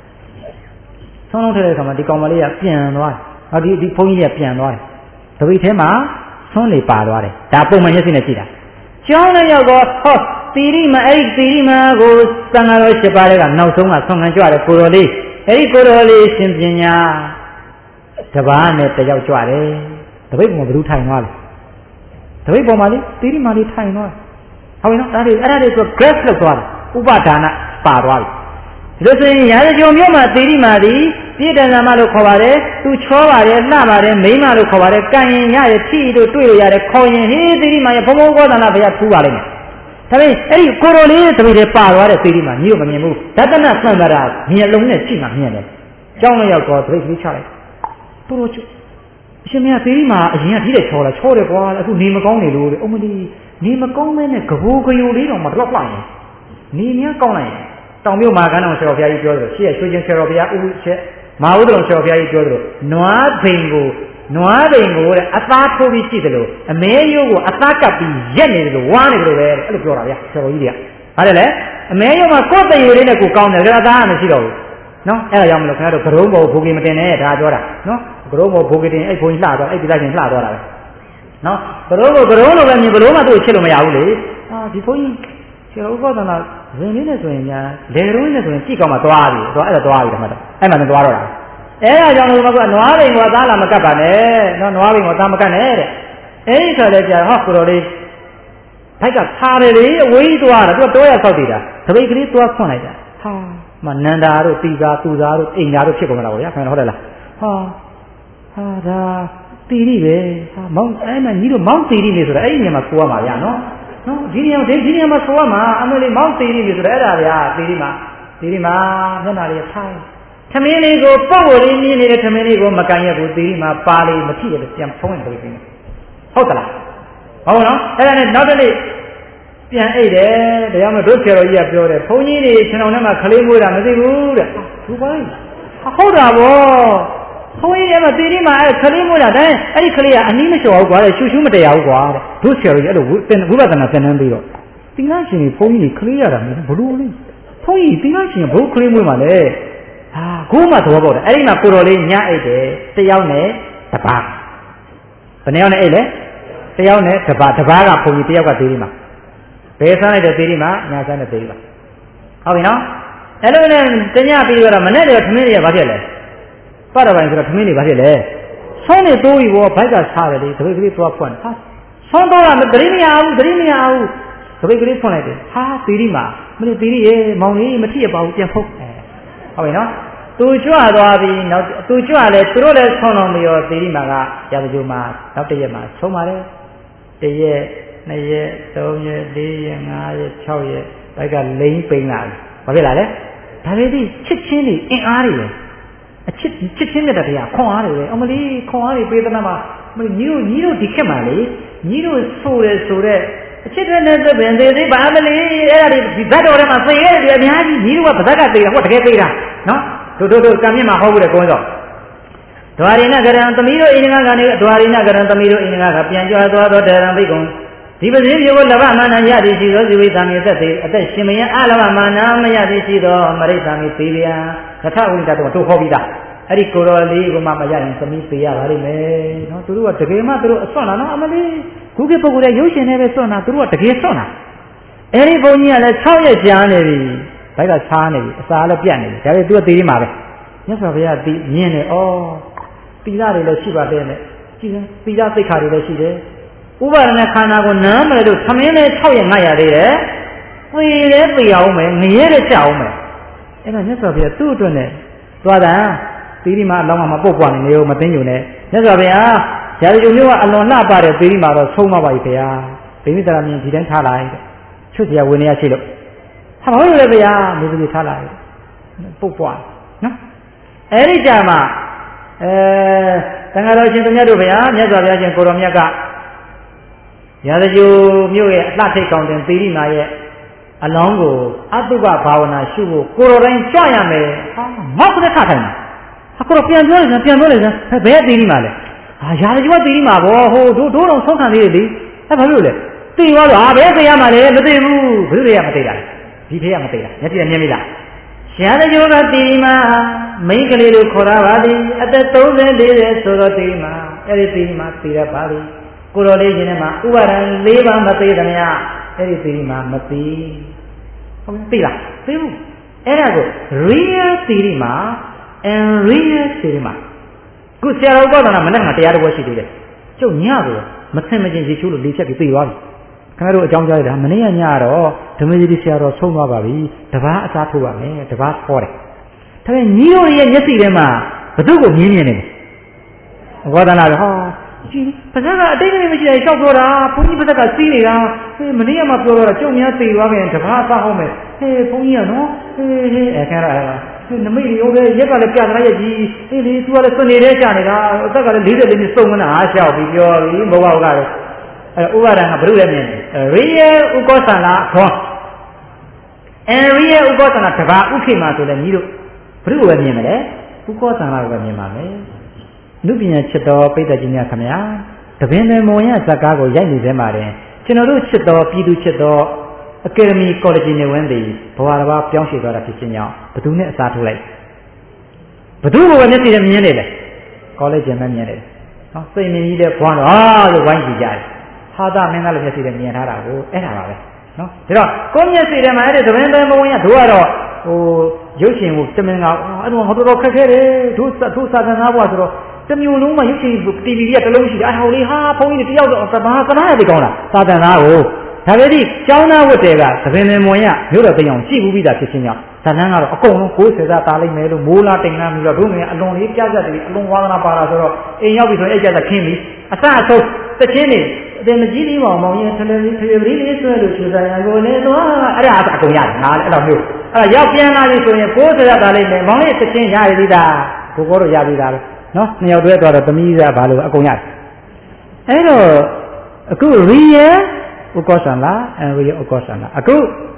တဲ့အခါမှာဒီကောင်မလေးကပြန်သွားတယ်ဒီဘုန်းကြီးကပြန်သွားတယ်တပိတ်ထဲမှာဆွမ်းနေပါသွားတယ်ဒါပုံမှန်မျက်စိနဲ့ကြည့်တာကျောင်းလေးရောက်တော့ဟောတိရိမာအဲ့ဒီတိရိမာကိုသံဃာတော်7ပါးကနောက်ဆုံးကဆွမ်းခံကြွတယ်ကိုတော်လေးအဲ့ဒီကိုတော်လေးရှင်ပညာတပားနဲ့တယောက်ကြွတယ်တပိတ်ကဘယ်သူထိုင်သွားလဲတပိတ်ပေါ်မှာလေတိရိမာလေးထိုင်သွားဟုတ်ပြီနော်အဲ့ဒါတွေဆို grace လောက်သွားတယ်ဥပဒါနပါသွားပြီဒါဆိုရင်ရာဇဂျုံမျိုးမှာတိရိမာသည်ပြည့်တန်ဆာမလို့ခေါ်ပါတယ်သူချောပါတယ်လှပါတယ်မိမလို့ခေါ်ပါတယ်ကံရင်ရတယ်ထိတို့တွေ့လို့ရတယ်ခေါ်ရင်ဟေးတိရိမာရဲ့ဘုံဘုံကောသနာဘုရားထူပါလိမ့်မယ်ဒါပေမဲ့အဲ့ဒီကိုရိုလေးတပိတ်ထဲပါသွားတဲ့တိရိမာကြီးတို့မမြင်ဘူးဒသနသံဗရာမျက်လုံးနဲ့ကြည့်မှမြင်တယ်ကျောင်းရောက်တော့ပြိတ်ပြီးချလိုက်တို့အရှင်မင်းသေးမှာအရင်ကဒီတဲ့ချော်လာချောတယ်ကွာအခုနေမကောင်းနေလို့တဲ့အမလီနေမကောင်းမဲနဲ့ကဘိုးကယိုလေးတော့မတော့လိုက်ရင်နေများကောင်းလိုက်ရင်တောင်မြို့မှာကန်းတော်ဆရာဘုရားကြီးပြောတယ်ရှေ့ရွှေချင်းဆရာဘုရားဦးချက်မဟာဥဒ္ဒရုံဆရာဘုရားကြီးပြောတယ်နွားဘိန်ကိုတဲ့အသားထိုးပြီးရှိတယ်လို့အမဲရိုးကိုအသားကပ်ပြီးရက်နေတယ်လို့ဝါနေတယ်လို့ပဲအဲ့လိုပြောတာဗျာဆရာကြီးတွေကဟုတ်တယ်လေအမဲရိုးမှာကိုယ်တရေလေးနဲ့ကိုကောင်းတယ်ဒါအသားကမရှိတော့ဘူးနော်အဲ့ဒါကြောင့်မလို့ခင်ဗျားတို့ကရုံးဘောဘိုးကြီးမတင်နဲ့ဒါပြောတာနော်ကရုံးဘောဘိုးကြီးတင်အဲ့ဘုန်းကြီးလှတော့အဲ့ဒီလိုက်ချင်းလှတော့တာပဲနော်ကရုံးလိုပဲမြင်ဘလို့မှသူ့ကိုချစ်လို့မရဘူးလေဒီဘုန်းကြီးဆရာဥပဒနာဇင်လေးနဲ့ဆိုရင်များလေရုံးနဲ့ဆိုရင်ကြည့်ကောင်းမှသွားပြီတော့အဲ့ဒါသွားပြီဓမ္မတော့အဲ့မှthenသွားတော့တာအဲ့ဒါကြောင့်လို့ကနွားဘိန်ကသားလာမကတ်ပါနဲ့နော်နွားဘိန်ကသားမကတ်နဲ့တဲ့အဲ့ဒီဆိုတော့ကြာဟောကိုတော်လေးဘိုက်ကခါတယ်လေအဝေးသွားတာသူကတောရဆောက်တည်တာတပိတ်ကလေးသွားဖွင့်လိုက်တာဟာမနန္ဒာတို့တီကာသူသားတို့အိမ်သားတို့ဖြစ်ကုန်တာပေါ့ဗျာခင်ဗျာဟုတ်တယ်လားဟာဒါတီရီပဲဟာမောင်းအဲ့မှာညီတို့မောင်းတီရီနေဆိုတော့အဲ့ဒီနေရာမှာဆိုရမှာဗျာနော်ဒီနေရာမှာဆိုရမှာအမလေးမောင်းတီရီနေဆိုတော့အဲ့ဒါဗျာတီရီမှာမျက်နှာလေးထိုင်သမင်းလေးကိုပုတ်ကိုလေးမြင်နေတဲ့သမင်းလေးကိုမကန်ရဘူးတီရီမှာပါလေးမဖြစ်ရလို့ပြန်ဖုံးနေတယ်ဟုတ်သလားဟုတ်နော်အဲ့ဒါနဲ့နောက်တစ်နေ့ပြန်အိတ်တယ်တရားမတို့ဆရာတော်ကြီးကပြောတယ်ဘုန်းကြီးတွေခြံတော်ထဲမှာခလေးမွေးတာမသိဘူးတဲ့သူပါဟုတ်တာဗောဘုန်းကြီးတွေမှာတီရီမှာအဲ့ခလေးမွေးတာတဲ့အဲ့ဒီခလေးကအနည်းမလျှော်ဘူးကွာတဲ့ရှူရှူမတရားဘူးကွာတဲ့တို့ဆရာတော်ကြီးအဲ့လိုဝိပဿနာသင်တန်းပြီးတော့သင်္ကန်းရှင်ကြီးဘုန်းကြီးတွေခလေးရတာမဟုတ်ဘူးဘလို့လဲဘုန်းကြီးသင်္ကန်းရှင်ဘုခလေးမွေးမှာလေကိုမှသဘောပေါက်တယ်အဲ့ဒီမှာကိုတော်လေးညအိတ်တယ်တယောက်နဲ့တပါးဘယ်နှယောက်နဲ့အိတ်လဲတယောက်နဲ့တပါးကဘုန်းကြီးတယောက်ကသေးတယ်မှာဘယ်ဆန်းလိုက်တဲ့သေးတယ်မှာညာဆန်းတဲ့သေးတယ်မှာဟုတ်ပြီနော်အဲ့လိုနဲ့တညပြီးတော့မနေ့တည်းထမင်းတွေကဘာဖြစ်လဲပတ်တော်ပိုင်းဆိုတော့ထမင်းတွေဘာဖြစ်လဲဆုံးနေတိုးပြီဘောဘိုက်ကစားတယ်လေတပိတ်ကလေးသွားဖွင့်ဆုံးတော့ကသတိမရဘူးတပိတ်ကလေးဖွင့်လိုက်တယ်ဟာသေးတယ်မှာမနေ့သေးတယ်မောင်လေးမထီရပါဘူးပြန်ဖုတ်ဟုတ်ပြီနော်သူကြွသွားပြီနောက်သူကြွလဲသူတို့လည်းဆုံးတော့မရောသီရိမာကရာဇဂိုမှာနောက်တစ်ရက်မှာဆုံးပါတယ်တစ်ရက်နှစ်ရက်သုံးရက်လေးရက်ငါးရက်6ရက်ဘက်ကလိမ့်ပိန်လာပြီဘာဖြစ်လာလဲဒါလေးဒီချစ်ချင်းတွေအင်အားတွေအချစ်ချင်းတဲ့တရားခွန်အားတွေပဲအမလီခွန်အားတွေပေးသနာမှာညီတို့ဒီခက်မှာလေညီတို့ဆိုတဲ့အချစ်တဲ့နဲ့ပင်သေးပါမလေးအဲ့ဒါဒီဇတ်တော်ထဲမှာသိရတယ်အများကြီးညီတို့ကဗဇက်ကသေးတာဟိုတကယ်သေးတာနော်တို့ကံမြင့်မှာဟောဘူးတဲ့ကိုယ်တော့ဒွါရိနကရံသမီးတို့အိန္ဒိကကနေဒွါရိနကရံသမီးတို့အိန္ဒိကပြန်ကြွသွားတော့တေရံသိကုံဒီပဇင်းမျိုးကိုလဘမာနရသည်ရှိသောဇိဝိသံမြေသက်သေးအသက်ရှင်မယအလဘမာနမရသည်ရှိသောမရိသံမြေသေးဗျာကထဝိတ္တတော့တို့ဟောပြီးသားအဲ့ဒီကိုတော်လေးကမှမရရင်သမီးသေးရပါလိမ့်မယ်နော်သူတို့ကတကယ်မှသူတို့အစွန့်လာနော်အမလေးခုခေတ်ပုဂ္ဂိုလ်ရဲ့ရုပ်ရှင်နဲ့ပဲစွန့်တာသူတို့ကတကယ်စွန့်တာအဲ့ဒီဘုန်းကြီးကလည်း6ရက်ကြာနေပြီဘိုက်ကချားနေပြီအစာလည်းပြတ်နေပြီဒါပေမဲ့သူကသေးသေးမှာပဲမြတ်စွာဘုရားသိမြင်တယ်ဩသီလတွေလည်းရှိပါတယ်နဲ့ကြည့်တယ်သီလသိက္ခာတွေလည်းရှိတယ်ဥပါဒณะခန္ဓာကိုနားမလဲလို့သမင်းနဲ့6ရက်900သေးတယ်သေတယ်သေအောင်မယ်ငရဲတဲ့ကြောက်မယ်အဲ့ဒါမြတ်စွာဘုရားသူ့အတွက်နဲ့သွားတာသီရိမာအလောင်းမှာပုတ်ပွားနေရောမသိညုံနဲ့မြတ်စွာဘုရားဇာတိမျိုးကအလွန်လှပတဲ့သီရိမာတော့ဆုံးမပါပြီဗျာဒိဋ္ဌိတရာမြင်ဒီတိုင်းထားလိုက်ချွတ်စရာဝင်နေရရှိလို့ဟာဘာလို့လဲဗျာမြေကြီးထားလိုက်ပုတ်ပွားနော်အဲ့ဒီကြမှာတန်ခါတော်ရှင်သူမြတ်တို့ဗျာမြတ်စွာဘုရားရှင်ကိုတော်မြတ်ကရာဇဂိုမြို့ရဲ့အလှထိတ်ကောင်းတဲ့သီရိမာရဲ့အလောင်းကိုအတုပဘာဝနာရှုဖို့ကိုတော်တိုင်းကြွရမယ်ဟာမောက်ကလေးခထိုင်ဟာကိုတော်ပြန်ပြောလိုက်စမ်းဘယ်သီရိမာလဲဟာရာဇဂိုသီရိမာဘောဟိုတို့တော်ဆုံးခံသေးတယ်လေအဲ့ဘာလို့လဲသိသွားတော့ဟာဘယ်သိရမှာလဲမသိဘူးဘယ်လိုလဲမသိတာဒီဖေးကမသိတာမျက်စိနဲ့မြင်မိလားရာဇဂိုကသီရိမာမိန်းကလေးတို့ခေါ်ရပါသည်အသက်30 40ဆိုတော့သီရိမာအဲ့ဒီသီရိမာသိရပါသည်ကိုတော်လေးရှင်ထဲမှာဥပါဒံ4ပါးမသိသမျှအဲ့ဒီသီရိမာမသိဟုတ်သိလားသိဘူးအဲ့ဒါကို real သီရိမာ and real သီရိမာခုဆရာတော်ဘောဓနာမနဲ့ကတရားတော်ရှိသေးတယ်ကျုပ်ညကိုမဆင်မချင်းရေချိုးလို့လေးချက်ပြီးသိသွားပြီခင်ဗျားတို့အကြောင်းကြားရတာမနေ့ကညတော့ဓမ္မကြီးဆရာတော်ဆုံးသွားပါပြီတပားအစားထိုးပါမယ်တပားခေါ်တယ်ဒါပေမဲ့ညီတို့ရဲ့မျက်စိထဲမှာဘသူ့ကိုမြင်နေတယ်ဘောဓနာကဟောပါဇက်ကအတိတ်ကလေးမရှိတဲ့ရှောက်ပြောတာဘုန်းကြီးပါဇက်ကစီးနေတာမနေ့ကမှပြောတော့ကျုံများသိသွားပြန်တပားအစားဟောမယ်ဟေးဘုန်းကြီးကနော်ဟေးအခါရနမိတ်ရောပဲရက်ကလည်းပြသနာရဲ့ကြီးအေးလေသူကလည်းစွနေတဲ့ကြာနေတာအသက်ကလည်း40လေးနှစ်စုံမနာအားလျှောက်ပြီးပြောပြီးဘဝကလည်းဥပါဒံကဘုရုလည်းမြင်တယ် real ဥကောသနာခေါ် real ဥကောသနာတပါဥခိမာဆိုလည်းညီတို့ဘုရုပဲမြင်မယ်လေဥကောသနာကိုပဲမြင်ပါမယ်လူပညာချစ်တော်ပိဋကကြီးများခင်ဗျာတပင်ပင်မွန်ရဇက်ကားကိုရိုက်နေသေးပါတယ်ကျွန်တော်တို့ချစ်တော်ပြည်သူချစ်တော်အကယ်ဒမီကော်လဂျီနေဝင်သည်ဘဝတစ်ပါးပြောင်းရွှေ့သွားတာဖြစ်ခြင်းကြောင့်ဘသူနဲ့အစားထိုးလိုက်ဘသူကိုပဲမျက်စိနဲ့မြင်နေတယ်ကော်လဂျီနဲ့မြင်တယ်နော်စိတ်မြင်ကြီးတဲ့ဘွားတော့လို့ဝိုင်းကြည့်ကြတယ်ဟာသမင်းသားလည်းမျက်စိနဲ့မြင်ထားတာကိုအဲ့ဒါပါပဲနော်ဒါတော့ကိုမျက်စိထဲမှာအဲ့ဒီသဘင်ပင်မဝင်ရတို့ကတော့ရုပ်ရှင်ကိုတမင်ကအဲ့တော့ဟောတော်ခက်ခဲတယ်တို့စာသင်သားဘွားဆိုတော့တမျိုးလုံးမှာရုပ်ရှင် TV ကတလုံးရှိတယ်အဟော်လေးဟာဘုန်းကြီးတွေတယောက်တော့ဘာသနာရပြီကောင်းလားစာသင်သားကိုဒါပေမဲ့ကျောင်းသားဝတ်တွေကသဘင်ပင်မဝင်ရမြို့တော်သိအောင်ရှိဘူးပြီးသားဖြစ်ခြင်းကြောင့်ဇာတ်လမ်းကတော့အကုန်လုံး90သာတာလိုက်မယ်လို့မိုးလာတင်လာပြီးတော့တို့ငယ်အလွန်လေးပြကြတယ်အလွန်ဝါသနာပါတာဆိုတော့အိမ်ရောက်ပြီဆိုရင်အဲ့ကြတာခင်းပြီအစအဆုံးတချင်းနေအတင်မကြီးလေးမောင်ရင်ထလေလေးလေးဆွဲလို့ချူစားရကိုလေတော့အဲ့ဒါအကုန်ရတယ်ငါလည်းအဲ့လိုမျိုးအဲ့ရောက်ပြန်လာပြီဆိုရင်90သာတာလိုက်မယ်မောင်လေးတချင်းရရသေးတာကိုကိုတို့ရသေးတာပဲနော်နှစ်ယောက်တွဲသွားတော့သမီးကဘာလို့အကုန်ရတယ်အဲ့တော့အခု real ဥက္ကောသံလား real ဥက္ကောသံလားအခု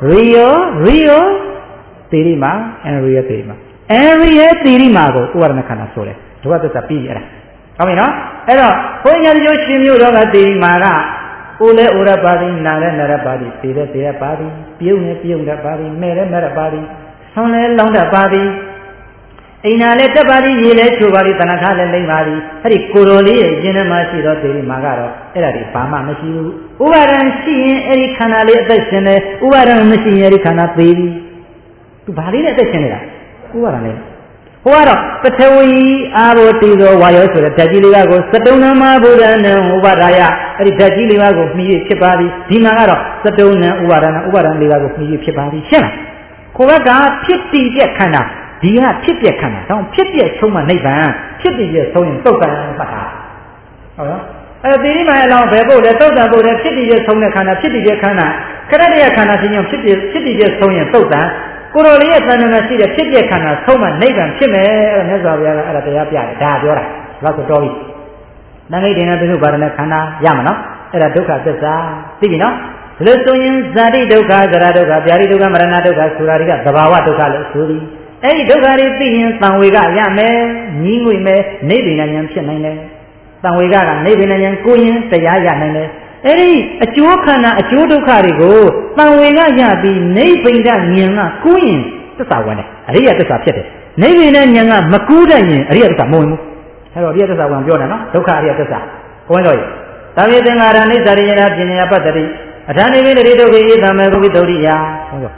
real သေရီမှာ real သေရီမှာ real သေရီမှာကိုဥပါဒနာခန္ဓာဆိုတယ်ဒုက္ခသစ္စာပြီးပြီအဲ့ဒါဟုတ်ပြီနော်အဲ့တော့ဘုန်းကြီးတို့ရှင်မျိုးတော်ကသေရီမှာကအိုလဲအိုရပါသည်နာလဲနာရပါသည်သေလဲသေရပါသည်ပြုံးလဲပြုံးတတ်ပါသည်မဲ့လဲမဲ့ရပါသည်ဆောင်းလဲလောင်းတတ်ပါသည်အိမ်နာလဲတက်ပါသည်ရေလဲချိုပါသည်တဏ္ဍာလဲလိမ့်ပါသည်အဲ့ဒီကိုရိုလေးရဲ့အင်းထဲမှာရှိတော့သေရီမှာကတော့အဲ့ဒါဒီဘာမှမရှိဘူးဥပါဒံရှိရင်အဲ့ဒီခန္ဓာလေးအသက်ရှင်တယ်ဥပါဒံမရှိရင်အဲ့ဒီခန္ဓာသေပြီသူဘာလေးနဲ့အသက်ရှင်နေတာဥပါဒံလေးဟိုကတော့ပထဝီအာဘောတိသောဝါယောဆိုတဲ့ဓာတ်ကြီးလေးပါးကိုသတုံနမဗုဒ္ဓနံဥပါဒါယအဲ့ဒီဓာတ်ကြီးလေးပါးကိုမှီရဖြစ်ပါသည်ဒီမှာကတော့သတုံနံဥပါဒနာဥပါဒံလေးပါးကိုမှီရဖြစ်ပါသည်ရှင်းလားကိုယ်ကဖြစ်တည်ပြက်ခန္ဓာဒီကဖြစ်ပြက်ခန္ဓာတော့ဖြစ်ပြက်ဆုံးမှနိဗ္ဗာန်ဖြစ်တည်ပြက်ဆုံးရင်တုတ်တန်ပတ်တာဟုတ်နော်အဲ့ဒီမှာအလောင်းဘယ်ဖို့လဲတုတ်တန်ဖို့လဲဖြစ်တည်ပြက်ဆုံးတဲ့ခန္ဓာဖြစ်တည်ပြက်ခန္ဓာခရတ္တယခန္ဓာစဉ်ကြောင့်ဖြစ်တည်ပြက်ဆုံးရင်တုတ်တန်ကိုယ်တော်လေးရဲ့သံဃာရှိတဲ့ဖြစ်ပြခန္ဓာဆုံးမှနိဗ္ဗာန်ဖြစ်မယ်အဲ့ဒါမြတ်စွာဘုရားကအဲ့ဒါတရားပြတယ်ဒါပြောတာလောက်ဆိုတော်ပြီ။နာဂိတေနပိစုပါဒနဲ့ခန္ဓာရမှာနော်အဲ့ဒါဒုက္ခသစ္စာသိပြီနော်ဒီလိုဆိုရင်ဇာတိဒုက္ခဇရာဒုက္ခဗျာတိဒုက္ခမရဏဒုက္ခဆိုတာတွေကသဘာဝဒုက္ခလို့ဆိုပြီးအဲ့ဒီဒုက္ခတွေသိရင်သံဝေကရမယ်ညီးငွေမယ်နိဗ္ဗာန်ဉာဏ်ဖြစ်နိုင်တယ်သံဝေကနိဗ္ဗာန်ဉာဏ်ကိုရင်တရားရနိုင်တယ်အဲ့ဒီအကျိုးခန္ဓာအကျိုးဒုက္ခတွေကိုတန်ဝေကရပြီးနိဗ္ဗာန်ဉာဏ်ကကူးရင်သစ္စာဝင်တယ်အရိယသစ္စာဖြစ်တယ်နိဗ္ဗာန်ဉာဏ်ကမကူးတတ်ရင်အရိယသစ္စာမဝင်ဘူးအဲ့တော့အရိယသစ္စာဝင်ပြောတယ်နော်ဒုက္ခအရိယသစ္စာကိုယ်တော့သာဝေသင်္ဃာရနိစ္စရိယနာပညာပတ္တိအထာနိဝိတ္တိဒုက္ခေဧသမေကုဝိတုဒ္ဓိယဟုတ်ကဲ့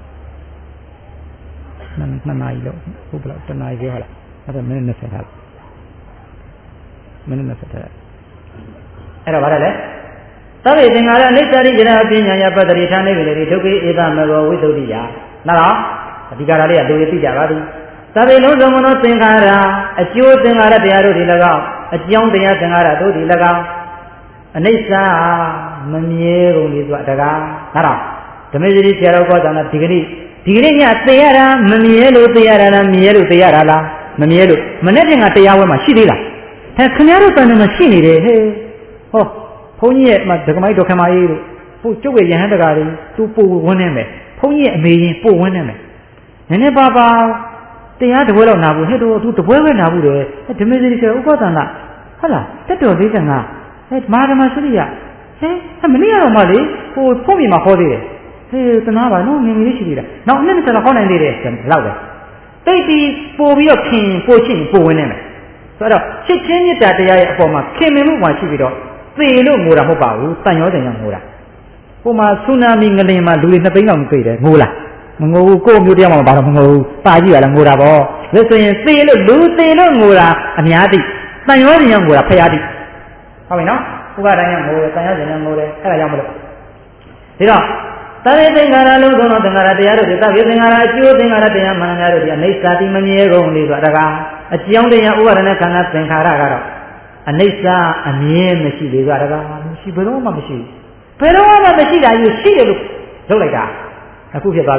နှစ်နာရီလို့ဟုတ်ပါလားတနာရီပြောဟာလားအဲ့ဒါမိနစ်20ထားမိနစ်20ထားအဲ့တော့ဗါတယ်လေသဗ္ဗေသင်္ဃာရအနိစ္စရိယနာပညာယပတ္တိထာနိဝိတ္တိဒုက္ခေဧသမေကုဝိတုဒ္ဓိယနော်အဓိကရာလေးကလူတွေသိကြပါသည်သဗ္ဗေလုံးစုံမနောသင်္ခါရအကျိုးသင်္ခါရတရားတို့ဒီ၎င်းအကြောင်းတရားသင်္ခါရတို့ဒီ၎င်းအနိစ္စမမြဲကုန်လေဆိုတာတကားနော်ဓမ္မစရိဆရာတော်ကောသနာဒီကနေ့ညသိရတာမမြဲလို့သိရတာလားမြဲလို့သိရတာလားမမြဲလို့မနေ့ကတရားဝဲမှာရှိသေးလားဒါခင်ဗျားတို့တန်တယ်မှာရှိနေတယ်ဟဲ့ဟောဘုန်းကြီးရဲ့ဒကမိုက်တော်ခမကြီးတို့ပို့ကျုပ်ရဲ့ယဟန်တကာတွေသူပို့ဝန်းနေမယ်ဘုန်းကြီးရဲ့အမေရင်ပို့ဝန်းနေမယ်နည်းနည်းပါပါတရားတပွဲတော့နာဘူးဟဲ့တို့သူတပွဲပဲနာဘူးတယ်ဓမ္မစရိဆရာဥပ္ပဒနာဟုတ်လားတက်တော်သေးတယ်ငါမာဓမ္မစရိယဟဲ့မနေ့ကတော့မှလေဟိုဖုန်းမြေမှာဟောသေးတယ်ဟေးတနာပါနော်ငယ်ငယ်လေးရှိသေးတာနောက်အနည်းနဲ့တော့ဟောနိုင်သေးတယ်လောက်ပဲတိတ်ပြီးပို့ပြီးတော့ခင်ပို့ချင်းပို့ဝင်နေမယ်ဆိုတော့ချစ်ချင်းမြတ်တရားရဲ့အပေါ်မှာခင်မင်မှုမှရှိပြီးတော့သေလို့ငိုတာမဟုတ်ပါဘူးတန်ရောတန်ရောငိုတာဟိုမှာဆူနာမီငလင်မှာလူတွေ2သိန်းလောက်တွေ့တယ်ငိုလားမငိုဘူးကိုယ့်မျိုးတရားမှမပါတော့မငိုဘူးပါကြည့်ရလားငိုတာပေါ့ဒါဆိုရင်သေလို့လူသေလို့ငိုတာအများသိတန်ရောတန်ရောငိုတာဖျားသိဟုတ်ပြီနော်ဥပါဒဏ်ရောငိုတယ်တန်ရောတန်ရောငိုတယ်အဲ့ဒါကြောင့်မလို့ဒီတော့သဗ္ဗေသင်္ခါရလုံးစုံသောသင်္ခါရတရားတို့ဒီသဗ္ဗေသင်္ခါရအကျိုးသင်္ခါရတရားမှန်များတို့ဒီအနိစ္စတိမမြဲကုန်လေဆိုတာတကားအကြောင်းတရားဥပါဒณะခန္ဓာသင်္ခါရကတော့အနိစ္စအမြဲမရှိလေဆိုတာတကားမရှိဘယ်တော့မှမရှိဘယ်တော့မှမရှိတာကြီးရှိတယ်လို့လုပ်လိုက်တာအခုဖြစ်သွားပြီ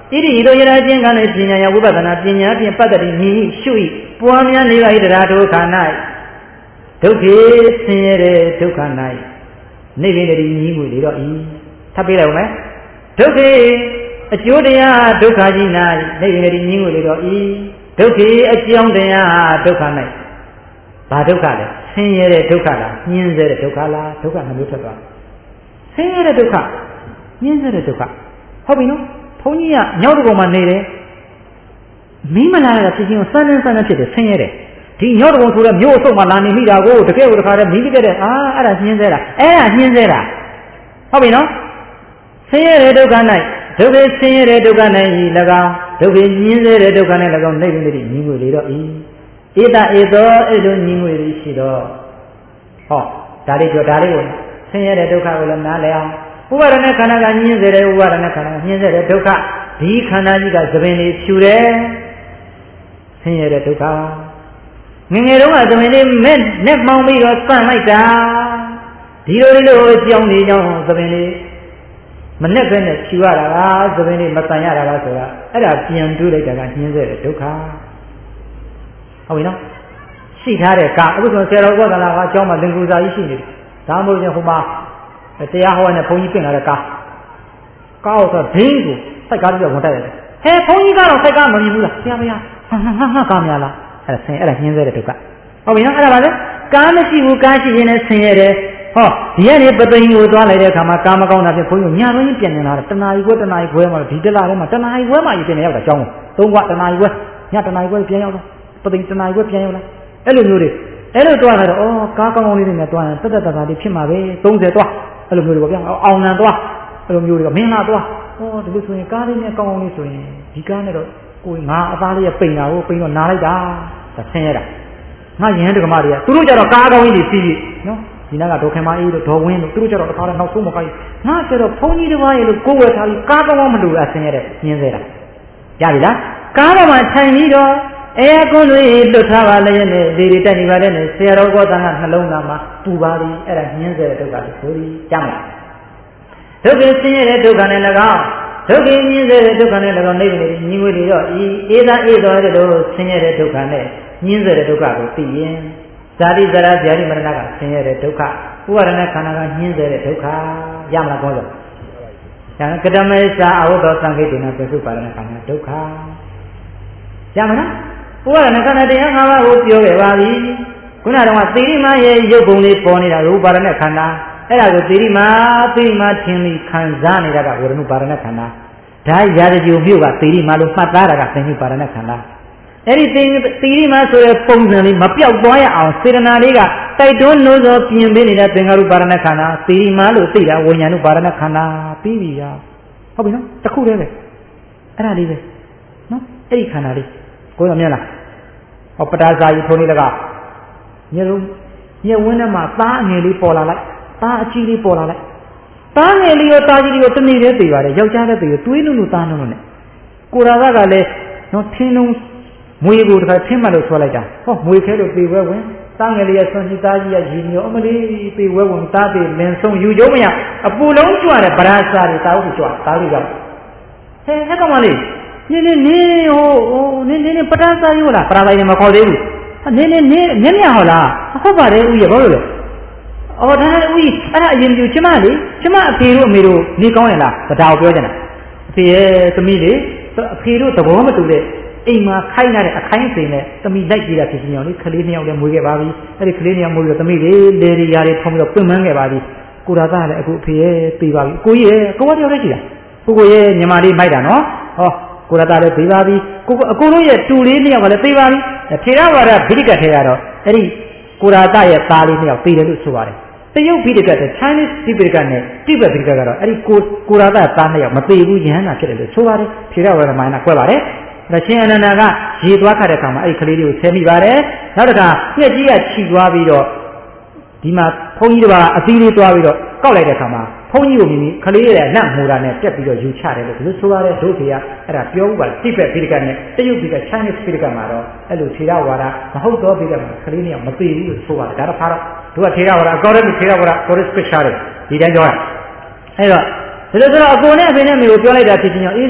ဣတိဟိတောယရာချင်းကလည်းပညာယဝိပဿနာပညာဖြင့်ပတ္တိမြည်ရှု၏ပွားများနေပါ၏တရားဒုက္ခ၌ဒုက္ခေဆင်းရဲတဲ့ဒုက္ခ၌နေလေတည်းညီးငွေလေတော့ဤထပ်ပြလိုက်ဦးမယ်ဒုက္ခေအကျိုးတရားဒုက္ခကြီး၌နေလေတည်းညီးငွေလေတော့ဤဒုက္ခေအကြောင်းတရားဒုက္ခ၌ဘာဒုက္ခလဲဆင်းရဲတဲ့ဒုက္ခလားညှင်းဆဲတဲ့ဒုက္ခလားဒုက္ခနှမျိုးထွက်သွားဆင်းရဲတဲ့ဒုက္ခညှင်းဆဲတဲ့ဒုက္ခဟုတ်ပြီနော်ဘုန်းကြီးကညောက်တကောင်မှနေတယ်မီးမလာတဲ့ဖြစ်ချင်းကိုစမ်းဖြစ်တယ်ဆင်းရဲတယ်ဒီညောက်တကောင်ဆိုတဲ့မြို့အစုပ်မှလာနေမိတာကိုတကယ်ကိုတခါတည်းမီးပြတဲ့အဲ့ဒါညှင်းဆဲတာညှင်းဆဲတာဟုတ်ပြီနော်ဆင်းရဲတဲ့ဒုက္ခ၌ဒုက္ခဆင်းရဲတဲ့ဒုက္ခ၌၎င်းဒုက္ခညှင်းဆဲတဲ့ဒုက္ခ၌၎င်းနေနေညီငွေလေတော့ဤဧတဧသောအဲ့လိုညီငွေလေးရှိတော့ဟောဒါလေးပြောဒါလေးကိုဆင်းရဲတဲ့ဒုက္ခကိုလည်းနားလည်အောင်ဥပါဒณะခန္ဓာကညှင်းစေတဲ့ဥပါဒณะခန္ဓာကညှင်းစေတဲ့ဒုက္ခဒီခန္ဓာကြီးကသဘင်လေးဖြူတယ်ဆင်းရဲတဲ့ဒုက္ခငငယ်တုန်းကသဘင်လေးမဲ့နဲ့မှောင်ပြီးတော့စန့်လိုက်တာဒီလိုအကြောင်းလေးကြောင့်သဘင်လေးမနဲ့ပဲနဲ့ဖြူရတာလားသဘင်လေးမစန့်ရတာလားဆိုတာအဲ့ဒါပြန်တွေးလိုက်တာကညှင်းစေတဲ့ဒုက္ခဟုတ်ပြီနော်ရှိထားတဲ့ကာအခုဆိုဆရာတော်ဘောဓလာကအကြောင်းမှာလင်ကူစာကြီးရှိနေတယ်ဒါမှမဟုတ်ရင်ဟိုမှာတရားဟောနဲ့ဘုန်းကြီးပြင်လာတဲ့ကားဆိုဒင်းကိုစိုက်ကားပြီးတော့ဝင်တိုက်ရတယ်ဟဲဘုန်းကြီးကတော့စိုက်ကားမမြင်ဘူးလားဆရာမယားငါကားများလားအဲ့ဒါဆင်းအဲ့ဒါညှင်းစေတဲ့ဒုက္ခဟုတ်ပြီနော်အဲ့ဒါပါလေကားမရှိဘူးကားရှိရင်လည်းဆင်းရဲတယ်ဟောဒီကနေပသိမ်ကိုသွားလိုက်တဲ့အခါမှာကားမကောင်းတာဖြစ်ဘုန်းကြီးညလုံးကြီးပြန်နေလာတယ်တနာရီခွဲမှာဒီတလားထဲမှာတနာရီခွဲမှပြန်ရောက်တာကြောင်းသုံးခွတနာရီခွဲညတနာရီခွဲပြန်ရောက်တော့ပသိမ်တနာရီခွဲပြန်ရောက်လာအဲ့လိုမျိုးတွေအဲ့လိုတွားလာတော့ကားကောင်းကောင်းလေးတွေနဲ့တွားရင်တက်တာလေးဖြစ်မှာပဲ30တွားအဲ့လိုမျိုးတွေပေါ့ဗျာအောင်နံသွားအဲ့လိုမျိုးတွေကမင်းလာသွားဒီလိုဆိုရင်ကားလေးနဲ့ကောင်းကောင်းလေးဆိုရင်ဒီကားနဲ့တော့ကိုယ်ငါအသားလေးပိန်တာကိုပိန်တော့နားလိုက်တာဒါဆင်းရဲတာငါရဟန်းတက္ကမတွေကသူတို့ကြတော့ကားကောင်းကြီးတွေစီးပြီးနော်ဒီနားကဒေါခင်မအေးတို့ဒေါ်ဝင်းတို့သူတို့ကြတော့တစ်ခါတော့နောက်ဆုံးမကိုက်ငါကြတော့ဘုန်းကြီးတစ်ပါးရေလို့ကိုယ်ဝယ်ထားပြီးကားကောင်းကောင်းမလို့ဆင်းရဲတဲ့ညင်းစေတာရပြီလားကားပေါ်မှာထိုင်ပြီးတော့ကွန်းတွေလွတ်ထားပါလေနဲ့လေတွေတက်နေပါတဲ့နဲ့ဆရာတော်ဘောသံကနှလုံးသားမှာပူပါသည်အဲ့ဒါညှင်းစေတဲ့ဒုက္ခတွေဆိုပြီးကြားမလားဒုက္ခဆင်းရဲတဲ့ဒုက္ခနဲ့၎င်းဒုက္ခညှင်းစေတဲ့ဒုက္ခနဲ့၎င်းနေနေညီငွေတွေတော့ဧသာဧတော်တဲ့တို့ဆင်းရဲတဲ့ဒုက္ခနဲ့ညှင်းစေတဲ့ဒုက္ခကိုသိရင်ဇာတိဇရာဇာတိမရဏကဆင်းရဲတဲ့ဒုက္ခဥပါဒณะခန္ဓာကညှင်းစေတဲ့ဒုက္ခရမလားကောလို့ဒါကတမေသာအဝတ္တသံဃိတေနပစ္စုပါဒณะခန္ဓာဒုက္ခရမလားဥပါဒณะခန္ဓာတရား၅ပါးကိုပြောခဲ့ပါပြီခုနကတော့သီရိမရဲ့ရုပ်ပုံလေးပေါ်နေတာဥပါဒณะခန္ဓာအဲ့ဒါကိုသီရိမထင်ပြီးခံစားနေတာကဝေဒနုပါဒณะခန္ဓာဒါရာဇဂိုမြို့ကသီရိမလို့မှတ်သားတာကသင်္ညုပါဒณะခန္ဓာအဲ့ဒီသီရိမဆိုတဲ့ပုံစံလေးမပြောက်သွားရအောင်စေတနာလေးကတိုက်တွန်းလို့ဆိုပြင်ပေးနေတဲ့သင်္ဃာရုပါဒณะခန္ဓာသီရိမလို့သိတာဝိညာဏုပါဒณะခန္ဓာပြီးပြီရောဟုတ်ပြီနော်တခုတည်းပဲအဲ့ဒါလေးပဲနော်အဲ့ဒီခန္ဓာလေးကိုယ်တော့မြင်လားဟောပတာဇာယီထုံးလေးတကညဝင်းထဲမှာသားအငယ်လေးပေါ်လာလိုက်သားအကြီးလေးပေါ်လာလိုက်သားငယ်လေးရောသားကြီးလေးရောတနေ့တည်းသိပါတယ်ယောက်ျားလည်းသိတယ်သွေးနုနုသားနုနုနဲ့ကိုရာကလည်းနော်ထင်းလုံးမွေကိုတခါထင်းမှလို့ဆွဲလိုက်တာဟောမွေခဲလို့ပေဝဲဝင်သားငယ်လေးရဲ့ဆွန်ကြီးသားကြီးရဲ့ရည်မျိုးအမလေးပေဝဲဝင်သားပေလင်ဆုံးယူကြုံမရအပူလုံးကြွတဲ့ဗရာစာတွေတာဟုတ်ကြွသားတွေရောက်ဟဲ့ကောင်မလေးနင်းပတာစာရိုးလားပတာစာရင်မခေါ်သေးဘူးနင်းမျက်မြဟောလားဟုတ်ပါတယ်ဦးရဘာလို့လဲဒါဦးအဲ့ဒါအရင်ကကျမအဖေတို့အမေတို့နေကောင်းရလားဒါကိုပြောချင်တာအဖေရဲ့သမီးလေအဖေတို့သဘောမတူတဲ့အိမ်မှာခိုင်းရတဲ့အခိုင်းအစိမ်နဲ့သမီးလိုက်ကြည့်တာဖြစ်ချင်းအောင်လေကလေး2ယောက်လည်းမွေးခဲ့ပါပြီအဲ့ဒီကလေး2ယောက်မွေးပြီးတော့သမီးလေလေရီယာတွေထုံပြီးတော့ပြင်ပန်းခဲ့ပါပြီကိုရာသားလည်းအခုအဖေရဲ့ပြေးပါပြီကိုကြီးရဲ့ကိုတယောက်လည်းရှိတာကိုရဲ့ညီမလေးမိုက်တာနော်ဟောကိုရတာလည်းသိပါပြီကိုအကုန်လုံးရဲ့တူလေး2ယောက်ကလည်းသိပါပြီထေရဝါဒဗိဓိကထဲကတော့အဲ့ဒီကိုရတာရဲ့သားလေး2ယောက်သိတယ်လို့ဆိုပါတယ်တရုတ်ဗိဓိကတဲ့ Chinese ဗိဓိကနဲ့တိဘက်ဗိဓိကကတော့အဲ့ဒီကိုရတာသား2ယောက်မသိဘူးယဟန္တာဖြစ်တယ်လို့ဆိုပါတယ်ထေရဝါဒမိုင်းကကွဲပါတယ်ဒါရှင်အနန္ဒာကရေသွားခတ်တဲ့အခါမှာအဲ့ဒီကလေးလေးကိုဆဲမိပါတယ်နောက်တစ်ခါညက်ကြီးကခြိသွားပြီးတော့ဒီမှာဘုန်းကြီးတစ်ပါးအသီးလေးသွားပြီးတော့ကောက်လိုက်တဲ့အခါမှာဘုန်းကြီးကိုမြင်ခလေးရဲ့လက်မူတာနဲ့တက်ပြီးတော့ယူချတယ်လို့ဒီလိုဆိုရတဲ့ဒုတိယအဲ့ဒါပြောဥပါတိဘက်ဗိဓိကနဲ့တရုတ်ဗိဓိက Chinese ဗိဓိကမှာတော့အဲ့လိုထေရဝါဒမဟုတ်တော့ဗိဓိကမှာခလေးနဲ့မသိဘူးလို့ဆိုပါတယ်ဒါတော့ဖားတော့သူကထေရဝါဒ according to ထေရဝါဒ according to scripture ဒီတိုင်းပြောတာအဲ့တော့ဒီလိုဆိုတော့အကိုနဲ့အဖေနဲ့မေကိုပြောလိုက်တာဖြစ်ချင်းရောအေး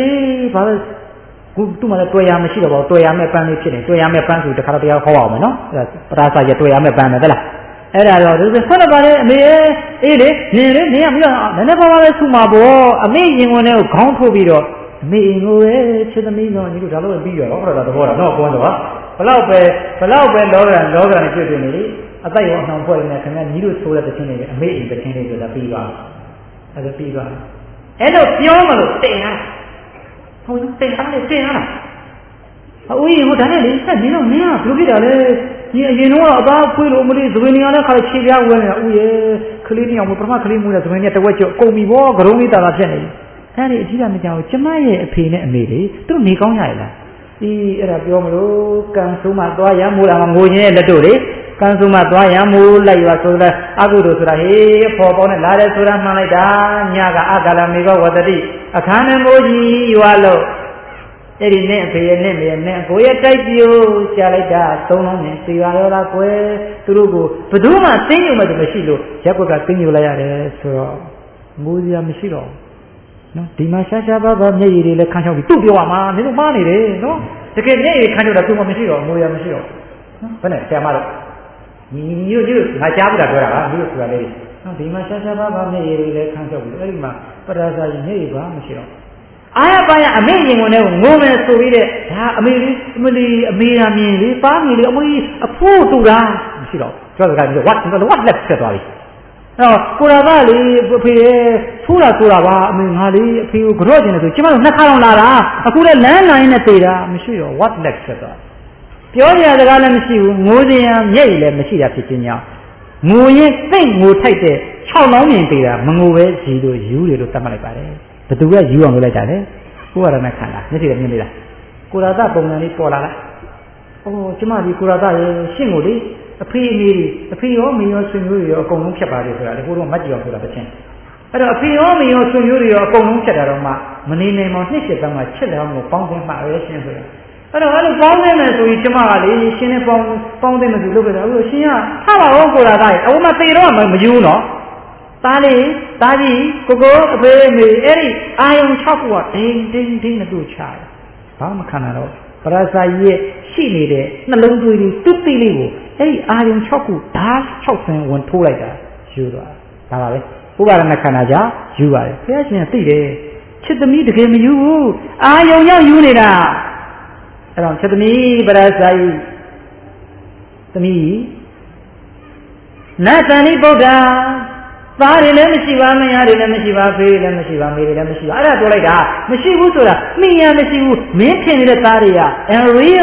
ဘာလဲသူ့မှာလည်းတွေ့ရမရှိတော့ဘူးတွေ့ရမယ့်ပန်းလေးဖြစ်နေတွေ့ရမယ့်ပန်းဆိုတခါတော့တရားခေါ်ပါအောင်မယ်နော်ပရာစာရတွေ့ရမယ့်ပန်းမယ်တဲ့လားအဲ့ဒါတော့ဒီဆက်တော့ပါလေအမေအေးလေနင်လေနင်ကမလို့နည်းနည်းပါးပါးပဲဆူမှာပေါ့အမေရင်ဝင်တဲ့ကိုခေါင်းထိုးပြီးတော့အမေအင်ကိုပဲချစ်သမီးတော့ညီတို့ဒါလို့ပြီးရောဟုတ်တော့သဘောတော့ကွန်းတော့ဘလောက်ပဲလောကနဲ့တွေ့နေလေအသက်ရောနှောင်ဖွဲ့နေခင်ဗျညီတို့ဆိုတဲ့တခြင်းတွေအမေအိမ်တခြင်းတွေဆိုတာပြီးသွားအဲ့ဒါပြီးသွားအဲ့တော့ပြောမလို့တင်ရဟုတ်တင်ထားတယ်တင်ရလားအဦးကြီးဟိုဒါနဲ့လေဆက်နင်းတော့နင်းကဘယ်လိုဖြစ်တာလဲဒီအရင်တော့အသားဖွေးလို့မလို့သဘင်နေရတဲ့ခါခြေပြားဝဲနေတာဦးရဲ့ကလေးနှစ်ယောက်မပထမကလေးမူးတဲ့သဘင်နဲ့တဝက်ကျော်ကုန်ပြီဘောကရုံးလေးတာဖြစ်နေအဲ့ဒီအကြီးကမကြောက်ကျမရဲ့အဖေနဲ့အမေတွေသူတို့နေကောင်းကြရလားအေးအဲ့ဒါပြောမလို့ကန်ဆိုးမှသွားရမိုးတာငိုချင်းရဲ့လက်တို့လေကန်ဆိုးမှသွားရမိုးလိုက်ရွာဆိုတဲ့အကုသိုလ်ဆိုတာဟေးဖော်ပေါင်းနဲ့လာတယ်ဆိုတာမှန်လိုက်တာညကအကလမေဘဝတ္တိအခါနဲ့မိုးကြီးရွာလို့အဲ့ဒီနဲ့အဖေရဲ့နဲ့မေရဲ့နဲ့ကိုရဲ့တိုက်ပြိုးရှာလိုက်တာသုံးလုံးနဲ့စီပါရောလားကွယ်သူတို့ကိုဘယ်သူမှသိညို့မှမရှိလို့ရက်ကွက်ကသိညို့လိုက်ရတယ်ဆိုတော့ငိုစရာမရှိတော့နော်ဒီမှာရှာရှာပါပါမျက်ရည်တွေလည်းခန်းချောက်ပြီးသူ့ပြောရမှာနင်တို့မှားနေတယ်နော်တကယ်မျက်ရည်ခန်းချောက်တာသူ့မှမရှိတော့ငိုရမရှိတော့နော်ဘယ်နဲ့ဆရာမတို့ညီတို့ငါကြားဘူးတာပြောတာပါညီတို့ဆိုတာလေနော်ဒီမှာရှာရှာပါပါမျက်ရည်တွေလည်းခန်းချောက်ပြီးအဲ့ဒီမှာပရာဇာကြီးမျက်ရည်ပါမရှိတော့အားရပါရအမေရင်ဝင်တဲ့ငိုမယ်ဆိုပြီးတဲ့ဒါအမေလေးအမလီအမေရမြင်လေးပါးမြင်လေးအမကြီးအဖိုးတူတာမရှိတော့ကျော်စကားပြီး what left ဖြစ်သွားပြီအဲ့တော့ကိုရာကလေအဖေဖိုးတာဆိုတာပါအမေငါလေးအဖေကိုကြော့ကျင်တယ်ဆိုကျမတို့နှစ်ခါတော့လာတာအခုလည်းလမ်းလိုင်းနဲ့တေးတာမရှိတော့ what left ဖြစ်သွားပြောရစကားလည်းမရှိဘူးငိုစရာမျက်ရည်လည်းမရှိတာဖြစ်ခြင်းကြောင့်ငိုရင်သိငိုထိုက်တဲ့6လောင်းမြင်တေးတာမငိုပဲကြည်လို့ယူတယ်လို့သတ်မှတ်လိုက်ပါတယ်ဘသူကယူအောင်လုပ်လိုက်တာလေကိုရဏခန္ဓာမျက်စိကမြင်နေလားကိုရာသပုံစံလေးပေါ်လာလားအိုးကျမဒီကိုရာသရဲ့ရှင့်ကိုလေအဖေအမေအဖေရောမေရောဆွေမျိုးတွေရောအကုန်လုံးဖြတ်ပါတယ်ဆိုတာဒီကိုတော့မတ်ကြောင်ဆိုတာတစ်ချင်းအဲ့တော့အဖေရောမေရောဆွေမျိုးတွေရောအကုန်လုံးဖြတ်တာတော့မှမနေနိုင်မှနှစ်ချက်တန်းမှချစ်လောင်းကိုပေါင်းတင်မှရဲရှင်းဆိုတာအဲ့တော့အဲ့လိုပေါင်းတင်မယ်ဆိုရင်ကျမကလေရှင်းနဲ့ပေါင်းတင်မယ်ဆိုလုပ်ခဲ့တာအခုရှင်းကထားပါဦးကိုရာသရဲ့အဝမသေးတော့မယူနော်သားလေးသားကြီးကိုအဖေမေအဲ့ဒီအာယုံ6ခုကဒင်းနဲ့တို့ချတယ်ဘာမှခံရတော့ပရာဇာကြီးရဲ့ရှိနေတဲ့နှလုံးသွေးလေးတုတ်တိလေးကိုအဲ့ဒီအာယုံ6ခုဓာတ်6ဆင်းဝင်ထိုးလိုက်တာယူသွားဒါပါပဲဥပါဒနာခန္ဓာကြယူပါတယ်ဘုရားရှင်ကသိတယ်ချစ်သမီးတကယ်မယူဘူးအာယုံရောက်ယူနေတာအဲ့တော့ချစ်သမီးပရာဇာကြီးသမီးနတ်တန်လေးဗုဒ္ဓသားတွေလည်းမရှိပါမယားတွေလည်းမရှိပါဖေးလည်းမရှိပါမေတွေလည်းမရှိပါအဲ့ဒါပြောလိုက်တာမရှိဘူးဆိုတာမိညာမရှိဘူးမင်းထင်နေတဲ့သားတွေက and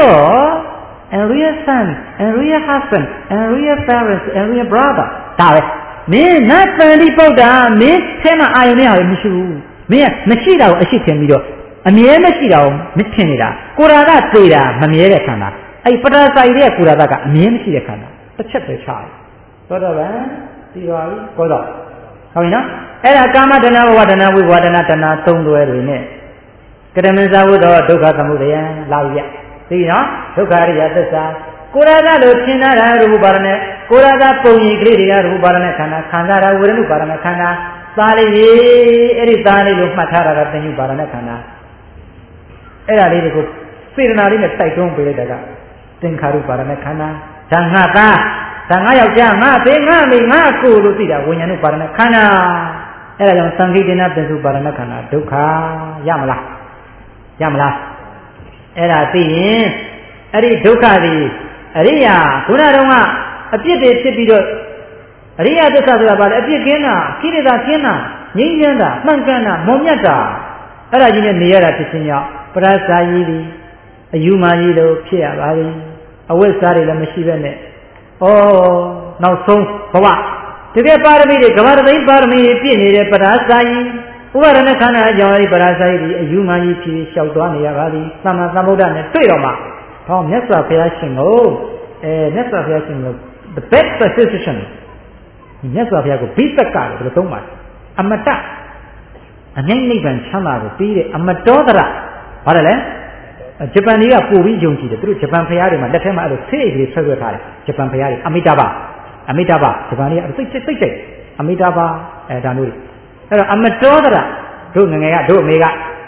real son and real husband and real parents and real brother ဒါပဲမင်းနတ်တန်ဒီပုဒ္ဒါမင်းထဲမှာအာယုန်နဲ့ဟာမရှိဘူးမင်းကမရှိတာကိုအရှိထင်ပြီးတော့အမြဲမရှိတာကိုမထင်နေတာကိုရာကသေတာမမြဲတဲ့ခန္ဓာအဲ့ပတ္တစာရီရဲ့ကိုရာကအမြဲမရှိတဲ့ခန္ဓာတစ်ချက်ပဲချတယ်ဆိုတော့ဗန်ဒီပါပြီကောတော့ဟုတ်ပြီနော်အဲ့ဒါကာမတဏဝဒနာဝိဝဒနာတဏသုံးတွဲတွေနဲ့ကတမဇဝုဒ္ဓဒုက္ခသမုဒယလာပြီသိနော်ဒုက္ခရိယသစ္စာကိုရသလိုထင်တာရူပပါရနဲ့ကိုရသပုံရိပ်ကလေးတွေကရူပပါရနဲ့ခန္ဓာခန္ဓာရဝေဒနုပါရနဲ့ခန္ဓာသားလေးအဲ့ဒီသားလေးကိုမှတ်ထားတာကသင်္ညုပါရနဲ့ခန္ဓာအဲ့ဒါလေးတွေကိုစေတနာလေးနဲ့တိုက်တွန်းပေးလိုက်တာကသင်္ခါရုပါရနဲ့ခန္ဓာဓာငါသားဒါငါယောက်ျားငါသေးငါမေငါကိုလို့သိတာဝိညာဉ်ဥပါဒနာခန္ဓာအဲ့ဒါကြောင့်သံဃိတနာပစ္စုပါဒနာခန္ဓာဒုက္ခရမလားအဲ့ဒါသိရင်အဲ့ဒီဒုက္ခတွေအရိယာခုနတုန်းကအပြစ်တွေဖြစ်ပြီးတော့အရိယာသစ္စာဆိုတာဘာလဲအပြစ်ကင်းတာခိရိတာကင်းတာငြိမ်းချမ်းတာမှန်ကန်တာမုံမြတ်တာအဲ့ဒါကြီးနဲ့နေရတာဖြစ်ခြင်းကြောင့်ပရဇာယီဒီအယူမာကြီးလို့ဖြစ်ရပါလိမ့်အဝိဇ္ဇာတွေလည်းမရှိပဲနဲ့နောက်ဆုံးဘဝတကယ်ပါရမီတွေကဘာသိပါရမီပြည့်နေတဲ့ပရာဇာယီဥပါဒနာခန္ဓာအကြောင်းအဲဒီပရာဇာယီဒီအယူမှန်ကြီးဖြစ်လျှောက်သွားနေရပါသည်သမ္မာသမ္ဗုဒ္ဓနဲ့တွေ့တော့မှဟောမြတ်စွာဘုရားရှင်ကိုမြတ်စွာဘုရားရှင်ကို the best position မြတ်စွာဘုရားကိုဘိသက်ကလို့သုံးပါတယ်အမတအငြိမ့်နိဗ္ဗာန်ချမ်းသာကိုပြီးတဲ့အမတောဒရဘာလဲဂျပန်တွေကပို့ပြီးယုံကြည်တယ်သူတို့ဂျပန်ဘုရားတွေမှာလက်ထက်မှာအဲ့လိုဆေးအိတ်တွေဆွဲဆွဲထားတယ်ဂျပန်ဘုရားတွေအမိတာဘာဂျပန်တွေကစိတ်အမိတာဘာဒါမျိုးတွေအဲ့တော့အမတောဒရတို့ငငယ်ကတို့အမေက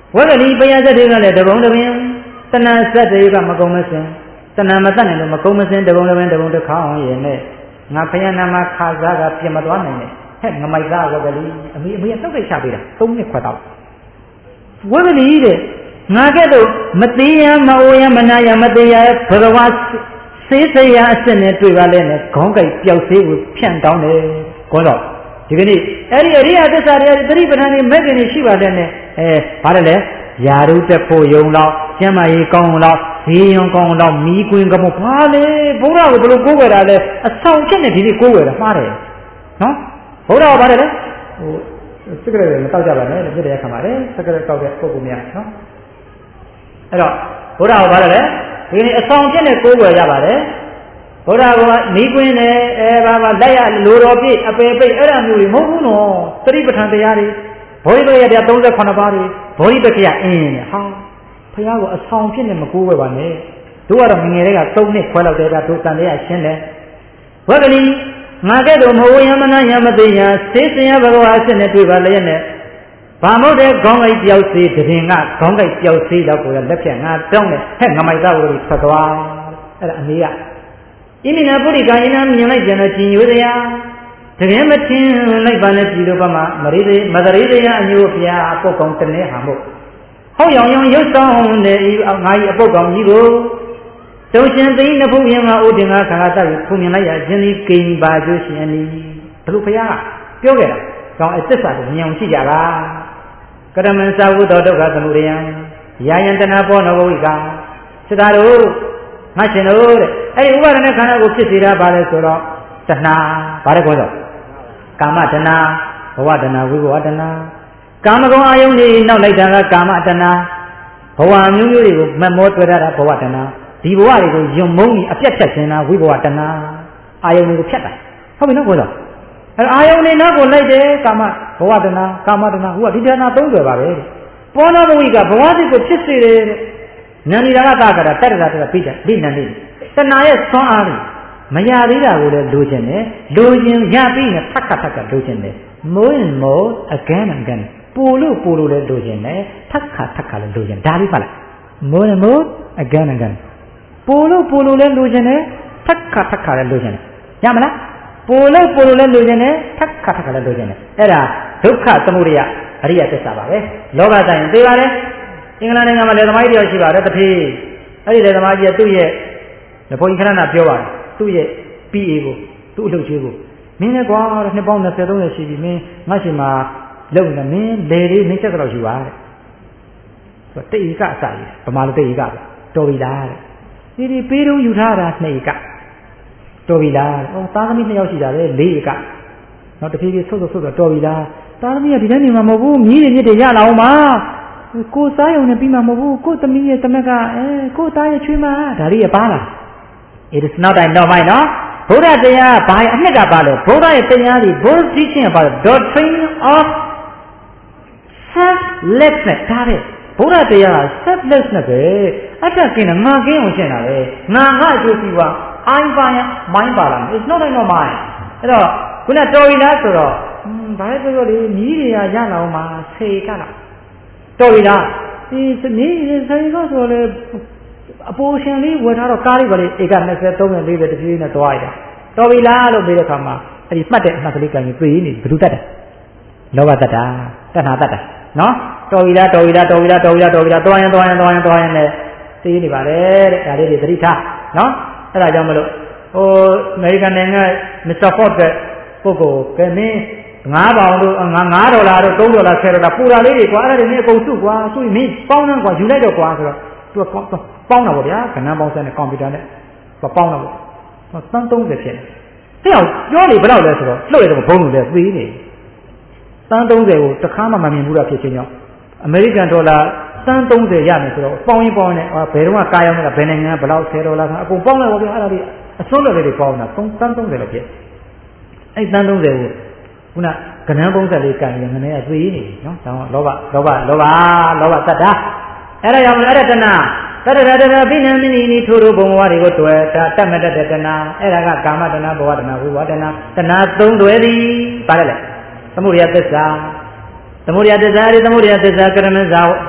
ဝဂတိပယဇတိကလည်းတဘုံတပင်တဏှာစက်တွေကမကုံမစင်တဏှာမတတ်နိုင်လို့မကုံမစင်တဘုံတပင်တဘုံတစ်ခေါင်းရဲ့နဲ့ငါဘုရားနာမခါစားကပြင်မသွားနိုင်နဲ့ဟဲ့ငမိုက်သားဝဂတိအမေကတုတ်တိတ်ချပေးတာ3နှစ်ခွက်တော့ဝဂတိတဲ့ငါကဲ့သို့မသေးရမအိုရမနာရမသေးရဘဂဝါစေးစရာအစစ်နဲ့တွေ့ပါလဲနဲ့ခေါင်းကိုက်ပျောက်သေးကိုဖြန့်တောင်းတယ်ကောတော့ဒီကနေ့အဲ့ဒီအရိယသစ္စာတွေသတိပဋ္ဌာန်တွေမဲ့ကနေရှိပါတဲ့နဲ့ဘာလဲလဲယာရုတက်ဖို့ယုံတော့ကျမ်းမာရေးကောင်းတော့ဈေးရုံကောင်းတော့မီးကွင်းကမဘာလဲဘုရားကိုဘယ်လိုကိုးကွယ်တာလဲအဆောင်ဖြစ်နေဒီနေ့ကိုးကွယ်တာမှားတယ်နော်ဘုရားကဘာလဲလဲဟိုစကရက်မတောက်ကြပါနဲ့ဖြစ်တဲ့အခါမှာလေစကရက်တောက်တဲ့ပုံကူများနော်အဲ့တော့ဘုရားကဘာလဲလဲဒီနေ့အဆောင်ဖြစ်နေကိုးကွယ်ရပါတယ်ဘုရားကမီးကွင်းနဲ့ဘာလက်ရလိုတော်ပြည့်အပေပိတ်အဲ့ဒါမျိုးတွေမဟုတ်ဘူးနော်သတိပဋ္ဌာန်တရားတွေဘောဓိပက္ခတရား38ပါးတွေဘောဓိပက္ခအင်းနဲ့ဟာဘုရားကိုအဆောင်ဖြစ်နေမကိုးကွယ်ပါနဲ့တို့ကတော့ငငယ်တွေက3နှစ်ခွဲလောက်တည်းကတို့တန်တရားရှင်းတယ်ဝဂလိငါကဲ့သို့မဟုတ်ယမနာယမသိညာစေစင်ရဘဂဝါအစစ်နဲ့တွေ့ပါလျက်နဲ့ဘာမို့တဲ့ခေါင်းကိုက်ပြောက်စေတရင်ကခေါင်းကိုက်ပြောက်စေတော့ကိုယ်လက်ဖြတ်ငါတောင်းတယ်ဟဲ့ငမိုက်သားကိုထွက်သွားအဲ့ဒါအမေကဣမိနာပုရိကာယနာမြင်လိုက်ပြန်တော့ရှင်ရိုးတရားတကယ်မထင်လိုက်ပါနဲ့ပြည်တော်ဘာမှာမရိသေးမတရိသေးရအညို့ဖျားပုတ်ကောင်တနေဟာမို့ဟောက်ရောင်ရောင်ရုပ်ဆောင်တဲ့ဤငါကြီးအပုတ်ကောင်ကြီးကိုတုံရှင်သိနှစ်ဖူးရင်ကဥဒင်္ဂခါကတည်းဖုန်မြင်လိုက်ရခြင်းဒီကိန်းပါကျိုးရှင်အနီးဘလို့ဖျားကပြောခဲ့တာကောင်းအစစ်စာကိုမြင်အောင်ကြည့်ကြပါကရမန်သာဝုဒ္ဓဒုက္ခသမုဒယံယာယံတနာဘောနဝဝိကစတာတို့ငါရှင်တို့တဲ့အဲ့ဒီဥပါဒณะခန္ဓာကိုဖြစ်စေတာဘာလဲဆိုတော့တဏှာဘာလဲခေါ်တော့ကာမတဏှာဘဝတဏှာဝိဘဝတဏှာကာမဂုဏ်အာယုန်တွေနောက်လိုက်တာကကာမတဏှာဘဝမျိုးမျိုးတွေကိုမမောတွေ့ရတာဘဝတဏှာဒီဘဝတွေကိုယုံမုန်းပြီးအပြတ်ဖြတ်ခြင်းတာဝိဘဝတဏှာအာယုန်တွေကိုဖြတ်တာဟုတ်ပြီနော်ခေါ်တော့အဲ့အာယုန်တွေနောက်ကိုလိုက်တယ်ကာမဘဝတဏှာကာမတဏှာဟိုကဒီတဏှာ30ပါပဲပောနာဘဝိကဘဝစိတ်ကိုဖြစ်စေတယ်ဉာဏ်ဤတာကတာကတာတတ္တတာပြီးတယ်ဒီနံလေးတဏှာရဲ့ဆွမ်းအားတွေမရသေးတာကိုလည်းလိုချင်တယ်လိုချင်ရပြီးရင်ထပ်ခါလိုချင်တယ်မိုးရင်မိုး again and again ပို့လို့လည်းလိုချင်တယ်ထပ်ခါလည်းလိုချင်ဒါလေးပါလားမိုးရင်မိုး again and again ပို့လို့လည်းလိုချင်တယ်ထပ်ခါလည်းလိုချင်တယ်ရမလားပို့လို့လည်းလိုချင်တယ်ထပ်ခါလည်းလိုချင်တယ်အဲ့ဒါဒုက္ခသမုဒယအရိယသစ္စာပါပဲလောဘဆိုင်သိပါလေအင်္ဂလန်နိုင်ငံမှာလေသမားကြီးတယောက်ရှိပါတယ်တဖေးအဲ့ဒီလေသမားကြီးကသူ့ရဲ့ဘုန်းကြီးခဏပြောပါတယ်သူ့ရဲ့ PA ကိုသူ့အလုပ်ကြီးကိုမင်းလည်းကွာနှစ်ပေါင်း20 30ရှိပြီမင်းငါ့ရှင်မှာလုံနေမင်းလေလေးနှိမ့်ချက်တော့ယူပါတဲ့ဆိုတော့တိတ်ဧကအစာကြီးဗမာလိုတိတ်ဧကပဲတော်ပြီလားတဲ့ဒီပေးတော့ယူထားတာ2ဧကတော်ပြီလားဟောသားသမီး2ယောက်ရှိတာပဲ4ဧကနောက်တစ်ဖြည်းဖြည်းဆုတ်တော်ပြီလားသားသမီးကဒီတိုင်းနေမှာမဟုတ်ဘူးမြည်နေမြစ်တွေရလာအောင်ပါကိုစားရုံနဲ့ပြီးမှာမဟုတ်ဘူးကိုသမီးရဲ့သမက်ကကိုသားရဲ့ချွေးမဒါလေးရပါလားit is not I know my နော်ဘုရားတရားဘာအနှစ်ကပါလဲဘုရားရဲ့တရားတွေ Buddha teaching about doctrine of selflessness ဒါပဲဘုရားတရား selflessness ပဲအတ္တကင်းငါကင်းအောင်ရှင်းတာပဲငါအကျိုးစီးပွား I ပါရင် mind ပါလား it's not I know my အဲ့တော့ခုနတော်ပြီလားဆိုတော့ဘာလဲဆိုတော့လေမြည်တွေကရလာအောင်မှာ10ကလားတော်ပြီလားဒီမြည်10ကဆိုလေအပိုးရှင်လေးဝယ်ထားတော့ကားလေးပါလေဧက20 30 40တပြေးနဲ့တွားရတာတော်ပြီလားလို့ပြောတဲ့အခါမှာအဲ့ဒီမှတ်တဲ့အမှတ်ကလေးကရင်ပြေးနေဘယ်သူတတ်တယ်လောဘတတ်တာတဏှာတတ်တာနော်တော်ပြီလားတွားရင်နဲ့သိနေပါလေတဲ့ဒါလေးတွေသတိထားနော်အဲ့ဒါကြောင့်မလို့ဟိုအမေရိကန်နိုင်ငံမစ္စတာဖော့တ်ကပုဂ္ဂိုလ်ကမင်း$5တို့$5တို့$3 $10ပူတာလေးတွေကွာအဲ့ဒါတွေနဲ့အကုန်စုကွာစုရင်မင်းပေါင်းနှံကွာယူလိုက်တော့ကွာဆိုတော့သူကပေါင်းတာပေါ့ဗျာကဏ္ဍပေါင်းစက်နဲ့ကွန်ပျူတာနဲ့ပေါင်းတာပေါ့သန်း30ဖြစ်နေတဲ့အောင်ပြောနေဘယ်တော့လဲဆိုတော့လှုပ်ရတော့ဘုံလို့လဲသေးနေသန်း30ကိုတစ်ခါမှမမြင်ဘူးလားဖြစ်ချင်းကြောင့်အမေရိကန်ဒေါ်လာသန်း30ရမယ်ဆိုတော့ပေါင်းရင်ပေါင်းနေဘယ်တော့မှကားရောက်နေတာဘယ်နိုင်ငံဘယ်လောက်$10လားအကုန်ပေါင်းလိုက်ပါဗျာအဲ့ဒါတွေအစွန်းတော်တွေပေါင်းတာသန်း30လောက်ဖြစ်အဲ့သန်း30ကိုခုနကဏ္ဍပုံစံလေးကန်ရင်ငနေကသေးနေနော်ဒါကလောဘတတ်တာအဲ့ဒါကြောင့်အဲ့ဒါတဏှာတတရတပိဏမင်းဤထိုးဘုံဘဝတွေကိုတွေ့တာတတ်မတတ်တဲ့တဏှာအဲ့ဒါကကာမတဏှာဘဝတဏှာဝိဘဝတဏှာတဏှာ3တွဲသည်ပါတယ်လေသမုဒယသစ္စာကရမဇာ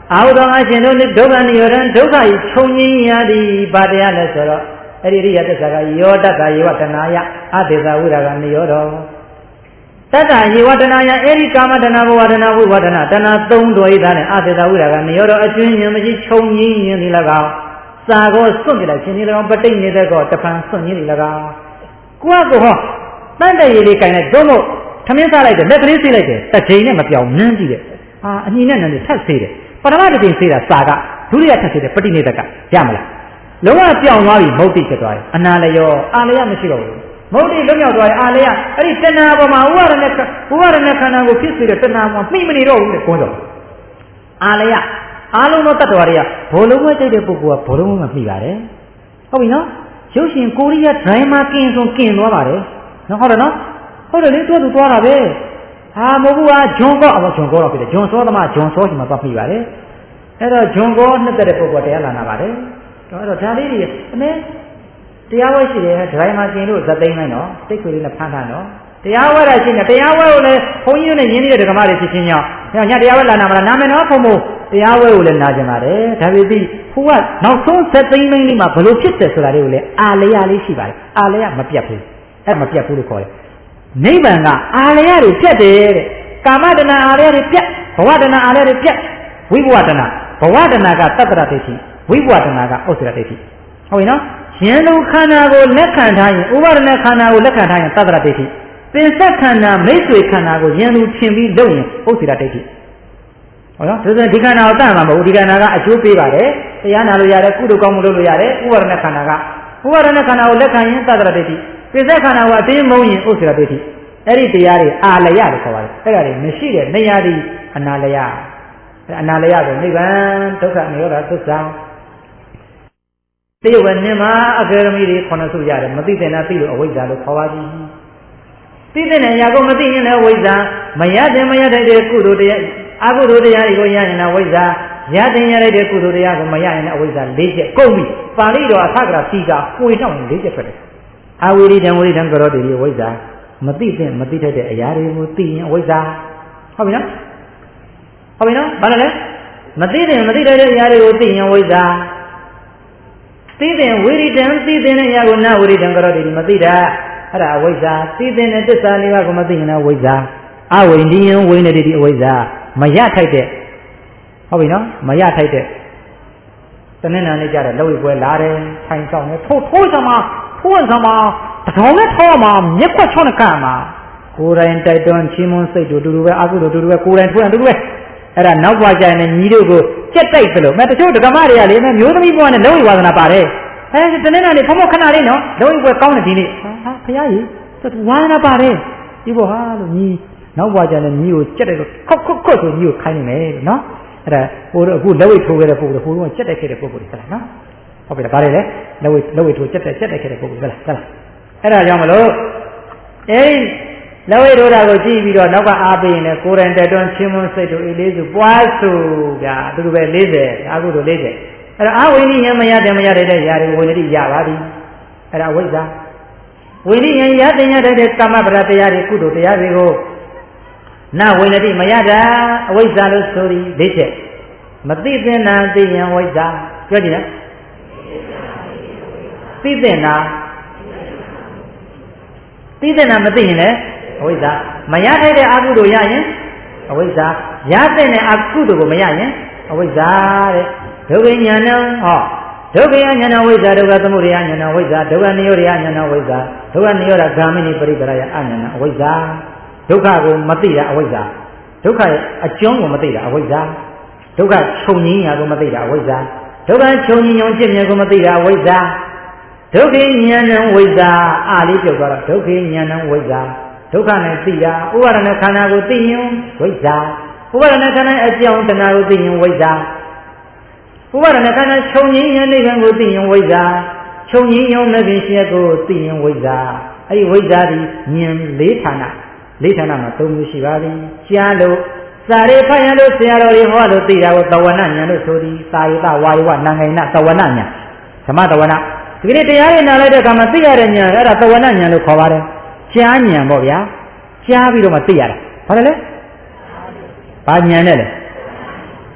အာဟုသောအရှင်တို့ဒုက္ခနိရောဓဒုက္ခဤချုပ်ငြိမ်းရသည်ဘာတရားလဲဆိုတော့အဲ့ဒီရိယသစ္စာကယောတတ္တယေဝတနာယအသေသာဝိရာဂနိရောဓတတ္တယေဝတနာယအဲ့ဒီကာမတဏဘဝတနာဝိဝဒနာတဏသုံးတော်ဤသားနဲ့အသေသာဝိရာဂနိရောဓအကျွင်းဉာဏ်မရှိချုပ်ငြိမ်းခြင်းဒီ၎င်းစာကိုစွန့်ပြလိုက်ခြင်းဒီ၎င်းပဋိနေတဲ့ကောတဖန်စွန့်ခြင်းဒီ၎င်းကိုယ့်ကိုဟောတန်တဲ့ရည်လေးကိုင်လိုက်တော့မို့ထမင်းစားလိုက်တယ်လက်ကလေးဆေးလိုက်တယ်တစ်ချိန်နဲ့မပြောင်းနန်းကြည့်တယ်အညီနဲ့နန်းနေထပ်ဆေးတယ်ပထမတစ်ချိန်ဆေးတာစာကဒုတိယထပ်ဆေးတယ်ပဋိနေတကရမလားလုံးဝပြောင်းသွားပြီမုတ်တိဖြစ်သွားတယ်အနာလျောအာလျမရှိတော့ဘူးမုတ်တိလွတ်မြောက်သွားတယ်အာလျအဲ့ဒီတဏှာပေါ်မှာဥပါဒနဲ့ခန္ဓာကိုဖြစ်စေတဲ့တဏှာပေါ်မှီမနေတော့ဘူးလေကိုယ်တော့အာလျအားလုံးသောတ attva တွေကဘောလုံးဝကြိုက်တဲ့ပုဂ္ဂိုလ်ကဘောလုံးဝမှီပါတယ်ဟုတ်ပြီနော်ရုပ်ရှင်ကိုရီးယားဒရိုင်းမာကင်ဆုံးကင်သွားပါတယ်နော်ဟုတ်တယ်နော်ဟုတ်တယ်လေသူသွားတာပဲမဟုတ်ဘူးဂျွန်ကောဂျွန်ကောတော့ဖြစ်တယ်ဂျွန်စောသမားဂျွန်စောရှိမှသွားမှီပါတယ်အဲ့တော့ဂျွန်ကောနှစ်သက်တဲ့ပုဂ္ဂိုလ်တရားလာနာပါတယ်အဲ့တော့ဒါလေးတွေအမေတရားဝဲရှိတယ်ဒရိုင်းမာကင်လို့ဇတ်သိမ်းလိုက်နော်စိတ်ခွေလေးနဲ့ဖမ်းထားနော်တရားဝဲတာရှိနေတရားဝဲကိုလည်းဘုန်းကြီးတို့နဲ့ရင်းနှီးတဲ့ဓမ္မတွေဖြစ်ချင်းကြောင့်ညတရားဝဲလာနာမလားနာမယ်နော်ဘုံဘုံတရားဝဲကိုလည်းနာကြပါတယ်ဒါပေမဲ့ဟိုကနောက်ဆုံးဇတ်သိမ်းမင်းလေးမှာဘလို့ဖြစ်တယ်ဆိုတာလေးကိုလည်းအာလျလေးရှိပါတယ်အာလျမပြတ်ဘူးအဲ့မပြတ်ဘူးလို့ခေါ်တယ်နိဗ္ဗာန်ကအာလျတွေပြတ်တယ်တဲ့ကာမတဏအာလျတွေပြတ်ဘဝတဏအာလျတွေပြတ်ဝိဘဝတဏဘဝတဏကတတ္တရဒိဋ္ဌိဝိဘဝတဏကဥစ္စရဒိဋ္ဌိဟုတ်ပြီနော်ယဉ်လူခန္ဓာကိုလက်ခံထားရင်ဥပါဒณခန္ဓာကိုလက်ခံထားရင်တတ္တရဒိဋ္ဌိသင်္ဆက်ခန္ဓာမိတ်ဆွေခန္ဓာကိုယဉ်လူထင်ပြီးလုပ်ရင်ဥစ္စရဒိဋ္ဌိဟုတ်နော်ဒါဆိုဒီခန္ဓာကိုတတ်မှာမဟုတ်ဒီခန္ဓာကအကျိုးပေးပါတယ်တရားနာလို့ရတယ်ကုသိုလ်ကောင်းမှုလုပ်လို့ရတယ်ဥပါဒณခန္ဓာကဥပါဒณခန္ဓာကိုလက်ခံရင်တတ္တရဒိဋ္ဌိသင်္ဆက်ခန္ဓာကိုအတင်းမုန်းရင်ဥစ္စရဒိဋ္ဌိအဲ့ဒီတရားတွေအာလယလို့ခေါ်ပါတယ်အဲ့ဒါတွေမရှိတဲ့နေရာဒီအနာလယအနာလယဆိုနိဗ္ဗာန်ဒုက္ခနိရောဓသစ္စာတိယဝနေမှာအဂရမီတွေ9စုရတယ်မသိတဲ့နာသိလို့အဝိဇ္ဇာလို့ခေါ်ပါသည်သိတဲ့နေရာကိုမသိရင်လည်းဝိဇ္ဇာမရတဲ့မရတဲ့ကုသိုလ်တရားအကုသိုလ်တရားတွေကိုရရင်လည်းဝိဇ္ဇာရတဲ့ရတဲ့ကုသိုလ်တရားကိုမရရင်လည်းအဝိဇ္ဇာ၄ချက်ကုန်ပြီပါဠိတော်အထကရာစီကကိုယ်နှောင်း၄ချက်ထွက်တယ်အဝိရိဒံဝိရိဒံကရောတိဝိဇ္ဇာမသိမသိတဲ့အရာတွေကိုသိရင်အဝိဇ္ဇာဟုတ်ပြီနော်ဟုတ်ပြီနော်ဘာလဲမသိမသိတဲ့အရာတွေကိုသိရင်ဝိဇ္ဇာသိတဲ့ဝိရိဒံသိတဲ့အရာကိုနာဝိရိဒံကရောတိမသိတာအဲ့ဒါအဝိဇ္ဇာသိတဲ့သစ္စာလေးပါးကိုမသိရင်လည်းဝိဇ္ဇာအဝိနိယံဝိနတိတိအဝိဇ္ဇာမရထိုက်တဲ့ဟုတ်ပြီနော်မရထိုက်တဲ့တနင်္လာနေ့ကြတဲ့လောက်ဝိပွဲလာတယ်ထိုင်ဆောင်တယ်ထိုးစမှာတထောင်နဲ့ထောမှာမြက်ခွက်ချောင်းနဲ့ကံမှာကိုယ်တိုင်တိုက်တွန်းချင်းမွန်းစိတ်တို့တူတူပဲအကုသိုလ်တူတူပဲကိုယ်တိုင်ထွန်းတူတူပဲအဲ့ဒါနောက်ပွားကြရင်ညီတို့ကိုကြက်တိုက်သလိုတချို့ဓမ္မတွေကလေမျိုးသမီးဘဝနဲ့လုံးဝဝါသနာပါတယ်တနင်္လာနေ့ဘုံခဏလေးနော်လုံးဝပွဲကောင်းတယ်ဒီနေ့ဘုရားကြီးဝါသနာပါတယ်ဒီဘောဟာလို့ညီနောက်ပွားကြရင်ညီကိုကြက်တိုက်လို့ခုတ်ဆိုညီကိုခိုင်းနေမယ်လို့နော်အဲ့ဒါဟိုအခုလက်ဝိတ်ထိုးခဲ့တဲ့ပုဂ္ဂိုလ်ဟိုကကြက်တိုက်ခဲ့တဲ့ပုဂ္ဂိုလ်တွေဆက်လိုက်နော်ဟုတ်ပြီလားဗါတယ်လေလက်ဝိတ်ထိုးကြက်တိုက်ခဲ့တဲ့ပုဂ္ဂိုလ်ဆက်လိုက်အဲ့ဒါကြောင့်မလို့လက်ဝိတ်ထိုးတာကိုကြည့်ပြီးတော့နောက်ကအားပေးရင်လည်းကိုယ်တိုင်တက်တွန်းချင်းမွန်းစိတ်တို့အေးလေးစုပွားစုဗျာသူတို့ပဲ40အာဟုတို့40အဲ့ဒါအာဝိနိယမရတဲ့ຢာတွေဝိနတိရပါသည်အဲ့ဒါဝိဇ္ဇာဝိနိယရတဲ့ကာမပရတရားတွေကုသိုလ်တရားတွေကိုနာဝိနတိမရတာအဝိဇ္ဇာလို့ဆိုပြီး၄ချက်မသိသင်္နာသိရင်ဝိဇ္ဇာပြောကြည့်နော်သိသင်္နာမသိရင်လည်းအဝိဇ္ဇာမရထိုက်တဲ့အကုသိုလ်ရရင်အဝိဇ္ဇာရတဲ့အကုသိုလ်ကိုမရရင်အဝိဇ္ဇာတဲ့ဒုက္ခဉာဏ်ဒုက္ခဉာဏ်ဝိဇ္ဇာဒုက္ခသမုဒယဉာဏ်ဝိဇ္ဇာဒုက္ခနိရောဓဉာဏ်ဝိဇ္ဇာဒုက္ခနိရောဓဂာမိနိပရိပရယအဉာဏ်အဝိဇ္ဇာဒုက္ခကိုမသိတာအဝိဇ္ဇာဒုက္ခရဲ့အကျုံးကိုမသိတာအဝိဇ္ဇာဒုက္ခချုပ်ငြိမ်းရာကိုမသိတာအဝိဇ္ဇာဒုက္ခချုပ်ငြိမ်းအောင်ဖြစ်မြဲကိုမသိတာအဝိဇ္ဇာဒုက္ခဉာဏ်ဝိဇ္ဇာအာလေးပြောသွားတော့ဒုက္ခဉာဏ်ဝိဇ္ဇာဒုက္ခနဲ့သိတာဥပါဒณခန္ဓာကိုသိရင်ဝိဇ္ဇာဥပါဒณခန္ဓာအကြောင်းတဏှာကိုသိရင်ဝိဇ္ဇာဥပါဒณခန္ဓာချုပ်ငြိမ်းရနိဗ္ဗာန်ကိုသိရင်ဝိဇ္ဇာချုပ်ငြိမ်းရုံနဲ့ပြင်ရှိကိုသိရင်ဝိဇ္ဇာအဲ့ဒီဝိဇ္ဇာဒီဉာဏ်၄ဌာနမှာ၃မျိုးရှိပါသည်ကြားလို့စာရေဖတ်ရလို့ဆရာတော်တွေဟောလို့သိတာကိုသဝနဉာဏ်လို့ဆိုသည်သာယတဝါယဝနာငိဏသဝနဉာဏ်ဓမ္မသဝနဒီနေ့တရားရနာလိုက်တဲ့အခါမှာသိရတဲ့ဉာဏ်အဲ့ဒါသဝနဉာဏ်လို့ခေါ်ပါတယ်ကြားဉာဏ်ပေါ့ဗျာကြားပြီးတော့မှသိရတာဘာလဲဘာဉာဏ်နဲ့လဲ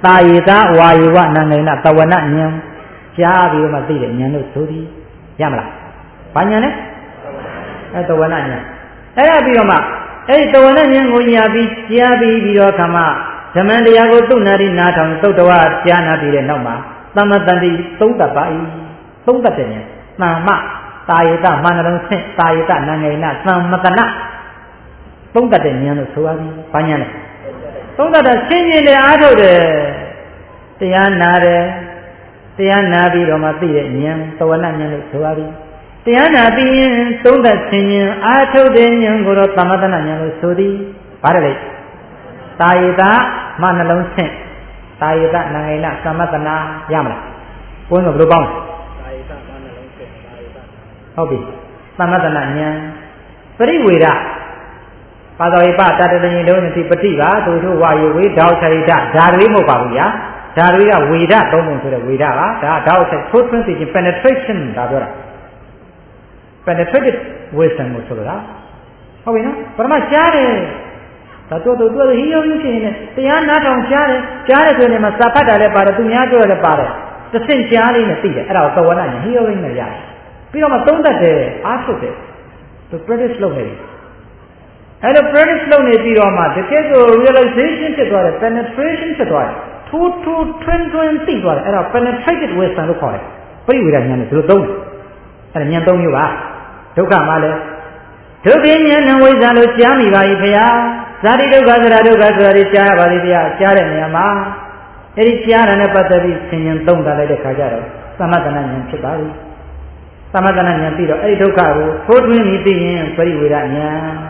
တာယေတာဝါယေဝနာငိနာတဝနာဉာဏ်ကြားပြီးတော့မှသိတဲ့ဉာဏ်လို့ဆိုသည်ရမလားဘာဉာဏ်လဲတဝနာဉာဏ်အဲ့ဒါပြီးတော့မှအဲ့ဒီတဝနာဉာဏ်ကိုညာပြီးကြားပြီးတော့ခါမှဓမ္မတရားကိုသုနာတိနာထောင်သုတ်တော်ကြားနာပြီးတဲ့နောက်မှာသမ္မတန်တိသုံးတတ်ပါ၏သုံးတတ်တဲ့ဉာဏ်သမ္မတာယေတမန္တလုံးဆင့်တာယေတနာငိနာသမ္မတနာသုံးတတ်တဲ့ဉာဏ်လို့ဆိုရသည်ဘာဉာဏ်လဲသုံးတတ်တာရှင်းရှင်းနဲ့အားထုတ်တယ်တရားနာတယ်တရားနာပြီးတော့မှသိတဲ့ဉာဏ်တဝနာဉာဏ်လို့ဆိုရသည်တရားနာပြီးရင်သုံးတတ်ခြင်းဉာဏ်အားထုတ်တဲ့ဉာဏ်ကိုတော့သမ္မတနာဉာဏ်လို့ဆိုသည်ဘာလဲတာယေတမနှလုံးဆင့်တာယေတနာငိနာသမ္မတနာရမလားဘုန်းတော်ဘယ်လိုပေါင်းတာယေတမနှလုံးဆင့်တာယေတဟုတ်ပြီသမ္မတနာဉာဏ်ပရိဝေဒပါတော်ဧပတတတရင်တို့တိပฏิပါသူတို့ဝါယဝေဒေါချရိတဓာရီမဟုတ်ပါဘူးဗျာဓာရီကဝေဒသုံးပုံဆိုတဲ့ဝေဒပါဒါဒေါချထိုးထွင်းသိခြင်း penetration ဒါပြောတာ penetrated wisdom ကိုဆိုလိုတာဟုတ်ပြီနော်ပရမကြားတယ်ဒါတို့ဟိယောယူရှင်နဲ့တရားနာထောင်ကြားတယ်ဆိုရင်မှာစာဖတ်တာလည်းပါတယ်သူများပြောတယ်ပါတယ်သစင်ကြားလေးနဲ့သိတယ်အဲ့ဒါကိုသဝနာညာဟိယောရင်းနဲ့ရတယ်ပြီးတော့မှသုံးတတ်တယ်အားထုတ်တယ်သူ practice လုပ်နေတယ်အဲ့လို practice လုပ်နေပြီးတော့မှတကယ်ကို realization ဖြစ်သွားတယ် penetration ဖြစ်သွားတယ်ထိုးထွင်းသိသွားတယ်အဲ့ဒါ penetrated wisdom လို့ခေါ်တယ်ပရိဝေဒဉာဏ်နဲ့သူတို့သုံးတယ်အဲ့ဒါဉာဏ်သုံးမျိုးပါဒုက္ခမှလည်းဒုက္ခဉာဏ်ဝိဇ္ဇာလို့ကြားမိပါ၏ဖေဟာဇာတိဒုက္ခသရဒုက္ခဆိုတာတွေကြားရပါသေးဗျာကြားတဲ့နေရာမှာအဲ့ဒီကြားတာနဲ့ပတ်သက်ပြီးသင်ញံသုံးတာလိုက်တဲ့ခါကျတော့သမထနာဉာဏ်ဖြစ်ပါပြီသမထနာဉာဏ်ပြီးတော့အဲ့ဒီဒုက္ခကိုထိုးထွင်းပြီးသိရင်ပရိဝေဒဉာဏ်နှ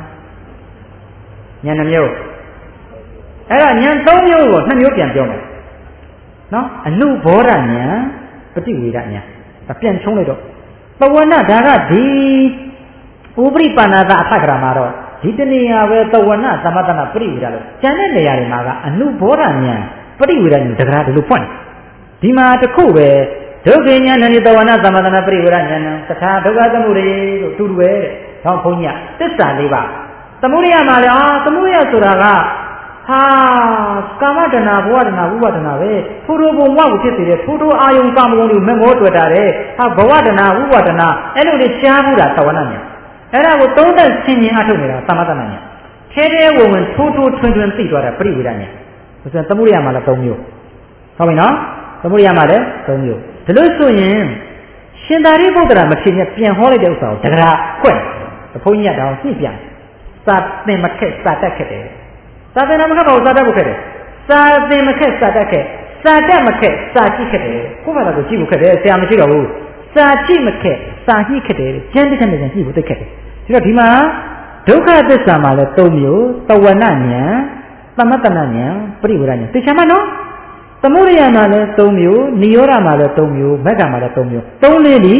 မျိုးအဲ့ဒါဉာဏ်၃မျိုးကို2မျိုးပြန်ပြောမယ်နော်အနုဘောဓဉာဏ်ပฏิဝေဒဉာဏ်ပြန်ချုံးလိုက်တော့ပဝဏဒါကဒီဥပရိပန္နသအထကရာမှာတော့ဒီတနေရာပဲတဝဏသမတနာပရိဝေဒလို့ကျန်တဲ့နေရာတွေမှာကအနုဘောဓဉာဏ်ပရိဝေဒဉာဏ်တက္ကရာဒီလိုဖွင့်ဒီမှာတစ်ခုပဲဒုက္ခဉာဏ်နဲ့တဝဏသမတနာပရိဝေဒဉာဏ်တခါဒုက္ခသမုဒယလို့တူတူပဲတဲ့ဟောဘုန်းကြီးကသစ္စာ၄ပါးသမုဒယမှာလေသမုဒယဆိုတာကဟာကာမတဏဘဝတဏဝိပဿနာပဲထိုးထိုးဘုံဘဝကိုဖြစ်စေတဲ့ထိုးထိုးအာယုံကာမဂုဏ်တွေမမောတွေ့တာတဲ့ဟာဘဝတဏဝိပဿနာအဲ့လိုတွေရှားမှုတာသဝဏဉာဏ်အဲ့ဒါကိုသုံးသပ်ဆင်ခြင်အထုတ်နေတာသမထနာဉာဏ်ထဲထဲဝင်ထိုးထွင်းသိသွားတာပရိဝေဒဉာဏ်ဆိုတော့သမုဒယမှာလည်း၃မျိုးဟုတ်ပြီနော်သမုဒယမှာလည်း၃မျိုးဒါလို့ဆိုရင်ရှင်သာရိပုတ္တရာမဖြစ်နဲ့ပြန်ဟောလိုက်တဲ့ဥစ္စာကိုတက္ကရာခွက်ဘုန်းကြီးကတောင်သိပြန်စာသင်မခက်စာတတ်ခက်တယ်စာသင်မခက်ပါဘူးစာတတ်ဖို့ခက်တယ်စာသင်မခက်စာတတ်ခက်စာတတ်မခက်စာကြည့်ခက်တယ်ကိုယ့်ဘာသာကိုကြည့်ဖို့ခက်တယ်ဆရာမရှိတော့ဘူးစာကြည့်မခက်စာကြည့်ခက်တယ်ကျမ်းတစ်ခက်နဲ့ကြည့်ဖို့သိခက်တယ်ဒါတော့ဒီမှာဒုက္ခသစ္စာမှာလည်း၃မျိုးတဝဏဉာဏ်သမတနာဉာဏ်ပရိဝေဒဉာဏ်သိချင်မနော်သမုဒယမှာလည်း၃မျိုးနိရောဓမှာလည်း၃မျိုးမဂ္ဂမှာလည်း၃မျိုး၃လေးဒီ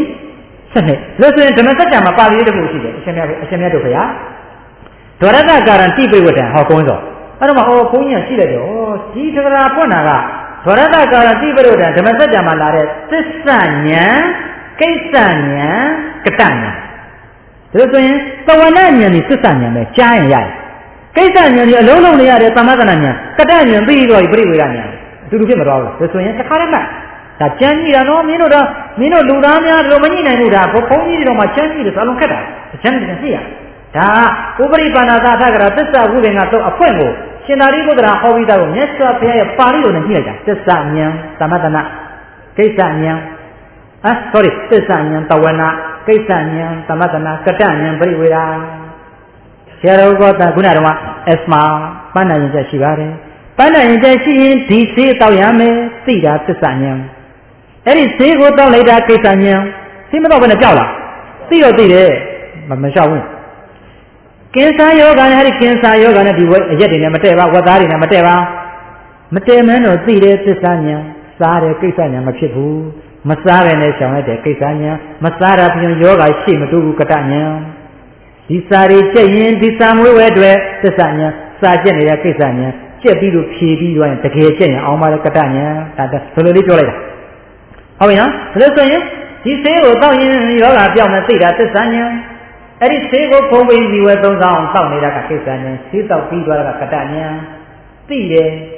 7နှစ်ဒါဆိုရင်ဓမ္မစကြာမှာပါဠိတစ်ခုရှိတယ်အရှင်မြတ်တို့ခင်ဗျာဒဝရတကာရံတိပိဝတ္တံဟောကုန်းစောအဲ့တော့မှဘုန်းကြီးကရှိလိုက်တော့ဒီသက္ကရာဖွင့်တာကဒဝရတကာရံတိပိဝတ္တံဓမ္မစကြာမှာလာတဲ့သစ္စာဉာဏ်ကိစ္စဉာဏ်ကတ္တဉာဏ်ဒါဆိုရင်သဝဏဉာဏ်นี่သစ္စာဉာဏ်ပဲကြားရင်ရတယ်ကိစ္စဉာဏ်นี่အလုံးလုံးနေရတယ်သမထနာဉာဏ်ကတ္တဉာဏ်ပြီးတော့ပြိဝေဒဉာဏ်အတူတူဖြစ်မသွားဘူးဒါဆိုရင်တစ်ခါတည်းမှဒါကျမ်းကြီးတာနော်မင်းတို့လူသားများတို့မညှိနိုင်ဘူးဒါဘုန်းကြီးတွေတော့မှကျမ်းကြီးတယ်ဆိုအလုံးခက်တာကျမ်းကြီးသိရဒါဥပရိပန္နသာထကရာသစ္စာဝိပင်ကတော့အဖွင့်ကိုရှင်သာရိပုတ္တရာဟောပြီးသားကိုမြတ်စွာဘုရားရဲ့ပါဠိတော်နဲ့ညှိလိုက်တာသစ္စာဉာဏ်သမထနာကိစ္စဉာဏ်sorry သစ္စာဉာဏ်တဝနာကိစ္စဉာဏ်သမထနာကတ္တဉာဏ်ပရိဝေဒဆရာတော်ကခုနကတော့အစမာပဏ္ဏရင်ချက်ရှိပါတယ်ပဏ္ဏရင်ချက်ရှိရင်ဒီစေးတောက်ရမယ်သိတာသစ္စာဉာဏ်အဲ့ဒီစေးကိုတောက်လိုက်တာကိစ္စဉာဏ်သိမတော့ဘယ်နဲ့ကြောက်လားသိတော့သိတယ်မလျှောက်ဘူးကင်ဆာယောဂနဲ့အဲ့ဒီကင်ဆာယောဂနဲ့ဒီအရက်တွေနဲ့မတည့်ပါဝက်သားတွေနဲ့မတည့်ပါမတည့်မန်းတော့သိတယ်သစ္စာဉာဏ်စားတယ်ကိစ္စဉာဏ်မဖြစ်ဘူးမစားရနဲ့ရှောင်လိုက်တယ်ကိစ္စဉာဏ်မစားတာပြင်ယောဂရှိမတူဘူးကတ္တဉာဏ်ဒီစာတွေကျက်ရင်ဒီစာမွေးဝဲတွေသစ္စာဉာဏ်စာကျက်နေတဲ့ကိစ္စဉာဏ်ကျက်ပြီးလို့ဖြေပြီးတော့ရင်တကယ်ကျက်ရင်အောင်ပါလေကတ္တဉာဏ်ဒါဘယ်လိုလေးပြောလိုက်တာဟုတ်ပြီနော်ဒါလို့ဆိုရင်ဒီဆေးကိုတောက်ရင်ယောဂပြောင်းနေသိတာသစ္စာဉာဏ်အဲ့ဒီဆေးကိုဖုံးပြီးဒီဝဲသုံးဆောင်တောက်နေတာကကိစ္စဉာဏ်ဆေးတောက်ပြီးသွားတာကကတ္တဉာဏ်သိတယ်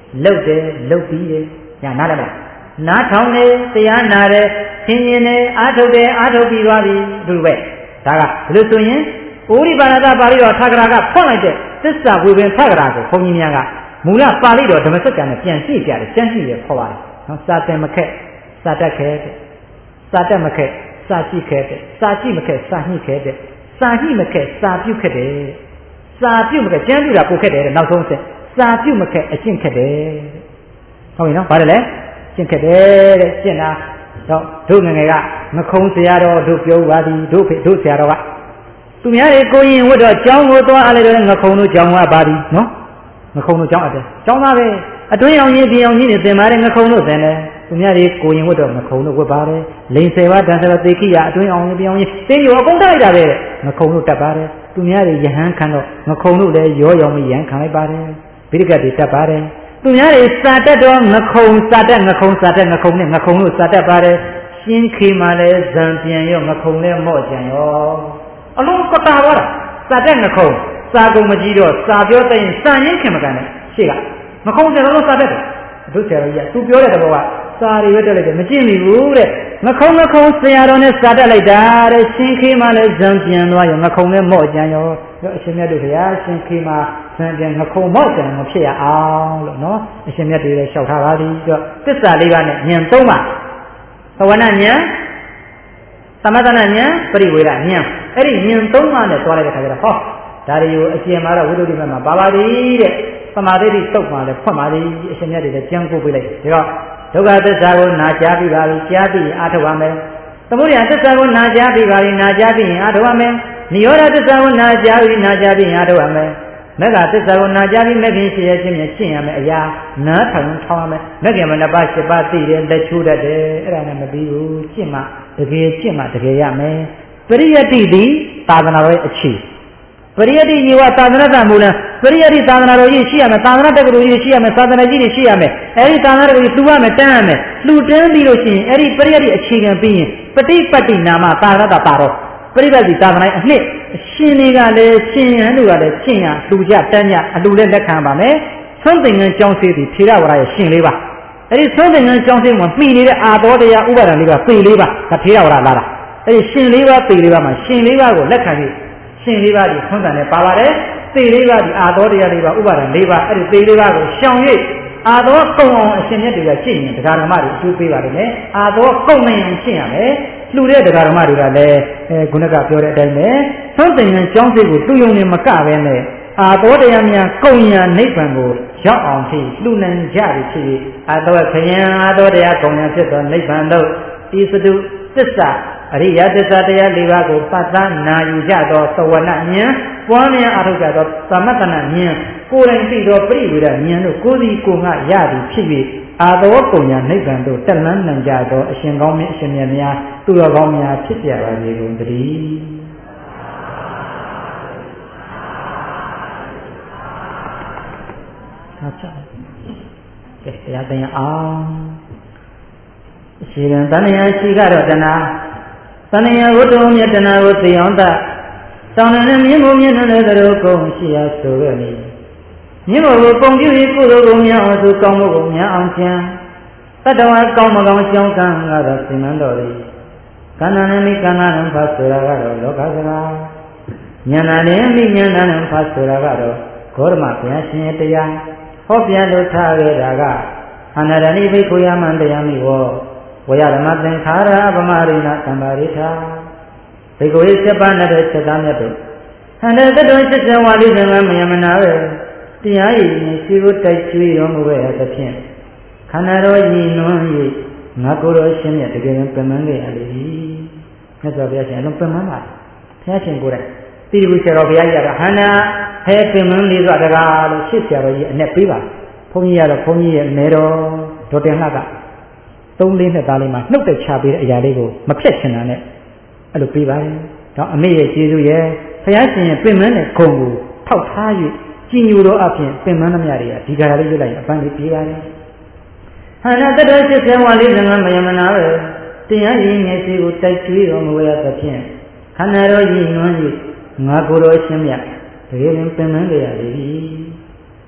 လုပ်တယ်လုပ်ပြီးတယ်ညာနားလည်းမလားနားထောင်နေတရားနာတယ်သင်ရင်နဲ့အားထုတ်တယ်အားထုတ်ပြီးသွားပြီဒီလိုပဲဒါကဘယ်လိုဆိုရင်ဩရိပါဏတပါဠိတော်ထာဂရာကဖွင့်လိုက်တဲ့သစ္စာဝေဘင်ထာဂရာကိုဘုန်းကြီးများကမူလပါဠိတော်ဓမ္မစက္ကန့်နဲ့ပြန်ကြည့်ကြတယ်ကျမ်းကြည့်ရခေါ်ပါတယ်နော်စာသင်မခက်စာတတ်ခဲတဲ့စာတတ်မခက်စာကြည့်ခဲတဲ့စာကြည့်မခက်စာညှိခဲတဲ့စာညှိမခက်စာပြုတ်ခက်တယ်စာပြုတ်မခက်ကျမ်းပြုတာကိုခက်တယ်တဲ့နောက်ဆုံးဆက်စာပြုတ်မခက်အကျင့်ခက်တယ်ဟုတ်ပြီနော်ဘာလဲလဲကျင့်ခက်တယ်တဲ့ကျင့်တာတော့တို့ငငယ်ကငခုံးဆရာတော်တို့ပြောပါသည်တို့ဆရာတော်ကသူများတွေကိုရင်ဝတ်တော့ကျောင်းကိုသွားအားလေတော့ငခုံတို့ကျောင်းကပါသည်နော်ငခုံတို့ကျောင်းအတယ်ကျောင်းသားပဲအတွင်းအောင်ကြီးပြင်အောင်ကြီးနေသင်ပါတယ်ငခုံတို့သင်တယ်သူများတွေကိုရင်ဝတ်တော့ငခုံတို့ဝတ်ပါတယ်လိန်10ပါးတန်10ပါးသေခိယအတွင်းအောင်ကြီးပြင်အောင်ကြီးသင်ရောအကုန်တိုက်လိုက်တာပဲငခုံတို့တက်ပါတယ်သူများတွေယဟန်ခံတော့ငခုံတို့လည်းရောရောင်မယဟန်ခံလိုက်ပါတယ်ဗိဓကတ်တွေတက်ပါတယ်သူများတွေစာတက်တော့ငခုံစာတက်ငခုံစာတက်ငခုံနဲ့ငခုံတို့စာတက်ပါတယ်ရှင်းခေမှလည်းဇံပြန်ရောငခုံနဲ့မော့ကြံရောအလုံးကတာပါလားစာတက်ငခုံစာကုန်မကြီးတော့စာပြောတဲ့ရင်စာရင်းခင်မကန်နဲ့ရှေ့ကငခုံစလုံးစာတက်တယ်တို့ဆရာတော်ကြီးကသူပြောတဲ့တဘောကစာတွေရွတ်တက်လိုက်တယ်မကျင့်မိဘူးတဲ့ငခုံဆရာတော်နဲ့စာတက်လိုက်တာတဲ့ရှင်းခေမှလည်းဇံပြန်သွားရောငခုံနဲ့မော့ကြံရောအရှင်မြတ်တို့ဗျာရှင်းခေမှဇံပြန်ငခုံမော့ကြံမဖြစ်ရအောင်လို့နော်အရှင်မြတ်တွေလည်းလျှောက်ထားပါသည်ဆိုသစ္စာလေးပါးနဲ့ဉာဏ်၃ပါးဘဝနာဉာဏ်သမထနာဉာဏ်ပရိဝေဒဉာဏ်အဲ့ဒီဉာဏ်၃ပါးနဲ့သွားလိုက်တဲ့ခါကျတော့ဟောဒါတွေကိုအကျဉ်းမှာတော့ဝိသုဒ္ဓိမမှာပါပါသည်တဲ့သမာဓိတိတုတ်မှလည်းဖွင့်ပါသည်အရှင်မြတ်တွေလည်းကြံကိုပေးလိုက်ဒါတော့ဒုက္ခသစ္စာကိုနာကြားပြီးပါပြီကြားပြီးအားထုတ်ပါမယ်သမုဒယသစ္စာကိုနာကြားပြီးပါပြီနာကြားပြီးရင်အားထုတ်ပါမယ်နိရောဓသစ္စာကိုနာကြားပြီးအားထုတ်ပါမယ်မဂ္ဂသစ္စာကိုနာကြားပြီးမဂ္ဂင်ရှိရခြင်းဖြင့်ရှင်းရမယ်အရာနားထောင်ထောင်းရမယ်မဂ္ဂင်မနပါ7ပါးသိတယ်လက်ချိုးတတ်တယ်အဲ့ဒါနဲ့မပြီးဘူးရှင်းမှတကယ်ရှင်းမှတကယ်ရမယ်ပရိယတ္တိသည်သာသနာတော်ရဲ့အခြေပရိယတ္တိယေဝသာသနာတမူလံပရိယတ္တိသာသနာတော်ကြီးရှိရမယ်သာသနာတက္ကသိုလ်ကြီးရှိရမယ်သာသနာကြီးတွေရှိရမယ်အဲ့ဒီသာသနာတက္ကသိုလ်ကြီးလှူရမယ်တန်းရမယ်လှူတန်းပြီးလို့ရှိရင်အဲ့ဒီပရိယတ္တိအခြေခံပြီးရင်ပฏิပတ်တိနာမသာသနာတပါတော်ပရိပတ်တိသာသနာအနှစ်အရှင်တွေကလည်းရှင်ဟန်တို့ကလည်းရှင်းရလှူကြတန်းကြအလှူလည်းလက်ခံပါမယ်သုံးသင်္ကန်းကျောင်းစေးသည်ထေရဝါဒရဲ့ရှင်လေးပါအဲ့ဒီသုံးသင်္ကန်းကျောင်းစေးမှာပြီးနေတဲ့အာတော်တရားဥပါဒံလေးပါပေလေးပါဒါထေရဝါဒလာတာအဲ့ဒီရှင်လေးပါပေလေးပါမှာရှင်လေးပါကိုလက်ခံပြီးရှင်လေးပါးဒီသုံးသင်နဲ့ပါပါတယ်ပေလေးပါဒီအာတော်တရားလေးပါဥပါဒံလေးပါအဲ့ဒီပေလေးပါကိုရှောင်၍အာတော်ကုံအောင်အရှင်မြတ်တွေကရှင်းရင်တရားဓမ္မတွေအကျိုးပေးပါတယ်နဲ့အာတော်ကုံနိုင်ရင်ရှင်းရမယ်လှူတဲ့တရားဓမ္မတွေကလည်းခုနကပြောတဲ့အတိုင်းပဲသုံးသင်္ကန်းကျောင်းစိတ်ကိုလှူယုံနေမကပဲနဲ့အာတော်တရားများကုံညာနိဗ္ဗာန်ကိုရောက်အောင်ဖြင့်လှူနိုင်ကြပြီဖြစ်ပြီးအာတော်ခယံအာတော်တရားကုံညာဖြစ်သောနိဗ္ဗာန်တို့ဤစတုသစ္စာအရိယသစ္စာတရား၄ပါးကိုပတ်သားနာယူကြသောသဝနဉာဏ်ပွားများအားထုတ်ကြသောသမတနာဉာဏ်ကိုယ်တိုင်သိသောပရိဝေဒဉာဏ်တို့ကိုယ်စီကိုယ်ငှရသည်ဖြစ်၍အာတော်ကုံညာနိဗ္ဗာန်တို့တက်လန်းနိုင်ကြသောအရှင်ကောင်းမြတ်အရှင်မြတ်များသူတော်ကောင်းများဖြစ်ကြပါစေကုန်သတည်းဟုတ်ကဲ့တရားသင်အောင်ရှိရင်တဏှာရှိကတော့တဏှာဝတ္တုမြတ်တဏှာကိုသိအောင်သာတောင်းတဲ့မြင့်မှုမြင့်တဲ့တို့ကုန်ရှိရဆိုရမည်မြင့်မှုကိုပုံပြု၍ကုသိုလ်ကိုများအောင်သူကောင်းမှုကိုများအောင်ကျမ်းတတဝါကောင်းမကောင်းကြောင်းကံကတော့သင်္ကန်းတော်လေကန္နာနဲ့မိကန္နာနဲ့ဖတ်ဆိုတာကတော့လောကစကားဉာဏ်နဲ့မိဉာဏ်နဲ့ဖတ်ဆိုတာကတော့ဂေါရမဘုရားရှင်ရဲ့တရားဟောပြလို့ထားခဲ့တာကအနန္တနိဘိက္ခုယမံတရားမိဝဝရဓမ္မသင်္ခါရဗမာရိဏသံပါရိထာဘိက္ခုရဲ့7ပါးနဲ့7သားမြတ်တို့ဟန္တတတော်80ဝါလိသံဃမယမနာပဲတရားရည်ရှိဖို့တိုက်ကျွေးတော်မူခဲ့သဖြင့်ခန္ဓာတော်ရည်နွမ်း၍ငါကိုယ်တော်ရှင်မြတ်တကယ်ပင်မခဲ့ရလေမြတ်စွာဘုရားရှင်အလုံးပင်မပါဘုရားရှင်ကိုယ်တိုင်တိတိကျကျတော်ဘုရားကြီးကဟန္တာဟဲပင်မလေးစွာတကားလို့ရှစ်ဆရာတော်ကြီးအနဲ့ပေးပါဘုန်းကြီးကတော့ဘုန်းကြီးရဲ့နေတော်ဒေါ်တင်လှက3-4နှစ်သားလေးမှာနှုတ်တက်ချပေးတဲ့အရာလေးကိုမဖြတ်ချင်တာနဲ့အဲ့လိုပေးပါတယ်တော့အမေရဲ့ကျေးဇူးရဲ့ဘုရားရှင်ရဲ့ပင်မတဲ့ဂုဏ်ကိုထောက်ထား၍ကြည်ညိုတော်အပြင်ပင်မသမျှတွေကဒီကြရာလေးရွတ်လိုက်အပန်းလေးပြေးပါတယ်ဟန္တာတတော်80ဝါလေးသံဃမယမနာပဲတရားရည်ငယ်စီကိုတိုက်ကျွေးတော်မူရသဖြင့်ခန္ဓာတော်ရည်နွမ်း၍ငါကိုယ်တော်ရှင်မြတ်တကယ်ပင်မခဲ့ရလေဒါ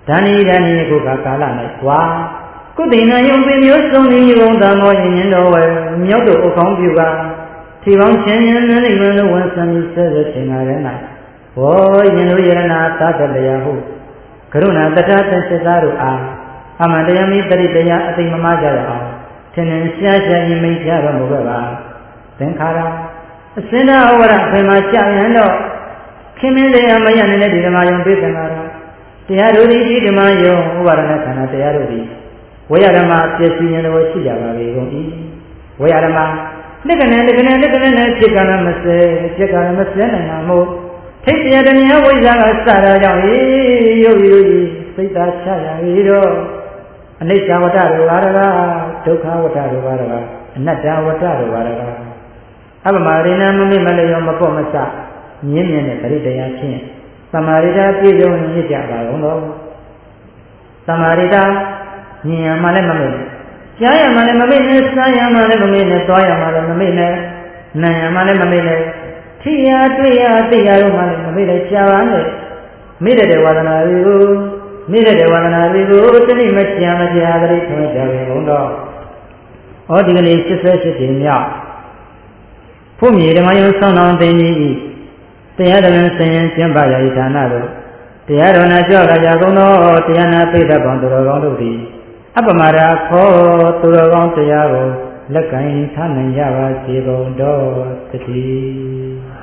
ဓာနီကုကာကာလ၌ဝါကုသိဏယုံပင်မျိုးစုံသည်ဘုံတံမောရင်တော်ဝဲမြောက်တို့အကောင်းပြုကာထီပေါင်းချင်းချင်းနှိမ့်မလို့ဝန်ဆံပြီးဆဲဆဲချိန်လာတဲ့၌ဘောရင်တို့ယရနာသတ္တတရားဟုကရုဏာတတ္တသစ္စာတို့အားအမှန်တရားမိတတိတရားအသိမမကြရအောင်ထင်ထင်ရှားရှားရင်မိတ်ကြတော်မူခဲ့ပါသင်္ခါရအစင်းနာဝရဘယ်မှာကြာရင်တော့ခင်မင်းတရားမရနေတဲ့ဒီဓမ္မယုံပိသင်္ခါရတရားတို့ဒီဓမ္မယုံဥပါဒနာခန္ဓာတရားတို့ဒီဝေယဓမ္မပြည့်စည်ရင်တော့ရှိကြပါလေကုန်၏ဝေယဓမ္မလက္ခဏာနဲ့ဖြစ်ကံမစဲဖြစ်ကံမစဲနိုင်မှာမို့ထိတ်တရားတရားဝိဇ္ဇာကစတာကြောင့်ရုပ်စိတ်သာချရပြီတော့အနိစ္စဝတ္တတို့ဘာရကဒုက္ခဝတ္တတို့ဘာရကအနတ္တဝတ္တတို့ဘာရကအပမရိဏမမိမလျောမပေါ့မစမြင်းမြင်တဲ့ပရိတရားဖြင့်သမာရိတာပြည့်စုံရကြပါကုန်တော့သမာရိတာဉာဏ်မှလည်းမမေ့ကြားရမှလည်းမမေ့နဲ့စားရမှလည်းမမေ့နဲ့သွားရမှလည်းမမေ့နဲ့နာရမှလည်းမမေ့နဲ့ထိရတွေ့ရသိရတော့မှလည်းမမေ့နဲ့ရှားပါနဲ့မေ့တဲ့ဝါဒနာတွေကိုတတိမချာမချာတတိထွန်းကြပြီဘုံတော့ဩဒီကနေ့88ကြိမ်မြောက်ဖို့မြေဓမ္မယုံဆောင်းတော်သိကြီးဤတရားတော်ဆင်ရင်ကျင့်ပါရည်ဌာနတို့တရားတော်နာကြောက်လာကြကုန်သောတရားနာပိဋကပေါင်းသူတော်ကောင်းတို့သည်အပမရာခောသူတော်ကောင်းတရားကိုလက်ကင်ထားနိုင်ကြပါစေကုန်တော်တည်း